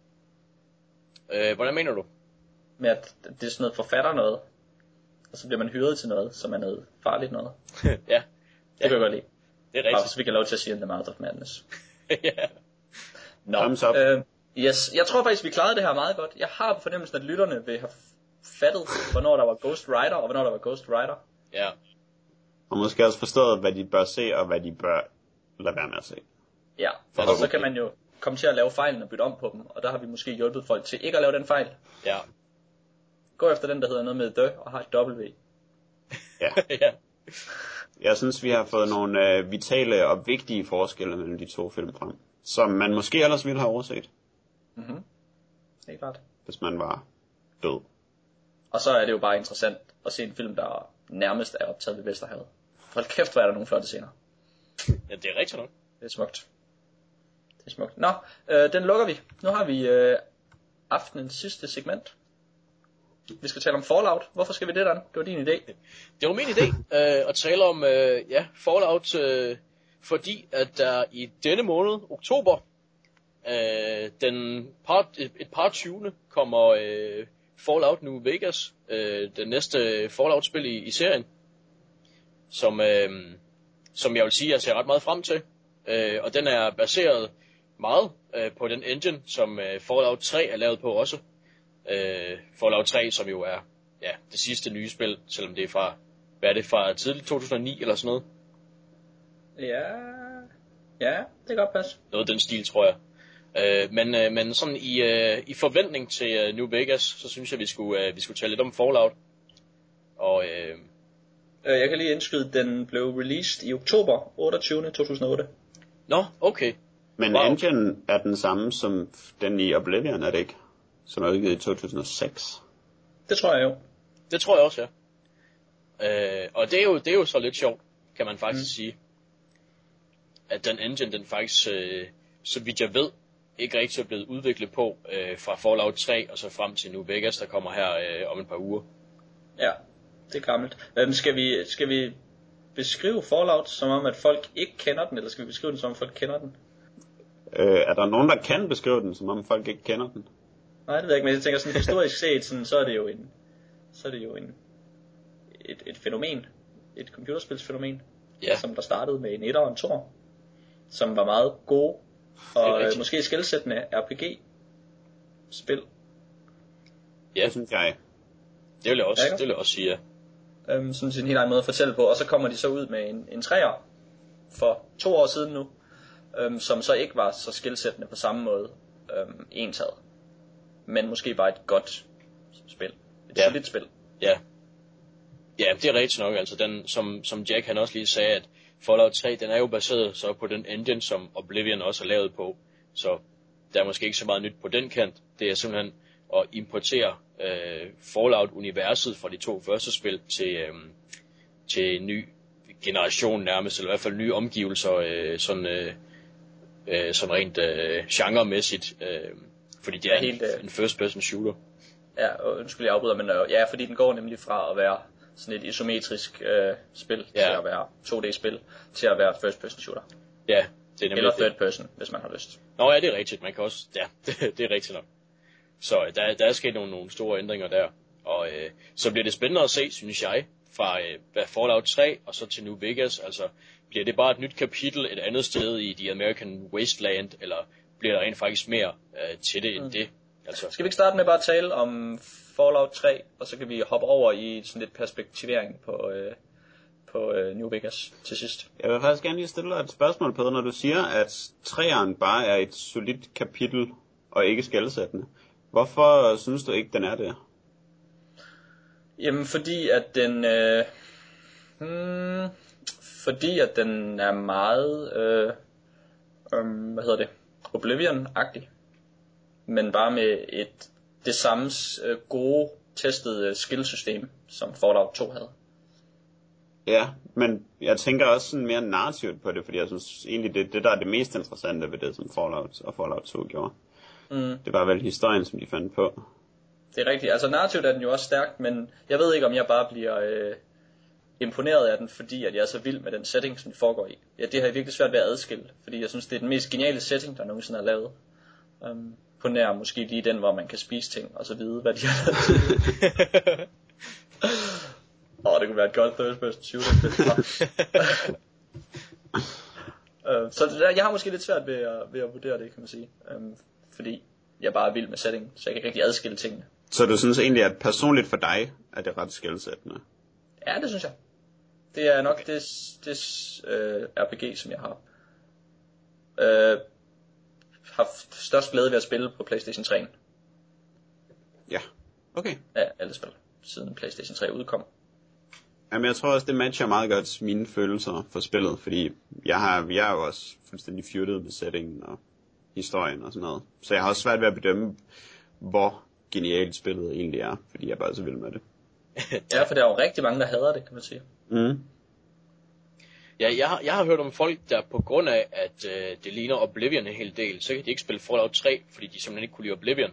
[SPEAKER 2] Øh, hvordan mener du?
[SPEAKER 3] Med at det er sådan noget forfatter noget, og så bliver man hyret til noget, som er noget farligt noget.
[SPEAKER 2] ja,
[SPEAKER 3] Det kan jeg godt lide.
[SPEAKER 2] det er
[SPEAKER 3] Bare
[SPEAKER 2] rigtigt.
[SPEAKER 3] så vi kan lov til at sige In the Mouth of Madness.
[SPEAKER 2] ja.
[SPEAKER 3] Nå,
[SPEAKER 4] Thumbs up.
[SPEAKER 3] øh, yes. Jeg tror faktisk, vi klarede det her meget godt. Jeg har på fornemmelsen, at lytterne vil have fattet, hvornår der var Ghost Rider, og hvornår der var Ghost Rider.
[SPEAKER 2] ja.
[SPEAKER 4] Og måske også forstået, hvad de bør se, og hvad de bør lade være med at se.
[SPEAKER 3] Ja, og så kan man jo komme til at lave fejlen og bytte om på dem, og der har vi måske hjulpet folk til ikke at lave den fejl.
[SPEAKER 2] Ja.
[SPEAKER 3] Gå efter den, der hedder noget med The, og har et W.
[SPEAKER 4] Ja.
[SPEAKER 2] ja.
[SPEAKER 4] Jeg synes, vi har fået nogle øh, vitale og vigtige forskelle mellem de to film frem, som man måske ellers ville have overset,
[SPEAKER 3] Mhm. Helt klart.
[SPEAKER 4] hvis man var død.
[SPEAKER 3] Og så er det jo bare interessant at se en film, der nærmest er optaget ved Vesterhavet. Hold kæft, hvor er der nogle flotte scener.
[SPEAKER 2] ja, det er rigtigt nok.
[SPEAKER 3] Det er smukt. Det er smukt. Nå, øh, den lukker vi. Nu har vi øh, aftenens sidste segment. Vi skal tale om Fallout. Hvorfor skal vi det, Dan? Det var din idé.
[SPEAKER 2] Det var min idé øh, at tale om øh, ja, Fallout, øh, fordi at der i denne måned, oktober, øh, den par, et, et par tyvende, kommer øh, Fallout New Vegas, øh, den næste Fallout-spil i, i serien, som, øh, som jeg vil sige, jeg ser ret meget frem til. Øh, og den er baseret meget øh, på den engine, som øh, Fallout tre er lavet på også. Øh, Fallout tre, som jo er ja, det sidste nye spil, selvom det er fra, hvad er det, fra tidligt to tusind og ni eller sådan noget.
[SPEAKER 3] Ja, ja, det kan godt passe.
[SPEAKER 2] Noget af den stil, tror jeg. Øh, men, øh, men sådan i, øh, i forventning til øh, New Vegas, så synes jeg, vi skulle, øh, vi skulle tale lidt om Fallout. Og øh,
[SPEAKER 3] Øh, jeg kan lige indskyde, den blev released i oktober otteogtyvende to tusind og otte.
[SPEAKER 2] nå, okay.
[SPEAKER 4] Men
[SPEAKER 2] Wow.
[SPEAKER 4] wow. engine er den samme som den i Oblivion, er det ikke? Som er udgivet i to tusind og seks.
[SPEAKER 3] Det tror jeg jo.
[SPEAKER 2] Det tror jeg også, ja. Øh, og det er, jo, det er jo så lidt sjovt, kan man faktisk mm. sige. At den engine, den faktisk, øh, så vidt jeg ved, ikke rigtig er blevet udviklet på øh, fra Fallout tre og så frem til New Vegas, der kommer her øh, om et par uger.
[SPEAKER 3] Ja. det er gammelt. Øhm, skal, vi, skal vi beskrive Fallout som om, at folk ikke kender den, eller skal vi beskrive den som om folk kender den?
[SPEAKER 4] Øh, er der nogen, der kan beskrive den, som om folk ikke kender den?
[SPEAKER 3] Nej, det ved jeg ikke, men jeg tænker sådan historisk set, sådan, så er det jo en, så er det jo en, et, et fænomen, et computerspilsfænomen,
[SPEAKER 2] Ja.
[SPEAKER 3] som der startede med en etter og en toer, som var meget gode, og øh, måske skelsættende R P G-spil.
[SPEAKER 2] Ja,
[SPEAKER 4] Det synes jeg.
[SPEAKER 2] det vil jeg også,
[SPEAKER 3] Ja,
[SPEAKER 2] det vil jeg også sige, ja.
[SPEAKER 3] Øhm, sådan sin helt egen måde at fortælle på, og så kommer de så ud med en, en træer for to år siden nu, øhm, som så ikke var så skelsættende på samme måde øhm, entaget, men måske bare et godt spil, et
[SPEAKER 2] Ja.
[SPEAKER 3] solidt spil.
[SPEAKER 2] Ja. Ja, det er rigtigt nok, altså den, som, som Jack han også lige sagde, at Fallout tre, den er jo baseret så på den engine, som Oblivion også er lavet på, så der er måske ikke så meget nyt på den kant. Det er simpelthen at importere øh, Fallout-universet fra de to første spil til, øh, til en ny generation nærmest, eller i hvert fald nye omgivelser, øh, sådan, øh, øh, sådan rent øh, genremæssigt, øh, fordi det er
[SPEAKER 3] Ja, helt,
[SPEAKER 2] en,
[SPEAKER 3] øh...
[SPEAKER 2] en first-person shooter.
[SPEAKER 3] Ja, og undskyld, jeg afbryder, men øh, ja, fordi den går nemlig fra at være sådan et isometrisk øh, spil,
[SPEAKER 2] Ja.
[SPEAKER 3] til at være to D-spil, til at være first-person shooter.
[SPEAKER 2] Ja, det er nemlig
[SPEAKER 3] Eller
[SPEAKER 2] det.
[SPEAKER 3] third-person, hvis man har lyst.
[SPEAKER 2] Nå ja, det er rigtigt. Man kan også, ja, det, det er rigtigt nok. Så øh, der, der er sket nogle, nogle store ændringer der. Og øh, så bliver det spændende at se, synes jeg, fra øh, Fallout tre og så til New Vegas. Altså, bliver det bare et nyt kapitel et andet sted i The American Wasteland, eller bliver der rent faktisk mere øh, til det end mm. det? Altså,
[SPEAKER 3] Skal vi ikke starte med bare at tale om Fallout tre, og så kan vi hoppe over i sådan lidt perspektivering på, øh, på øh, New Vegas til sidst.
[SPEAKER 4] Jeg vil faktisk gerne lige stille dig et spørgsmål på, når du siger, at træeren bare er et solidt kapitel og ikke skelsættende. Hvorfor synes du ikke, den er det?
[SPEAKER 3] Jamen fordi at den øh, hmm, fordi at den er meget øh, øh, hvad hedder det, Oblivion-agtig, men bare med et det samme øh, gode testede skillsystem som Fallout to havde.
[SPEAKER 4] Ja, men jeg tænker også sådan mere narrativt på det, fordi jeg synes egentlig, det det, der er det mest interessante ved det, som Fallout og Fallout to gjorde.
[SPEAKER 3] Mm.
[SPEAKER 4] Det var vel historien, som de fandt på.
[SPEAKER 3] Det er rigtigt. Altså narrativt er den jo også stærk, men jeg ved ikke, om jeg bare bliver øh, imponeret af den, fordi at jeg er så vild med den setting, som det foregår i. Ja, det har jeg virkelig svært ved at adskille, fordi jeg synes, det er den mest geniale setting, der nogensinde er lavet. Um, på nær måske lige den, hvor man kan spise ting, og så vide, hvad de har lavet til. Åh, oh, det kunne være et godt third person shooter. uh, så det der, jeg har måske lidt svært ved at, ved at vurdere det, kan man sige. Um, fordi jeg bare er vild med setting, så jeg kan ikke rigtig adskille tingene.
[SPEAKER 4] Så du synes egentlig, at personligt for dig er det ret skelsættende?
[SPEAKER 3] Ja, det synes jeg. Det er nok okay. det, det uh, R P G, som jeg har uh, haft størst glæde ved at spille på PlayStation tre.
[SPEAKER 4] Ja, okay.
[SPEAKER 3] Ja, alle spil, siden PlayStation tre udkom.
[SPEAKER 4] Jamen, jeg tror også, det matcher meget godt mine følelser for spillet, fordi jeg har, jeg er jo også fuldstændig fyrtet med settingen og historien og sådan noget. Så jeg har også svært ved at bedømme, hvor genialt spillet egentlig er, fordi jeg bare er så vild med det.
[SPEAKER 3] Ja, for der er jo rigtig mange, der hader det, kan man sige.
[SPEAKER 4] Mm.
[SPEAKER 2] Ja, jeg har, jeg har hørt om folk, der på grund af, at øh, det ligner Oblivion en hel del, så kan de ikke spille Fallout tre, fordi de simpelthen ikke kunne lide Oblivion.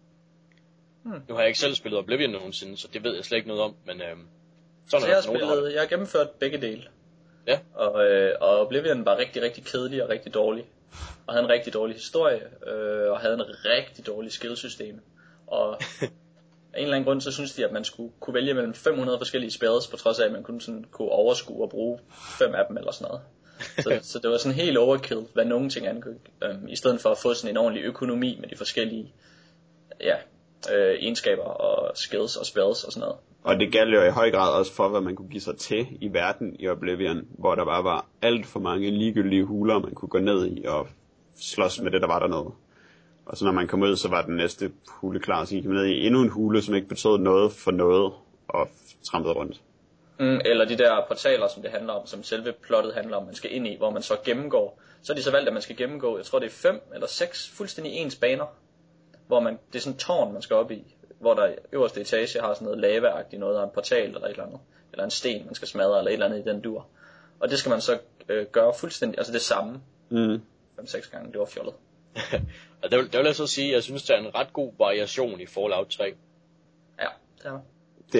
[SPEAKER 2] Hmm. Nu har jeg ikke selv spillet Oblivion nogensinde, så det ved jeg slet ikke noget om, men øh, sådan
[SPEAKER 3] så
[SPEAKER 2] er
[SPEAKER 3] jeg har
[SPEAKER 2] der nogen, der har
[SPEAKER 3] spillet,
[SPEAKER 2] det.
[SPEAKER 3] jeg har gennemført begge dele.
[SPEAKER 2] Ja.
[SPEAKER 3] Og, øh, og Oblivion var rigtig, rigtig kedelig og rigtig dårlig. Og havde en rigtig dårlig historie, øh, og havde en rigtig dårlig skillsystem. Og af en eller anden grund, så synes de, at man skulle kunne vælge mellem fem hundrede forskellige spells, på trods af, at man kun sådan kunne overskue og bruge fem af dem eller sådan noget. Så, så det var sådan helt overkill, hvad nogle ting angik, øhm, i stedet for at få sådan en ordentlig økonomi med de forskellige ja, øh, egenskaber og skills og spells og sådan noget.
[SPEAKER 4] Og det galt jo i høj grad også for, hvad man kunne give sig til i verden i Oblivion, hvor der bare var alt for mange ligegyldige huler, man kunne gå ned i og slås med det, der var dernede. Og så når man kom ud, så var den næste hule klar, så gik man ned i endnu en hule, som ikke betød noget for noget, og trampede rundt.
[SPEAKER 3] Mm, eller de der portaler, som det handler om, som selve plottet handler om, man skal ind i, hvor man så gennemgår. Så er de så valgt, at man skal gennemgå, jeg tror det er fem eller seks fuldstændig ens baner, hvor man, det er sådan en tårn, man skal op i, hvor der øverste etage har sådan noget lava-agtigt noget, og en portal eller et eller andet, eller en sten, man skal smadre, eller et eller andet i den dur. Og det skal man så øh, gøre fuldstændig, altså det samme,
[SPEAKER 4] Mm.
[SPEAKER 3] fem-seks gange, det var fjollet.
[SPEAKER 2] Og der vil, der vil jeg så sige, at jeg synes, der er en ret god variation i Fallout tre.
[SPEAKER 3] Ja, det er
[SPEAKER 4] Det,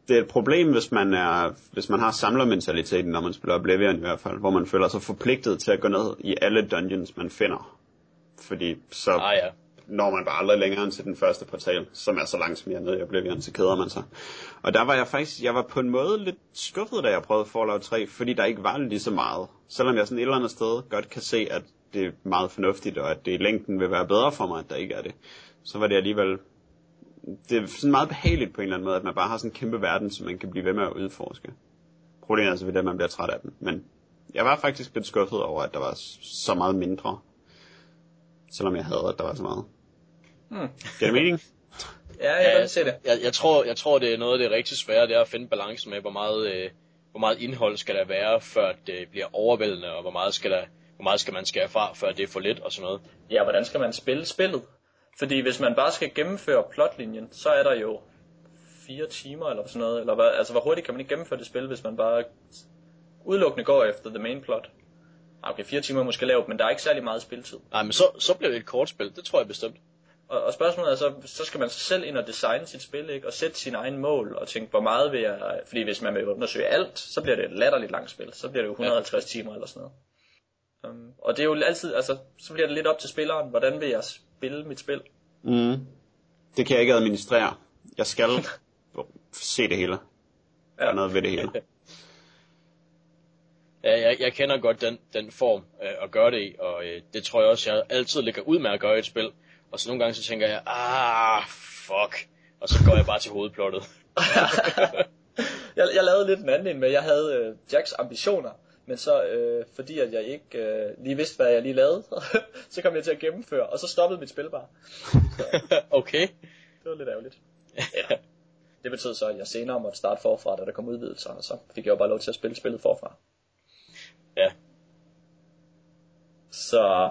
[SPEAKER 4] det er et problem, hvis man er, hvis man har samlermentaliteten, når man spiller Oblivion i hvert fald, hvor man føler sig forpligtet til at gå ned i alle dungeons, man finder. Fordi så
[SPEAKER 2] Ah, ja.
[SPEAKER 4] når man bare aldrig længere end til den første portal, som er så langt mere nede i Oblivion, så keder man sig. Og der var jeg faktisk, jeg var på en måde lidt skuffet, da jeg prøvede Fallout tre, fordi der ikke var lige så meget. Selvom jeg sådan et eller andet sted godt kan se, at det er meget fornuftigt, og at det i længden vil være bedre for mig, at der ikke er det. Så var det alligevel, det er sådan meget behageligt på en eller anden måde, at man bare har sådan en kæmpe verden, som man kan blive ved med at udforske. Problemet er altså ved det, at man bliver træt af den. Men jeg var faktisk lidt skuffet over, at der var så meget mindre. Selvom jeg havde, at der var så meget.
[SPEAKER 3] Hmm.
[SPEAKER 4] Giver det mening?
[SPEAKER 3] Ja, jeg kan ja, se det.
[SPEAKER 2] Jeg, jeg, tror, jeg tror, det er noget af det rigtig svære, det er at finde balancen med, hvor meget, øh, hvor meget indhold skal der være, før det bliver overvældende, og hvor meget skal, der, hvor meget skal man skære fra, før det er for lidt og sådan noget.
[SPEAKER 3] Ja, hvordan skal man spille spillet? Fordi hvis man bare skal gennemføre plotlinjen, så er der jo fire timer eller sådan noget. Eller hvad, altså, hvor hurtigt kan man ikke gennemføre det spil, hvis man bare udelukkende går efter the main plot? Okay, fire timer er måske lavt, men der er ikke særlig meget spilletid.
[SPEAKER 2] Nej, men så, så bliver det et kort spil, det tror jeg bestemt.
[SPEAKER 3] Og, og spørgsmålet er så, så skal man så selv ind og designe sit spil, ikke? Og sætte sine egne mål, og tænke, hvor meget vil jeg... Fordi hvis man vil undersøge alt, så bliver det et latterligt langt spil. Så bliver det jo et hundrede og halvtreds ja. timer eller sådan noget. Um, og det er jo altid, altså, så bliver det lidt op til spilleren, hvordan vil jeg spille mit spil?
[SPEAKER 4] Mm. Det kan jeg ikke administrere. Jeg skal se det hele. Der er noget ved det hele.
[SPEAKER 2] Ja, jeg, jeg kender godt den, den form øh, at gøre det i, og øh, det tror jeg også, jeg altid ligger ud med at gøre i et spil. Og så nogle gange så tænker jeg, ah, fuck. Og så går jeg bare til hovedplottet.
[SPEAKER 3] jeg, jeg lavede lidt en anden en med, jeg havde øh, Jacks ambitioner, men så øh, fordi at jeg ikke øh, lige vidste, hvad jeg lige lavede, så kom jeg til at gennemføre, og så stoppede mit spil bare.
[SPEAKER 2] Okay.
[SPEAKER 3] Det var lidt ærgerligt. Ja. Det betød så, at jeg senere måtte starte forfra, da der kom udvidelser, og så fik jeg jo bare lov til at spille spillet forfra.
[SPEAKER 2] Ja.
[SPEAKER 3] Så...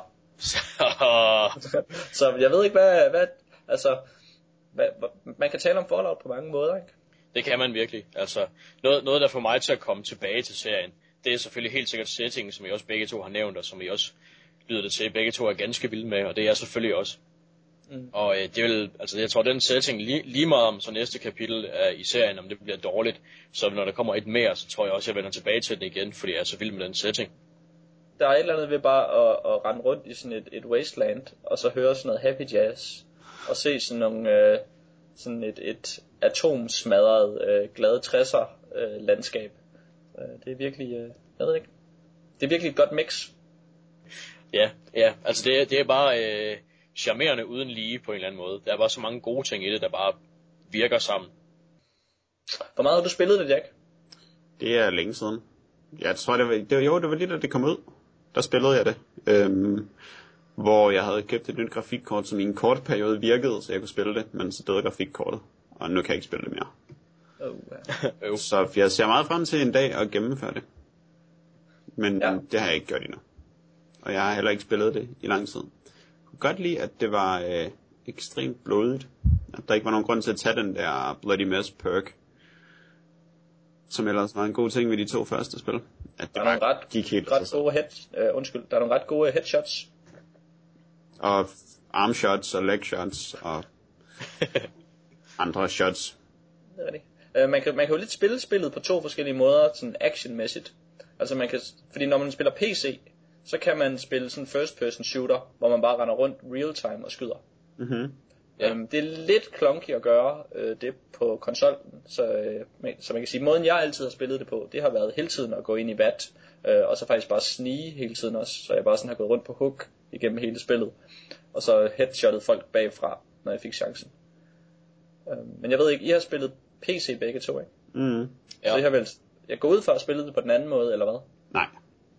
[SPEAKER 3] så jeg ved ikke, hvad... hvad altså, hvad, man kan tale om Fallout på mange måder, ikke?
[SPEAKER 2] Det kan man virkelig. Altså, noget, noget der får mig til at komme tilbage til serien, det er selvfølgelig helt sikkert settingen, som I også begge to har nævnt, og som I også lyder det til, begge to er ganske vilde med, og det er jeg selvfølgelig også. Mm. Og øh, det vil, altså jeg tror den setting lige, lige meget om så næste kapitel er i serien, om det bliver dårligt, så når der kommer et mere, så tror jeg også, jeg vender tilbage til den igen, fordi jeg er så vild med den setting.
[SPEAKER 3] Der er et eller andet ved bare at, at rende rundt i sådan et, et wasteland, og så høre sådan noget happy jazz, og se sådan nogle, øh, sådan et, et atomsmadret, øh, glade tresser øh, landskab. Øh, det er virkelig, øh, jeg ved ikke, det er virkelig et godt mix.
[SPEAKER 2] Ja, ja, altså det, det er bare øh, charmerende uden lige på en eller anden måde. Der er bare så mange gode ting i det, der bare virker sammen.
[SPEAKER 3] Hvor meget har du spillet det, Jack?
[SPEAKER 4] Det er længe siden. Jeg tror, det var, det var, jo, det var lige da det kom ud. Der spillede jeg det. Øhm, hvor jeg havde købt et nyt grafikkort, som i en kort periode virkede, så jeg kunne spille det, men så døde grafikkortet. Og nu kan jeg ikke spille det mere.
[SPEAKER 3] Oh, ja.
[SPEAKER 4] Så jeg ser meget frem til en dag at gennemføre det. Men
[SPEAKER 3] ja.
[SPEAKER 4] Det har jeg ikke gjort endnu. Og jeg har heller ikke spillet det i lang tid. Jeg kunne godt lide, at det var øh, ekstremt blodigt. At der ikke var nogen grund til at tage den der Bloody Mess perk. Som ellers var en god ting ved de to første spil. At det
[SPEAKER 3] der er nogle ret,
[SPEAKER 4] gik helt
[SPEAKER 3] ret gode head, uh, undskyld, der er nogle ret gode headshots.
[SPEAKER 4] Og arm shots og leg shots og andre shots.
[SPEAKER 3] Det er rigtigt. Uh, man, kan, man kan jo lidt spille spillet på to forskellige måder, sådan actionmæssigt. Altså man kan, fordi når man spiller P C, så kan man spille sådan first person shooter, hvor man bare render rundt real time og skyder.
[SPEAKER 4] Mhm.
[SPEAKER 3] Ja. Um, det er lidt clunky at gøre øh, det på konsollen, så, øh, så man kan sige, måden jeg altid har spillet det på, det har været hele tiden at gå ind i vat, øh, og så faktisk bare snige hele tiden også, så jeg bare sådan har gået rundt på hook igennem hele spillet, og så headshottet folk bagfra, når jeg fik chancen. Um, men jeg ved ikke, I har spillet P C begge to, ikke?
[SPEAKER 4] Mhm.
[SPEAKER 3] Ja. Så I har vel, jeg går ud for at spille det på den anden måde, eller hvad?
[SPEAKER 4] Nej.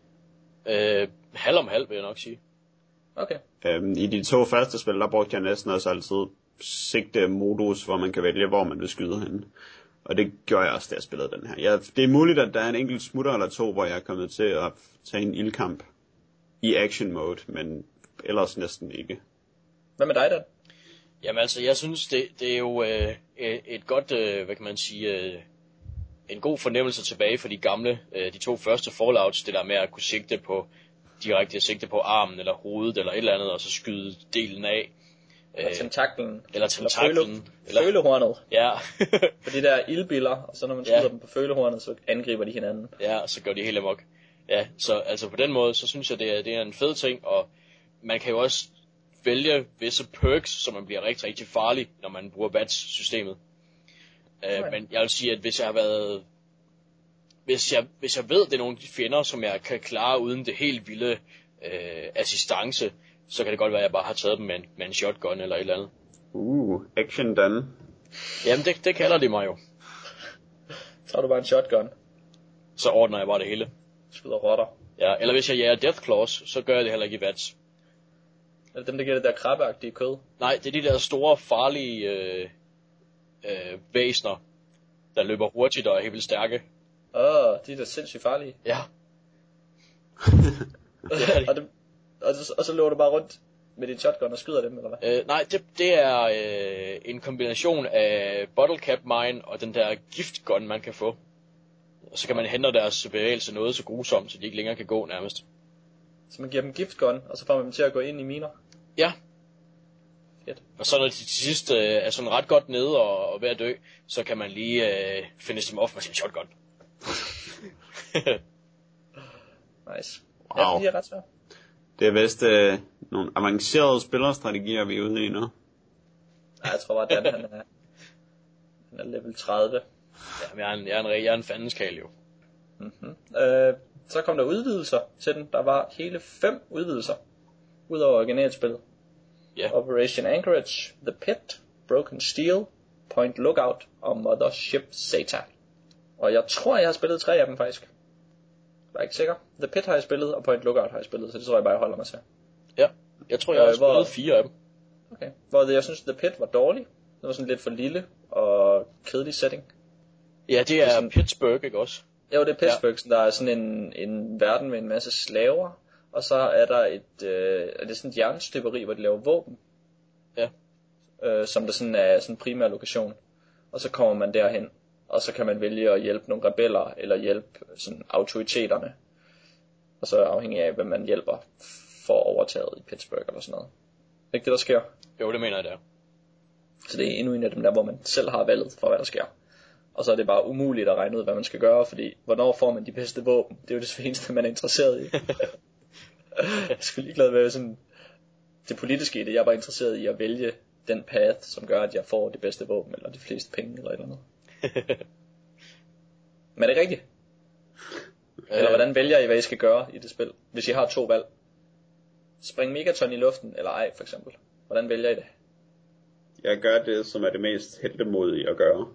[SPEAKER 2] Øh, halv om halv vil jeg nok sige.
[SPEAKER 3] Okay.
[SPEAKER 4] Øhm, I de to første spil, der brugte jeg næsten også altid sigte-modus, hvor man kan vælge, hvor man vil skyde henne. Og det gjorde jeg også, da jeg spillede den her. Jeg, det er muligt, at der er en enkelt smutter eller to, hvor jeg er kommet til at tage en ildkamp i action mode, men ellers næsten ikke.
[SPEAKER 3] Hvad med dig, Dan?
[SPEAKER 2] Jamen altså, jeg synes, det, det er jo øh, et godt, øh, hvad kan man sige, øh, en god fornemmelse tilbage for de gamle, øh, de to første Fallouts, det der med at kunne sigte på, direkte sigte på armen eller hovedet eller et eller andet, og så skyde delen af.
[SPEAKER 3] Eller tentaklen.
[SPEAKER 2] Eller tentaklen.
[SPEAKER 3] Eller, eller følehornet.
[SPEAKER 2] Ja.
[SPEAKER 3] For de der ildbiller, og så når man skyder ja. dem på følehornet, så angriber de hinanden.
[SPEAKER 2] Ja, så går de helt amok. Ja, så altså på den måde, så synes jeg, det er, det er en fed ting, og man kan jo også vælge visse perks, så man bliver rigtig, rigtig farlig, når man bruger badge-systemet. Okay. Uh, men jeg vil sige, at hvis jeg har været... Hvis jeg, hvis jeg ved, det er nogle af de fjender, som jeg kan klare uden det helt vilde øh, assistance, så kan det godt være, at jeg bare har taget dem med en, med en shotgun eller et eller andet.
[SPEAKER 4] Uh, action done.
[SPEAKER 2] Jamen, det, det kalder de mig jo.
[SPEAKER 3] Så har du bare en shotgun.
[SPEAKER 2] Så ordner jeg bare det hele.
[SPEAKER 3] Skyder rotter.
[SPEAKER 2] Ja, eller hvis jeg jager Death Claws, så gør jeg det heller ikke i vats.
[SPEAKER 3] Eller dem, der giver det der krabbeagtige kød?
[SPEAKER 2] Nej, det er de der store, farlige øh, øh, væsner, der løber hurtigt og er helt vildt stærke.
[SPEAKER 3] Åh, oh, de er da sindssygt farlige.
[SPEAKER 2] Ja.
[SPEAKER 3] Det er de. og, det, og, så, og så løber du bare rundt med din shotgun og skyder dem, eller hvad?
[SPEAKER 2] Øh, nej, det, det er øh, en kombination af bottle cap mine og den der giftgun, man kan få. Og så kan man hente deres bevægelse noget så grusomt, så de ikke længere kan gå nærmest.
[SPEAKER 3] Så man giver dem giftgun, og så får man dem til at gå ind i miner?
[SPEAKER 2] Ja.
[SPEAKER 3] Fedt.
[SPEAKER 2] Og så når de til sidst øh, er sådan ret godt nede og, og ved at dø, så kan man lige øh, finish dem off med sin shotgun.
[SPEAKER 3] Nice.
[SPEAKER 4] Wow.
[SPEAKER 3] Ja, de er ret svært.
[SPEAKER 4] Det er vist øh, nogle avancerede spillerstrategier, vi er ude i nu.
[SPEAKER 3] Nej, jeg tror bare, at Dan, han er, han er level tredive.
[SPEAKER 2] Ja, jeg er en, jeg er en, jeg er en fandenskal jo.
[SPEAKER 3] Mm-hmm. Øh, så kom der udvidelser til den. Der var hele fem udvidelser, udover originalspillet.
[SPEAKER 2] Yeah.
[SPEAKER 3] Operation Anchorage, The Pit, Broken Steel, Point Lookout og Mothership Zeta. Og jeg tror, jeg har spillet tre af dem faktisk. Jeg er ikke sikker. The Pit har jeg spillet, og Point Lookout har jeg spillet, så det tror jeg bare, jeg holder mig til.
[SPEAKER 2] Ja, jeg tror, jeg har øh, spillet hvor... fire af dem.
[SPEAKER 3] Okay. Hvor jeg synes, The Pit var dårlig. Det var sådan lidt for lille og kedelig setting.
[SPEAKER 2] Ja, det er, det er sådan... Pittsburgh, ikke også?
[SPEAKER 3] Jo, det er Pittsburgh, ja. Der er sådan en, en verden med en masse slaver, og så er der et, øh, er det sådan et jernstøberi, hvor de laver våben.
[SPEAKER 2] Ja.
[SPEAKER 3] Øh, som der sådan er sådan en primær lokation. Og så kommer man derhen, og så kan man vælge at hjælpe nogle rebeller, eller hjælpe sådan autoriteterne. Og så afhængig af, hvem man hjælper, for overtaget i Pittsburgh eller sådan noget. Er ikke det, der sker?
[SPEAKER 2] Jo, det mener jeg, det er.
[SPEAKER 3] Så det er endnu en af dem der, hvor man selv har valget for, hvad der sker. Og så er det bare umuligt at regne ud, hvad man skal gøre, fordi hvornår får man de bedste våben? Det er jo det eneste, man er interesseret i. Jeg skulle ligeglad med sådan det politiske i det. Jeg er bare interesseret i at vælge den path, som gør, at jeg får det bedste våben, eller de fleste penge, eller et eller andet. Men er det rigtigt? Eller hvordan vælger I, hvad I skal gøre i det spil, hvis I har to valg? Spring Megaton i luften, eller ej, for eksempel. Hvordan vælger I det?
[SPEAKER 4] Jeg gør det, som er det mest heltemodige at gøre.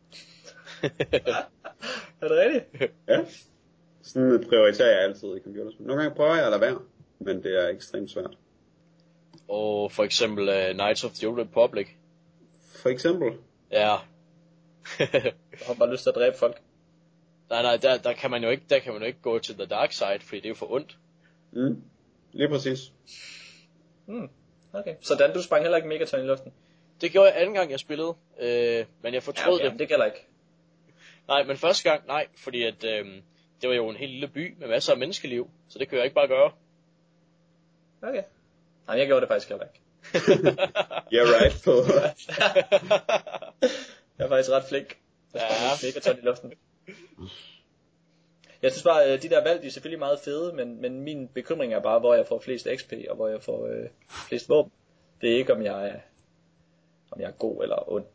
[SPEAKER 3] Er det rigtigt?
[SPEAKER 4] Ja. Sådan prioriterer jeg altid i computerspil. Nogle gange prøver jeg at lade være, men det er ekstremt svært.
[SPEAKER 2] Og for eksempel uh, Knights of the Old Republic.
[SPEAKER 4] For eksempel?
[SPEAKER 2] Ja.
[SPEAKER 3] Jeg har bare lyst til at dræbe folk.
[SPEAKER 2] Nej, nej, der, der kan man jo ikke, der kan man jo ikke gå til the dark side, fordi det er jo for ondt.
[SPEAKER 4] Mm. Lige præcis.
[SPEAKER 3] Mm. Okay. Så Dan, du sprang heller ikke Megaton i luften?
[SPEAKER 2] Det gjorde jeg anden gang, jeg spillede, øh, men jeg fortrød
[SPEAKER 3] ja, okay,
[SPEAKER 2] det.
[SPEAKER 3] det gælder ikke.
[SPEAKER 2] Nej, men første gang, nej, fordi at, øh, det var jo en helt lille by med masser af menneskeliv, så det kan jeg ikke bare gøre.
[SPEAKER 3] Okay. Nej, jeg gjorde det faktisk heller ikke.
[SPEAKER 4] You're right, Paul.
[SPEAKER 3] Jeg er faktisk ret flink. Jeg sprang Megaton i luften. Jeg synes bare, at de der valg, de er selvfølgelig meget fede, men, men min bekymring er bare, hvor jeg får flest X P, og hvor jeg får øh, flest våben. Det er ikke, om jeg er, om jeg er god eller ond.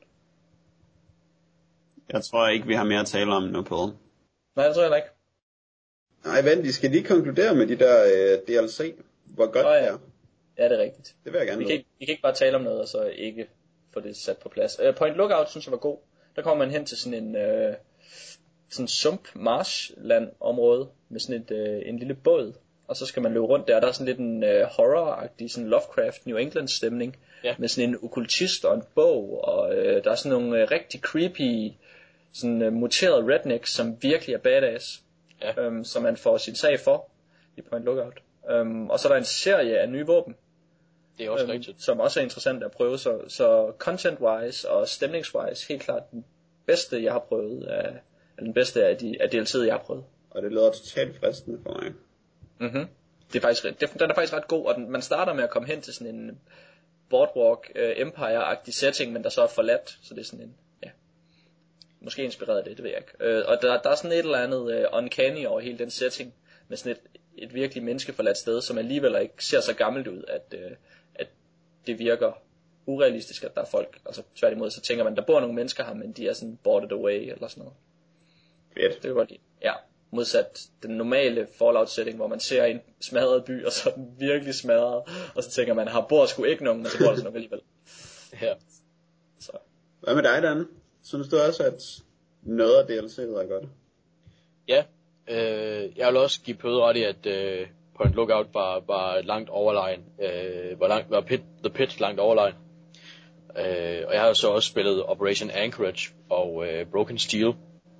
[SPEAKER 4] Jeg tror ikke, vi har mere at tale om nu, Paul.
[SPEAKER 3] Nej, det tror jeg ikke.
[SPEAKER 4] Nej, vent, de skal lige konkludere med de der øh, D L C. Hvor godt oh, ja. det er.
[SPEAKER 3] Ja, det er rigtigt.
[SPEAKER 4] Det vil jeg gerne
[SPEAKER 3] vi kan, ikke, vi kan ikke bare tale om noget, og så ikke få det sat på plads. Uh, Point Lookout synes jeg var god. Der kommer man hen til sådan en... Uh, sådan sump marshland område med sådan et, øh, en lille båd, og så skal man løbe rundt der. Der er sådan lidt en øh, horror-agtig, sådan Lovecraft New England stemning, ja. Med sådan en okkultist og en bog, og øh, der er sådan nogle øh, rigtig creepy, sådan øh, muterede rednecks, som virkelig er badass, ja. øhm, som man får sin sag for i Point Lookout. Øhm, og så er der en serie af nye våben,
[SPEAKER 2] det er også
[SPEAKER 3] øhm,
[SPEAKER 2] rigtigt.
[SPEAKER 3] som også er interessant at prøve, så, så content-wise og stemnings-wise helt klart den bedste, jeg har prøvet af den bedste af de af D L C'et, jeg har prøvet.
[SPEAKER 4] Og det lyder totalt fristende for mig.
[SPEAKER 3] Mhm. Det er faktisk det, den er faktisk ret god, og den, man starter med at komme hen til sådan en Boardwalk uh, Empire-agtig setting, men der så er forladt, så det er sådan en, ja, måske inspireret af det, det ved jeg ikke. Uh, og der, der er sådan et eller andet uh, uncanny over hele den setting, med sådan et, et virkelig menneskeforladt sted, som alligevel ikke ser så gammelt ud, at, uh, at det virker urealistisk, at der er folk. Altså tværtimod, så tænker man, der bor nogle mennesker her, men de er sådan boarded away, eller sådan noget.
[SPEAKER 4] Fedt.
[SPEAKER 3] Det kan godt lide. Ja, modsat den normale Fallout-setting, hvor man ser en smadret by, og så er den virkelig smadret, og så tænker man, her bor sgu ikke nogen, men så bor der sådan noget alligevel.
[SPEAKER 2] Ja.
[SPEAKER 3] Så.
[SPEAKER 4] Hvad med dig, Dan? Synes du også, at noget af D L C'et er godt?
[SPEAKER 2] Ja, øh, jeg vil også give Pøde ret i, at øh, Point Lookout var, var langt overlegen. Øh, var, langt, var pit, The Pit langt overlegen. Øh, og jeg har så også spillet Operation Anchorage og øh, Broken Steel.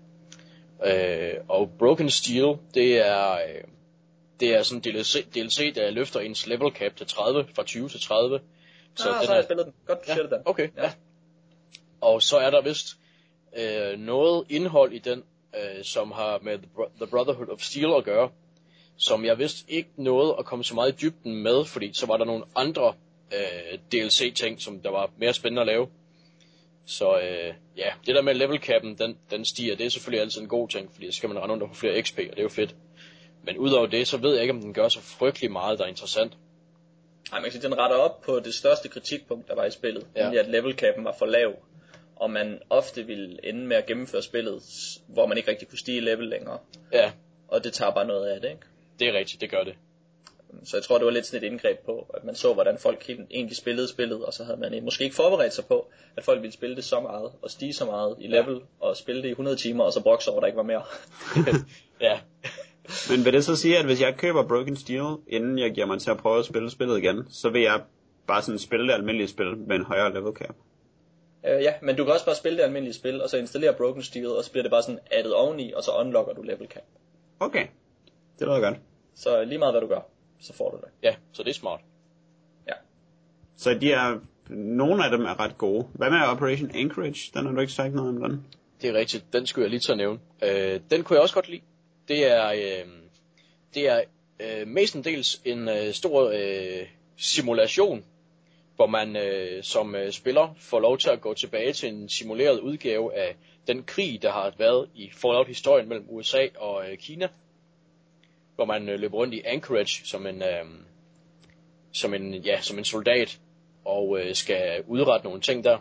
[SPEAKER 2] Øh, og Broken Steel, det er, øh, det er sådan en D L C, D L C, der løfter ens level cap til tredive, fra tyve til tredive.
[SPEAKER 3] Så, ah, den så har jeg spillet den. Godt, du
[SPEAKER 2] ja,
[SPEAKER 3] siger det, Dan.
[SPEAKER 2] Okay, ja. ja. Og så er der vist øh, noget indhold i den, øh, som har med The Brotherhood of Steel at gøre, som jeg vist ikke nåede at komme så meget i dybden med, fordi så var der nogle andre øh, D L C-ting, som der var mere spændende at lave. Så øh, ja, det der med level cap'en, den, den stiger, det er selvfølgelig altid en god ting, fordi så skal man rende rundt og få flere X P, og det er jo fedt. Men udover det, så ved jeg ikke, om den gør så frygtelig meget, der er interessant.
[SPEAKER 3] Nej, man kan sige, den retter op på det største kritikpunkt, der var i spillet, ja. Nemlig at level cap'en var for lav, og man ofte ville ende med at gennemføre spillet, hvor man ikke rigtig kunne stige level længere.
[SPEAKER 2] Ja.
[SPEAKER 3] Og det tager bare noget af det, ikke?
[SPEAKER 2] Det er rigtigt, det gør det.
[SPEAKER 3] Så jeg tror, det var lidt sådan et indgreb på, at man så, hvordan folk egentlig spillede spillet, og så havde man måske ikke forberedt sig på, at folk ville spille det så meget, og stige så meget i level, ja. Og spille det i hundrede timer, og så brokse over, der ikke var mere.
[SPEAKER 2] Ja.
[SPEAKER 4] Men vil det så sige, at hvis jeg køber Broken Steel, inden jeg giver mig til at prøve at spille spillet igen, så vil jeg bare sådan spille det almindelige spil med en højere level cap?
[SPEAKER 3] Øh, ja, men du kan også bare spille det almindelige spil, og så installere Broken Steel, og så bliver det bare sådan addet oveni, og så unlocker du level cap.
[SPEAKER 4] Okay, det lyder godt.
[SPEAKER 3] Så lige meget hvad du gør, så får du det.
[SPEAKER 2] Ja, så det er smart.
[SPEAKER 3] Ja.
[SPEAKER 4] Så de er, nogle af dem er ret gode. Hvad med Operation Anchorage? Den har du ikke sagt noget om den.
[SPEAKER 2] Det er rigtigt, den skulle jeg lige til at nævne. Øh, den kunne jeg også godt lide. Det er, øh, det er øh, mestendels en øh, stor øh, simulation, hvor man øh, som øh, spiller får lov til at gå tilbage til en simuleret udgave af den krig, der har været i Fallout-historien mellem U S A og øh, Kina. Hvor man øh, løber rundt i Anchorage som en, øh, som en, ja, som en soldat, og øh, skal udrette nogle ting der.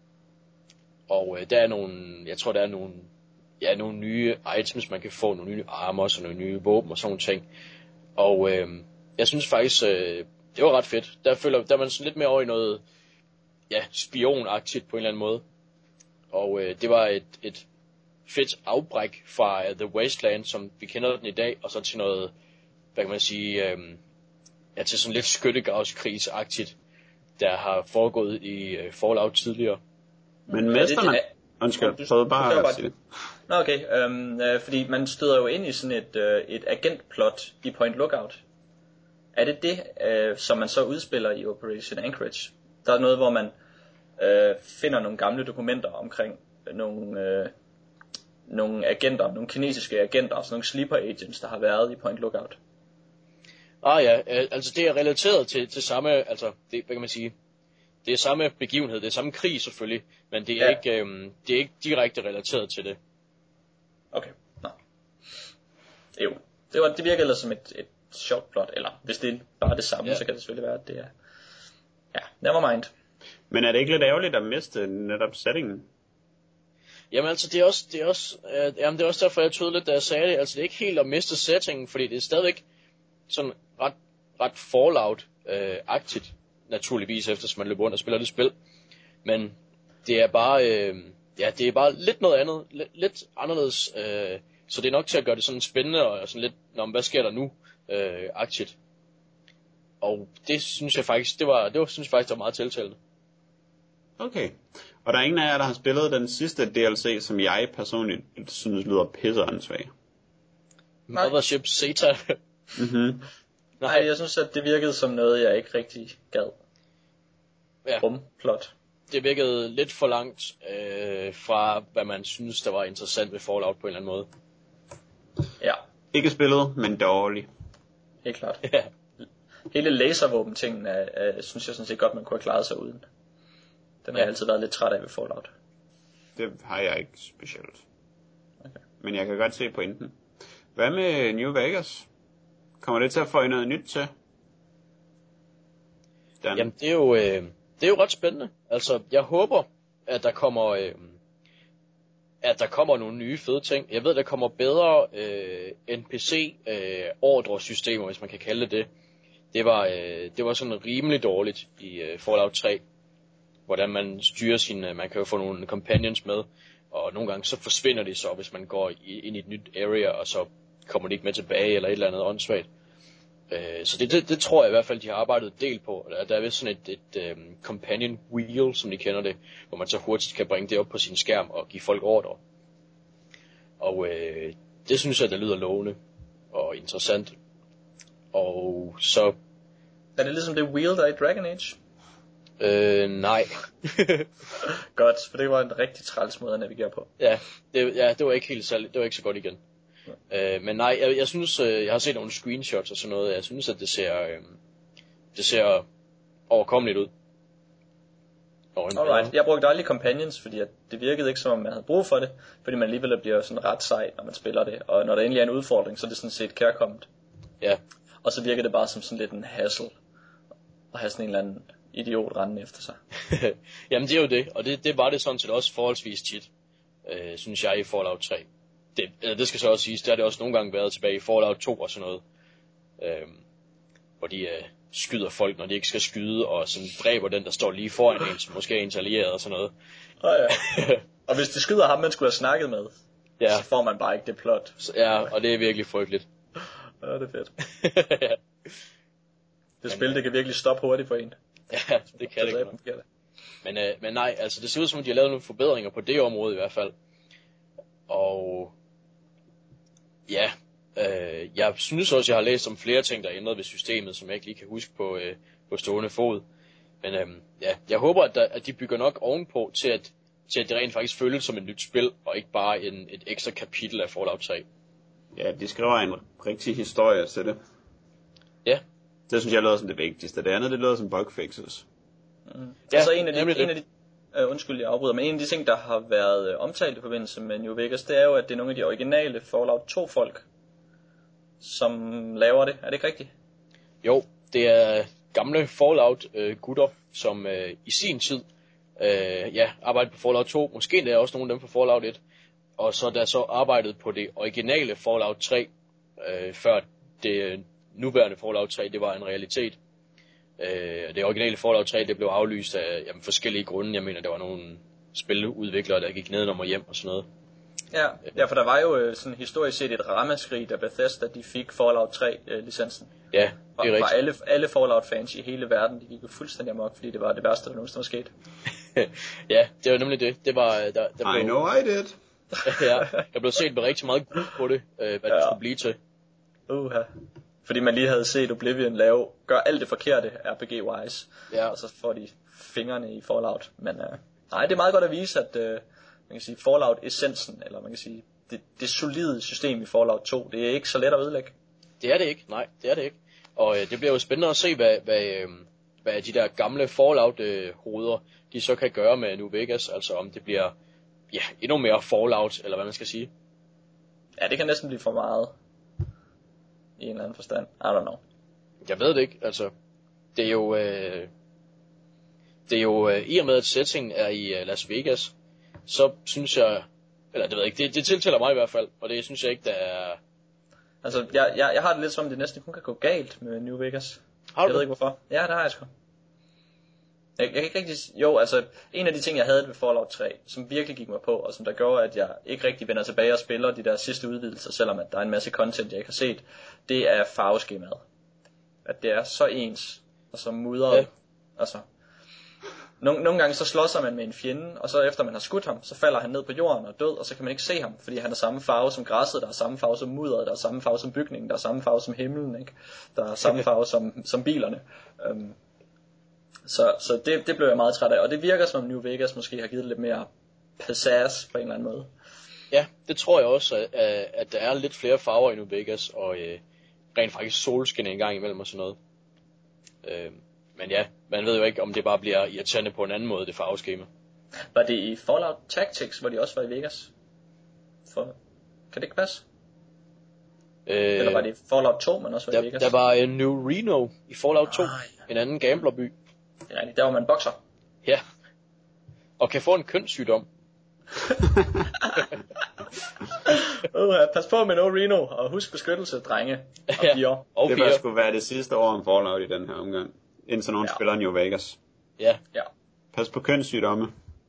[SPEAKER 2] Og øh, der er nogle, jeg tror der er nogle, ja, nogle nye items, man kan få, nogle nye armor og nogle nye våben og sådan nogle ting. Og øh, jeg synes faktisk, øh, det var ret fedt. Der føler, der er man sådan lidt mere over i noget, ja, spionagtigt på en eller anden måde. Og øh, det var et, et fedt afbræk fra uh, The Wasteland, som vi kender den i dag, og så til noget, hvad kan man sige, øh, ja, til sådan lidt skyttegravskrigsagtigt, der har foregået i uh, Fallout tidligere.
[SPEAKER 4] Men mesterne... Ja, undskyld, prøv bare at sige det.
[SPEAKER 3] Nå, okay, øhm, øh, fordi man støder jo ind i sådan et, øh, et agentplot i Point Lookout. Er det det, øh, som man så udspiller i Operation Anchorage? Der er noget, hvor man øh, finder nogle gamle dokumenter omkring nogle, øh, nogle agenter, nogle kinesiske agenter, sådan nogle sleeper agents, der har været i Point Lookout.
[SPEAKER 2] Ah ja, øh, altså det er relateret til, til samme, altså det, hvad kan man sige, det er samme begivenhed, det er samme krig selvfølgelig, men det er, ja. ikke, øh, det er ikke direkte relateret til det.
[SPEAKER 3] Okay, nå. Jo, det, var, det virker ellers som et, et sjovt plot, eller hvis det er bare det samme, ja. Så kan det selvfølgelig være, at det er, ja, never mind.
[SPEAKER 4] Men er det ikke lidt ærgerligt at miste netop settingen?
[SPEAKER 2] Jamen altså, det er også, det er også, øh, jamen, det er også derfor, jeg tød lidt, da jeg sagde det, altså det er ikke helt at miste settingen, fordi det er stadigvæk sådan ret, ret Fallout-agtigt, naturligvis, eftersom man løber rundt og spiller det spil. Men det er bare, øh, ja, det er bare lidt noget andet, lidt, lidt anderledes, øh, så det er nok til at gøre det sådan spændende, og sådan lidt, nå, hvad sker der nu, øh, agtigt. Og det synes jeg faktisk, det var, det var, synes jeg faktisk, det var meget tiltalende.
[SPEAKER 4] Okay. Og der er ingen af jer, der har spillet den sidste D L C, som jeg personligt synes lyder pisseåndssvag.
[SPEAKER 2] Mothership Zeta.
[SPEAKER 4] Mhm.
[SPEAKER 3] Nej, jeg synes, at det virkede som noget, jeg ikke rigtig gad.
[SPEAKER 2] Ja.
[SPEAKER 3] Rumplot.
[SPEAKER 2] Det virkede lidt for langt øh, fra, hvad man synes, der var interessant ved Fallout på en eller anden måde.
[SPEAKER 3] Ja.
[SPEAKER 4] Ikke spillet, men dårligt.
[SPEAKER 3] Helt klart.
[SPEAKER 2] Ja.
[SPEAKER 3] hele laservåben-tingen, er, er, synes jeg sådan set godt, man kunne have klaret sig uden. Den har ja. jeg altid været lidt træt af ved Fallout.
[SPEAKER 4] Det har jeg ikke specielt. Okay. Men jeg kan godt se pointen. Hvad med New Vegas? Kommer det til at få noget nyt til? Dan?
[SPEAKER 2] Jamen, det er jo, øh, det er jo ret spændende. Altså, jeg håber, at der kommer, øh, at der kommer nogle nye fede ting. Jeg ved, der kommer bedre øh, N P C-ordresystemer, øh, hvis man kan kalde det det. Det var, øh, det var sådan rimelig dårligt i øh, Fallout tre. Hvordan man styrer sine, man kan jo få nogle companions med, og nogle gange så forsvinder de så, hvis man går ind i et nyt area, og så kommer de ikke med tilbage, eller et eller andet åndssvagt. Så det, det, det tror jeg i hvert fald, de har arbejdet en del på. Der er vist sådan et, et um, companion wheel, som de kender det, hvor man så hurtigt kan bringe det op på sin skærm og give folk ordre. Og øh, det synes jeg, der lyder lovende og interessant. Og så...
[SPEAKER 3] Er det ligesom det wheel, der er i Dragon Age?
[SPEAKER 2] Øh, nej.
[SPEAKER 3] Godt, for det var en rigtig træls måde at navigere på.
[SPEAKER 2] Ja, det, ja, det var ikke helt særligt, det var ikke så godt igen. Ja. Øh, men nej, jeg, jeg synes, jeg har set nogle screenshots og sådan noget, jeg synes, at det ser, øh, det ser overkommeligt ud.
[SPEAKER 3] Alright, jeg brugte aldrig companions, fordi at det virkede ikke som om man havde brug for det, fordi man alligevel bliver sådan ret sej, når man spiller det, og når der endelig er en udfordring, så er det sådan set kærkommet.
[SPEAKER 2] Ja.
[SPEAKER 3] Og så virker det bare som sådan lidt en hassle, at have sådan en eller anden idiot rendende efter sig.
[SPEAKER 2] Jamen det er jo det, og det, det var det sådan set også forholdsvis tit, øh, synes jeg, i Fallout tre. Det, eller det skal så også siges, der har det også nogle gange været tilbage i Fallout to og sådan noget, øh, hvor de øh, skyder folk, når de ikke skal skyde, og sådan dræber den, der står lige foran en, som måske er ens allieret og sådan noget.
[SPEAKER 3] Oh, ja. Og hvis de skyder ham, man skulle have snakket med, ja. Så får man bare ikke det plot.
[SPEAKER 2] Så, ja, og det er virkelig frygteligt.
[SPEAKER 3] Ja, det er fedt. Ja. Det spil, det kan virkelig stoppe hurtigt for en.
[SPEAKER 2] Ja, det kan det ikke. Men, øh, men nej, altså det ser ud som, at de har lavet nogle forbedringer på det område i hvert fald. Og ja, øh, jeg synes også, jeg har læst om flere ting, der er ændret ved systemet, som jeg ikke lige kan huske på, øh, på stående fod. Men øh, ja, jeg håber, at, der, at de bygger nok ovenpå til at, til at det rent faktisk føles som et nyt spil, og ikke bare en, et ekstra kapitel af Fallout tre.
[SPEAKER 4] Ja, de skriver en rigtig historie til det.
[SPEAKER 2] Ja.
[SPEAKER 4] Det synes jeg lyder som det vigtigste. Det andet, det lyder som bugfixes.
[SPEAKER 3] Mm. Ja, altså en af de, en af de uh, undskyld, jeg afbryder, men en af de ting, der har været uh, omtalt i forbindelse med New Vegas, det er jo, at det er nogle af de originale Fallout to folk, som laver det. Er det ikke rigtigt?
[SPEAKER 2] Jo, det er gamle Fallout øh, gutter, som øh, i sin tid øh, ja, arbejdede på Fallout to. Måske der er også nogle af dem på Fallout et. Og så der så arbejdet på det originale Fallout tre, øh, før det nuværende Fallout tre, det var en realitet. Øh, det originale Fallout tre, det blev aflyst af jamen, forskellige grunde. Jeg mener, der var nogle spiludviklere, der gik ned og hjem og sådan noget.
[SPEAKER 3] Ja, ja, for der var jo sådan historisk set et ramaskrig, da Bethesda de fik Fallout tre øh, licensen.
[SPEAKER 2] Ja, det er
[SPEAKER 3] og,
[SPEAKER 2] rigtigt.
[SPEAKER 3] Og alle, alle Fallout fans i hele verden, de gik jo fuldstændig amok, fordi det var det værste, der nogensinde var sket.
[SPEAKER 2] Ja, det var nemlig det. Det var, der, der blev,
[SPEAKER 4] I know I did.
[SPEAKER 2] Ja, der blev set med rigtig meget guld på det, øh, hvad ja. Det skulle blive til.
[SPEAKER 3] Uha. Fordi man lige havde set Oblivion lave, gør alt det forkerte R P G-wise,
[SPEAKER 2] ja. Og
[SPEAKER 3] så får de fingrene i Fallout. Men øh, nej, det er meget godt at vise, at øh, man kan sige Fallout-essensen, eller man kan sige det, det solide system i Fallout to, det er ikke så let at ødelægge.
[SPEAKER 2] Det er det ikke, nej, det er det ikke. Og øh, det bliver jo spændende at se, hvad, hvad, øh, hvad de der gamle Fallout-hoveder, øh, de så kan gøre med New Vegas, altså om det bliver ja, endnu mere Fallout, eller hvad man skal sige.
[SPEAKER 3] Ja, det kan næsten blive for meget. I en eller anden forstand. I don't know.
[SPEAKER 2] Jeg ved det ikke, altså. Det er jo... Øh, det er jo... Øh, I og med, at settingen er i øh, Las Vegas, så synes jeg... Eller det ved jeg ikke, det, det tiltæller mig i hvert fald, og det synes jeg ikke, der er...
[SPEAKER 3] Altså, jeg, jeg, jeg har det lidt som, det næsten kun kan gå galt med New Vegas.
[SPEAKER 2] Har du
[SPEAKER 3] Jeg ved ikke hvorfor. Ja, det har jeg sgu. Jeg, jeg kan ikke rigtig... Jo, altså, en af de ting, jeg havde ved Fallout tre, som virkelig gik mig på, og som der gjorde, at jeg ikke rigtig vender tilbage og spiller de der sidste udvidelser, selvom at der er en masse content, jeg ikke har set, det er farveskemaet. At det er så ens, og så mudret. Ja. Altså, nogle, nogle gange så slås man med en fjende, og så efter man har skudt ham, så falder han ned på jorden og er død, og så kan man ikke se ham, fordi han er samme farve som græsset, der er samme farve som mudderet, der er samme farve som bygningen, der er samme farve som himlen, ikke? Der er samme farve som, som bilerne. Um, Så, så det, det blev jeg meget træt af, og det virker som om New Vegas måske har givet lidt mere pizzazz på en eller anden måde.
[SPEAKER 2] Ja, det tror jeg også, at, at der er lidt flere farver i New Vegas, og øh, rent faktisk solskin en gang imellem og sådan noget. Øh, men ja, man ved jo ikke, om det bare bliver irriterende på en anden måde, det farveskema.
[SPEAKER 3] Var det i Fallout Tactics, hvor de også var i Vegas? For... Kan det ikke passe?
[SPEAKER 2] Øh,
[SPEAKER 3] Eller var det i Fallout to, man også var
[SPEAKER 2] der,
[SPEAKER 3] i Vegas?
[SPEAKER 2] der var uh, New Reno i Fallout to,
[SPEAKER 3] Ah, ja.
[SPEAKER 2] en anden gamblerby.
[SPEAKER 3] Det er rigtigt, der var man bokser.
[SPEAKER 2] Ja, og kan få en kønssygdom.
[SPEAKER 3] uh, pas på med No Reno, og husk beskyttelse, drenge og
[SPEAKER 2] Ja,
[SPEAKER 3] piger.
[SPEAKER 2] og
[SPEAKER 4] Det
[SPEAKER 2] piger.
[SPEAKER 4] bør sgu være det sidste år om Fallout i den her omgang. Indtil nogen
[SPEAKER 3] Ja.
[SPEAKER 4] spiller New Vegas.
[SPEAKER 2] Ja,
[SPEAKER 3] Ja,
[SPEAKER 4] Pas på kønssygdomme.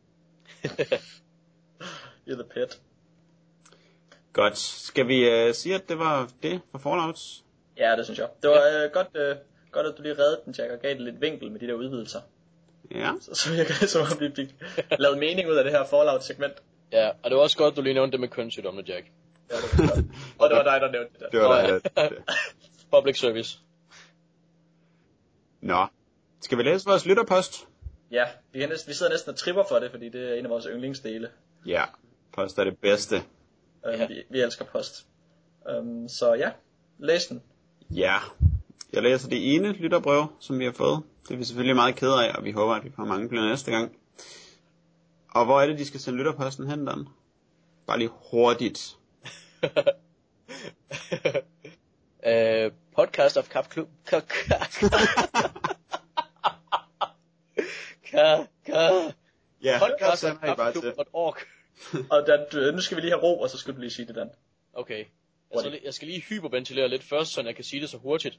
[SPEAKER 3] i the pit.
[SPEAKER 4] Godt. Skal vi uh, sige, at det var det for Fallouts?
[SPEAKER 3] Ja, det synes jeg. Det var øh, godt, øh, godt, at du lige reddede den, Jack, og gav det lidt vinkel med de der udvidelser.
[SPEAKER 4] Ja.
[SPEAKER 3] Så, så virker det som om, vi fik lavet mening ud af det her Fallout-segment.
[SPEAKER 2] ja, og det var også godt, du lige nævnte det med kønssygdomme, Jack.
[SPEAKER 3] Ja, det var godt. Og det var dig, der nævnte det der.
[SPEAKER 4] Det var
[SPEAKER 2] Nå,
[SPEAKER 4] da,
[SPEAKER 2] ja.
[SPEAKER 4] det.
[SPEAKER 2] Public service.
[SPEAKER 4] Nå. Skal vi læse vores lytterpost?
[SPEAKER 3] Ja, vi, kan næsten, vi sidder næsten og tripper for det, fordi det er en af vores yndlingsdele.
[SPEAKER 4] Ja. Post er det bedste.
[SPEAKER 3] Um,
[SPEAKER 2] Ja.
[SPEAKER 3] vi, vi elsker post. Um, så ja, læs den.
[SPEAKER 4] Ja. Jeg læser det ene lytterbrev, som vi har fået. Det er vi selvfølgelig meget kede af, og vi håber, at vi får mange flere næste gang. Og hvor er det, de skal sende lytterposten hen, Dan? Bare lige hurtigt.
[SPEAKER 2] uh, podcast of Kap Klub. Ka, ka, ka, ka.
[SPEAKER 4] Ja,
[SPEAKER 2] Podcast
[SPEAKER 4] så
[SPEAKER 2] of
[SPEAKER 4] er I bare
[SPEAKER 2] Kap
[SPEAKER 4] til.
[SPEAKER 2] Klub punktum org.
[SPEAKER 3] Og Dan, du, nu skal vi lige have ro, og så skal du lige sige det, Dan.
[SPEAKER 2] Okay. Jeg skal, lige, jeg skal lige hyperventilere lidt først, så jeg kan sige det så hurtigt.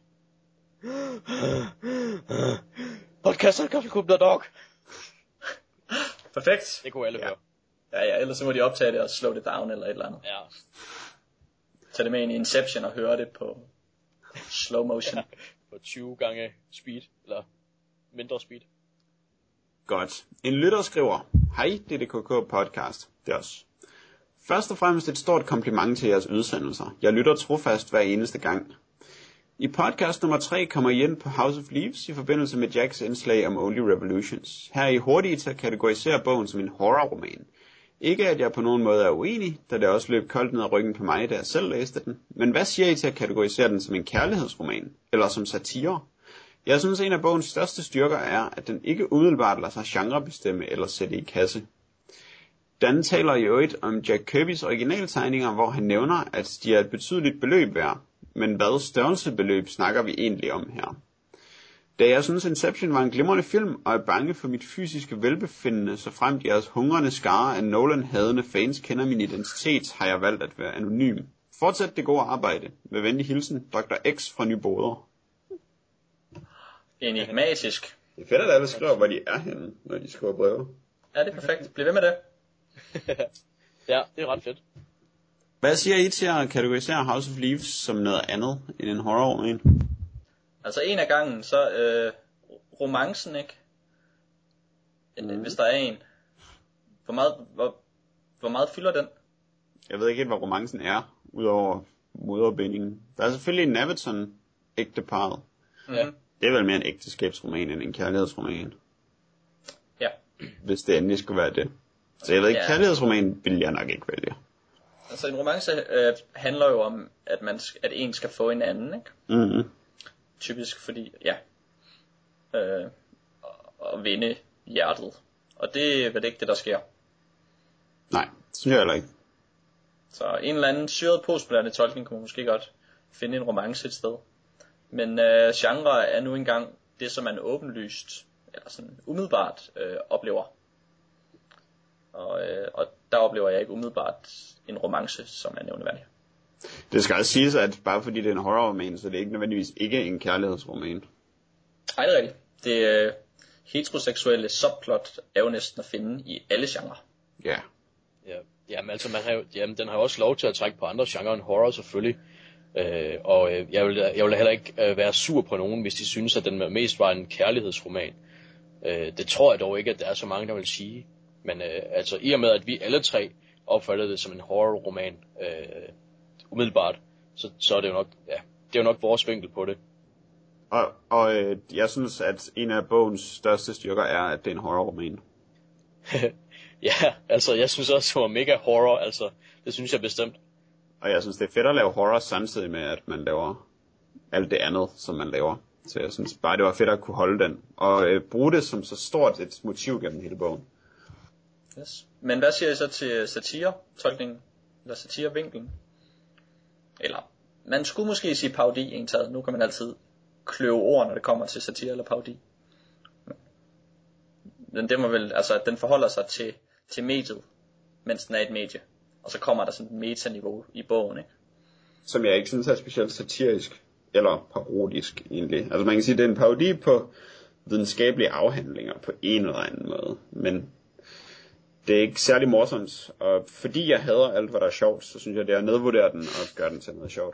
[SPEAKER 2] Podcast of Kap Klub punktum org.
[SPEAKER 3] Perfekt.
[SPEAKER 2] Det kunne alle
[SPEAKER 4] Ja.
[SPEAKER 2] høre.
[SPEAKER 3] Ja, ja, ellers så må de optage det og slå det down eller et eller andet.
[SPEAKER 2] Ja.
[SPEAKER 3] Tag det med ind i Inception og høre det på slow motion.
[SPEAKER 2] På tyve gange speed, eller mindre speed.
[SPEAKER 4] Godt. En lytter skriver, hej, D D K K podcast. Det er os. Først og fremmest et stort kompliment til jeres udsendelser. Jeg lytter trofast hver eneste gang. I podcast nummer tre kommer I ind på House of Leaves i forbindelse med Jacks indslag om Only Revolutions. Her er I hurtige til at kategorisere bogen som en horrorroman. Ikke at jeg på nogen måde er uenig, da det også løb koldt ned ad ryggen på mig, da jeg selv læste den. Men hvad siger I til at kategorisere den som en kærlighedsroman? Eller som satire? Jeg synes, en af bogens største styrker er, at den ikke umiddelbart lader sig genrebestemme eller sætte i kasse. Dan taler i øvrigt om Jack Kirbys originaltegninger, hvor han nævner, at de er et betydeligt beløb værd. Men hvad størrelsebeløb snakker vi egentlig om her? Da jeg synes, Inception var en glimrende film, og er bange for mit fysiske velbefindende, så fremt jeres hungrende skare af Nolan-hadende fans kender min identitet, har jeg valgt at være anonym. Fortsæt det gode arbejde. Med venlig hilsen, doktor X fra Nyboder.
[SPEAKER 3] Enigmatisk.
[SPEAKER 4] Det er fedt, at alle skriver, hvor de er henne, når de skriver breve.
[SPEAKER 3] Ja, det er perfekt. Bliv ved med det.
[SPEAKER 2] Ja, det er ret fedt.
[SPEAKER 4] Hvad siger I til at kategorisere House of Leaves som noget andet end en horror-roman?
[SPEAKER 3] Altså en af gangen, så øh, romancen, ikke? Mm. Hvis der er en. Hvor meget, hvor, hvor meget fylder den?
[SPEAKER 4] Jeg ved ikke helt, hvad romancen er, udover moderbindingen. Der er selvfølgelig en Naviton-ægteparret.
[SPEAKER 3] Mm-hmm.
[SPEAKER 4] Det er vel mere en ægteskabsroman end en kærlighedsroman,
[SPEAKER 3] Ja.
[SPEAKER 4] hvis det endelig skulle være det. Så jeg ved ikke,
[SPEAKER 3] Ja.
[SPEAKER 4] kærlighedsroman vil jeg nok ikke vælge.
[SPEAKER 3] Altså en romance øh, handler jo om, at, man, at en skal få en anden, ikke?
[SPEAKER 4] Mm-hmm.
[SPEAKER 3] Typisk fordi, ja, øh, at vinde hjertet. Og det er vel ikke det, der sker.
[SPEAKER 4] Nej, det synes jeg heller ikke.
[SPEAKER 3] Så en eller anden syret postmoderne tolkning kunne man måske godt finde en romance et sted. Men øh, genre er nu engang det, som man åbenlyst, eller sådan umiddelbart øh, oplever. Og, øh, og der oplever jeg ikke umiddelbart en romance, som er nævneværdig.
[SPEAKER 4] Det skal også siges, at bare fordi det er en horrorroman, så det er ikke nødvendigvis ikke en kærlighedsroman.
[SPEAKER 3] Nej, det er rigtigt. Det øh, heteroseksuelle subplot er jo næsten at finde i alle genrer.
[SPEAKER 4] Ja.
[SPEAKER 2] Ja, jamen altså, man har jo, jamen, den har jo også lov til at trække på andre genrer end horror selvfølgelig. Øh, og øh, jeg, vil, jeg vil heller ikke øh, være sur på nogen, hvis de synes, at den mest var en kærlighedsroman. Øh, det tror jeg dog ikke, at der er så mange, der vil sige. Men øh, altså, i og med, at vi alle tre opfattede det som en horrorroman øh, umiddelbart, så, så er det jo nok, ja, det er jo nok vores vinkel på det.
[SPEAKER 4] Og, og øh, jeg synes, at en af bogens største styrker er, at det er en horrorroman.
[SPEAKER 2] Ja, altså, jeg synes også, det var mega horror, altså, det synes jeg bestemt.
[SPEAKER 4] Og jeg synes, det er fedt at lave horror samtidig med, at man laver alt det andet, som man laver. Så jeg synes bare, det var fedt at kunne holde den, og øh, bruge det som så stort et motiv gennem hele bogen.
[SPEAKER 3] Yes. Men hvad siger I så til satire-tolkningen, eller satire-vinklen? Eller, man skulle måske sige parodi indtaget. Nu kan man altid kløve ord, når det kommer til satire eller parodi. Men det må vel, altså, den forholder sig til, til mediet, mens den er et medie. Og så kommer der sådan et metaniveau i bogen, ikke?
[SPEAKER 4] Som jeg ikke synes er specielt satirisk, eller parodisk egentlig. Altså man kan sige, det er en parodi på videnskabelige afhandlinger på en eller anden måde. Men det er ikke særlig morsomt, og fordi jeg hader alt, hvad der er sjovt, så synes jeg, det er at nedvurdere den og gøre den til noget sjovt.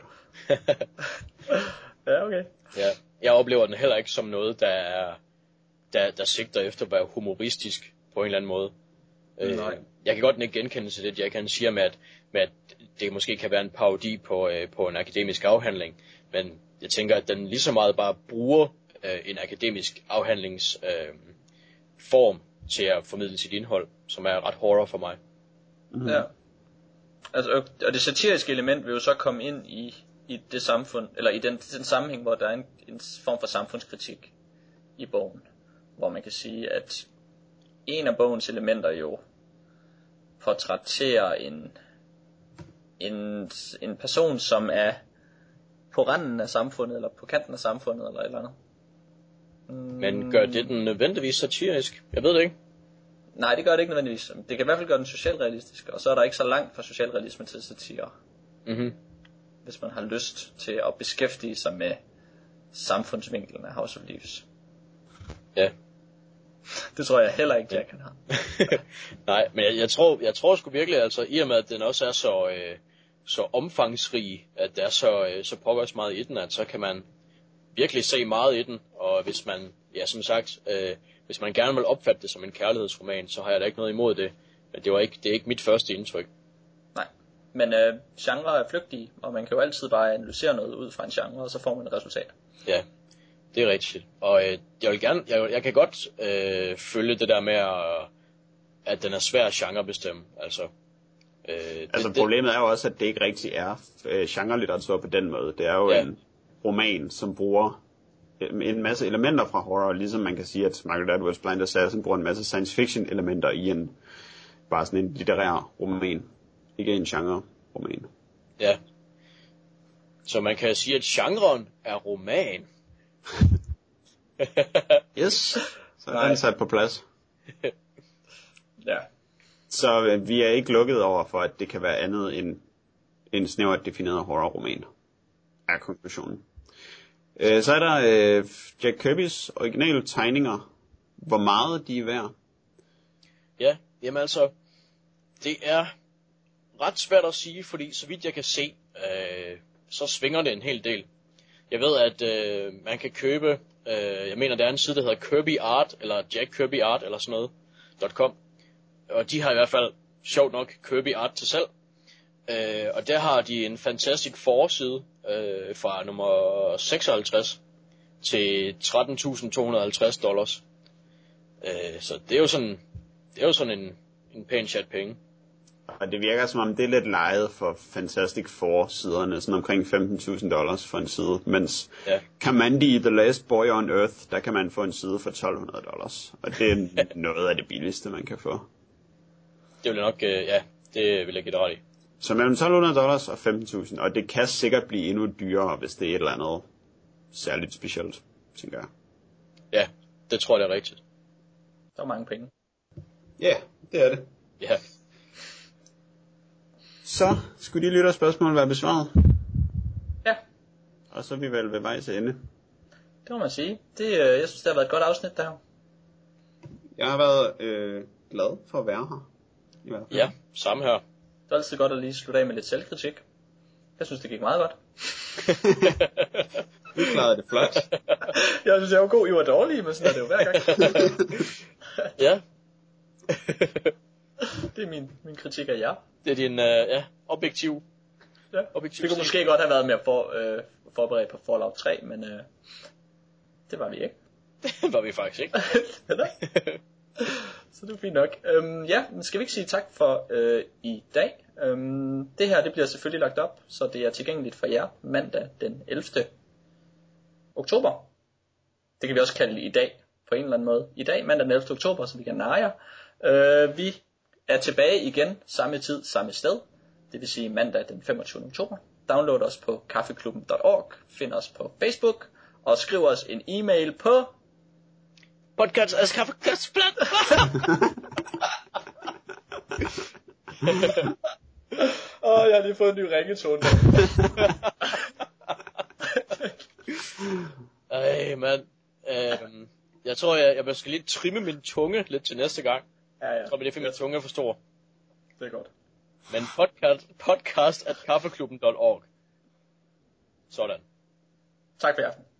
[SPEAKER 3] Ja, okay.
[SPEAKER 2] Ja, jeg oplever den heller ikke som noget, der er, der, der sigter efter at være humoristisk på en eller anden måde.
[SPEAKER 3] Nej.
[SPEAKER 2] Øh, jeg kan godt ikke genkende til det, jeg kan sige med, at, med, at det måske kan være en parodi på, øh, på en akademisk afhandling, men jeg tænker, at den lige så meget bare bruger øh, en akademisk afhandlingsform øh, form til at formidle sit indhold, som er ret horror for mig.
[SPEAKER 3] Mm-hmm. Ja. Altså, og det satiriske element vil jo så komme ind i, i det samfund, eller i den, den sammenhæng, hvor der er en, en form for samfundskritik i bogen, hvor man kan sige, at en af bogens elementer jo portrætterer en, en, en person, som er på randen af samfundet, eller på kanten af samfundet, eller et eller andet. Mm.
[SPEAKER 2] Men gør det den nødvendigvis satirisk? Jeg ved det ikke.
[SPEAKER 3] Nej, det gør det ikke nødvendigvis. Det kan i hvert fald gøre den socialrealistisk, og så er der ikke så langt fra socialrealisme til satire.
[SPEAKER 2] Mm-hmm.
[SPEAKER 3] Hvis man har lyst til at beskæftige sig med samfundsvinklen af House of Leaves.
[SPEAKER 2] Ja.
[SPEAKER 3] Det tror jeg heller ikke, Jack kan have.
[SPEAKER 2] Nej, men jeg, jeg tror, jeg tror sgu virkelig, altså i og med, at den også er så, øh, så omfangsrig, at der er så, øh, så pokkers meget i den, at så kan man virkelig se meget i den, og hvis man, ja som sagt, øh, hvis man gerne vil opfatte det som en kærlighedsroman, så har jeg da ikke noget imod det, men det var ikke, det er ikke mit første indtryk.
[SPEAKER 3] Nej, men øh, genre er flygtige, og man kan jo altid bare analysere noget ud fra en genre, og så får man et resultat.
[SPEAKER 2] Ja, det er rigtigt. Og øh, jeg vil gerne, jeg, jeg kan godt øh, følge det der med, at, at den er svær at genrebestemme. Altså, øh,
[SPEAKER 4] altså
[SPEAKER 2] det,
[SPEAKER 4] problemet er jo også, at det ikke rigtig er øh, genrelitteratur på den måde. Det er jo ja. en roman, som bruger en masse elementer fra horror, ligesom man kan sige, at Margaret Atwood's Blind Assassin bruger en masse science fiction elementer i en bare sådan en litterær roman, ikke en genre roman.
[SPEAKER 2] Ja. Så man kan sige, at genren er roman.
[SPEAKER 4] Yes. Så er den sat på plads.
[SPEAKER 3] Ja.
[SPEAKER 4] Så øh, vi er ikke lukket over for, at det kan være andet end en snævert defineret horrorroman, er konklusionen. Øh, så er der øh, Jack Kirby's originale tegninger. Hvor meget de er værd?
[SPEAKER 2] Ja, jamen altså, det er ret svært at sige, fordi så vidt jeg kan se, øh, så svinger det en hel del. Jeg ved, at øh, man kan købe, øh, jeg mener, der er en side, der hedder Kirby Art, eller Jack Kirby Art, eller sådan noget, .com. Og de har i hvert fald, sjovt nok, Kirby Art til salg. Øh, og der har de en Fantastic Four-side øh, fra nummer seksoghalvtreds til tretten tusind to hundrede og halvtreds dollars. Øh, så det er jo sådan, det er jo sådan en, en pæn chat penge.
[SPEAKER 4] Og det virker som om det er lidt lejet for Fantastic Four-siderne, sådan omkring femten tusind dollars for en side, mens
[SPEAKER 2] ja.
[SPEAKER 4] Kamandi, The Last Boy on Earth, der kan man få en side for tolv hundrede dollars, og det er noget af det billigste, man kan få.
[SPEAKER 2] Det vil jeg nok, øh, ja, det vil jeg give dig ret i.
[SPEAKER 4] Så mellem tolv hundrede dollars og femten tusind, og det kan sikkert blive endnu dyrere, hvis det er et eller andet særligt specielt, tænker jeg.
[SPEAKER 2] Ja, det tror jeg, det er rigtigt.
[SPEAKER 3] Der er mange penge.
[SPEAKER 4] Ja, yeah, det er det.
[SPEAKER 2] Ja.
[SPEAKER 4] Så skulle de lytterspørgsmål være besvaret.
[SPEAKER 3] Ja.
[SPEAKER 4] Og så er vi vel ved vejs ende.
[SPEAKER 3] Det må man sige. Det, øh, jeg synes, det har været et godt afsnit der.
[SPEAKER 4] Jeg har været øh, glad for at være her. I hvert fald.
[SPEAKER 2] Ja, samme her.
[SPEAKER 3] Det er altid godt at lige slutte af med lidt selvkritik. Jeg synes, det gik meget godt.
[SPEAKER 4] Vi klarede det flot.
[SPEAKER 3] Jeg synes, jeg var god. I var dårlige, men sådan er det jo hver gang.
[SPEAKER 2] Ja.
[SPEAKER 3] Det er min, min kritik af jer.
[SPEAKER 2] Det er din øh, ja, objektiv.
[SPEAKER 3] Ja.
[SPEAKER 2] objektiv.
[SPEAKER 3] Det kunne måske godt have været mere for, øh, forberedt på Fallout tre, men øh, det var vi ikke.
[SPEAKER 2] Det var vi faktisk ikke.
[SPEAKER 3] Så det er fint nok. Øhm, ja, men skal vi ikke sige tak for øh, i dag? Øhm, det her det bliver selvfølgelig lagt op, så det er tilgængeligt for jer mandag den ellevte oktober. Det kan vi også kalde i dag, på en eller anden måde. I dag, mandag den ellevte oktober, så vi kan narre jer. Uh, vi er tilbage igen, samme tid, samme sted. Det vil sige mandag den femogtyvende oktober. Download os på kaffeklubben punktum org, find os på Facebook, og skriv os en e-mail på
[SPEAKER 2] podcast as kaffeklubben.
[SPEAKER 3] Åh, oh, jeg har lige fået en ny ringetone.
[SPEAKER 2] Ej, mand. Øhm, jeg tror, jeg, jeg skal lige trimme min tunge lidt til næste gang.
[SPEAKER 3] Ja, ja.
[SPEAKER 2] Jeg tror, det er fordi min tunge er for stor.
[SPEAKER 3] Det er godt.
[SPEAKER 2] Men podcast, podcast at kaffeklubben punktum org. Sådan.
[SPEAKER 3] Tak for i aften.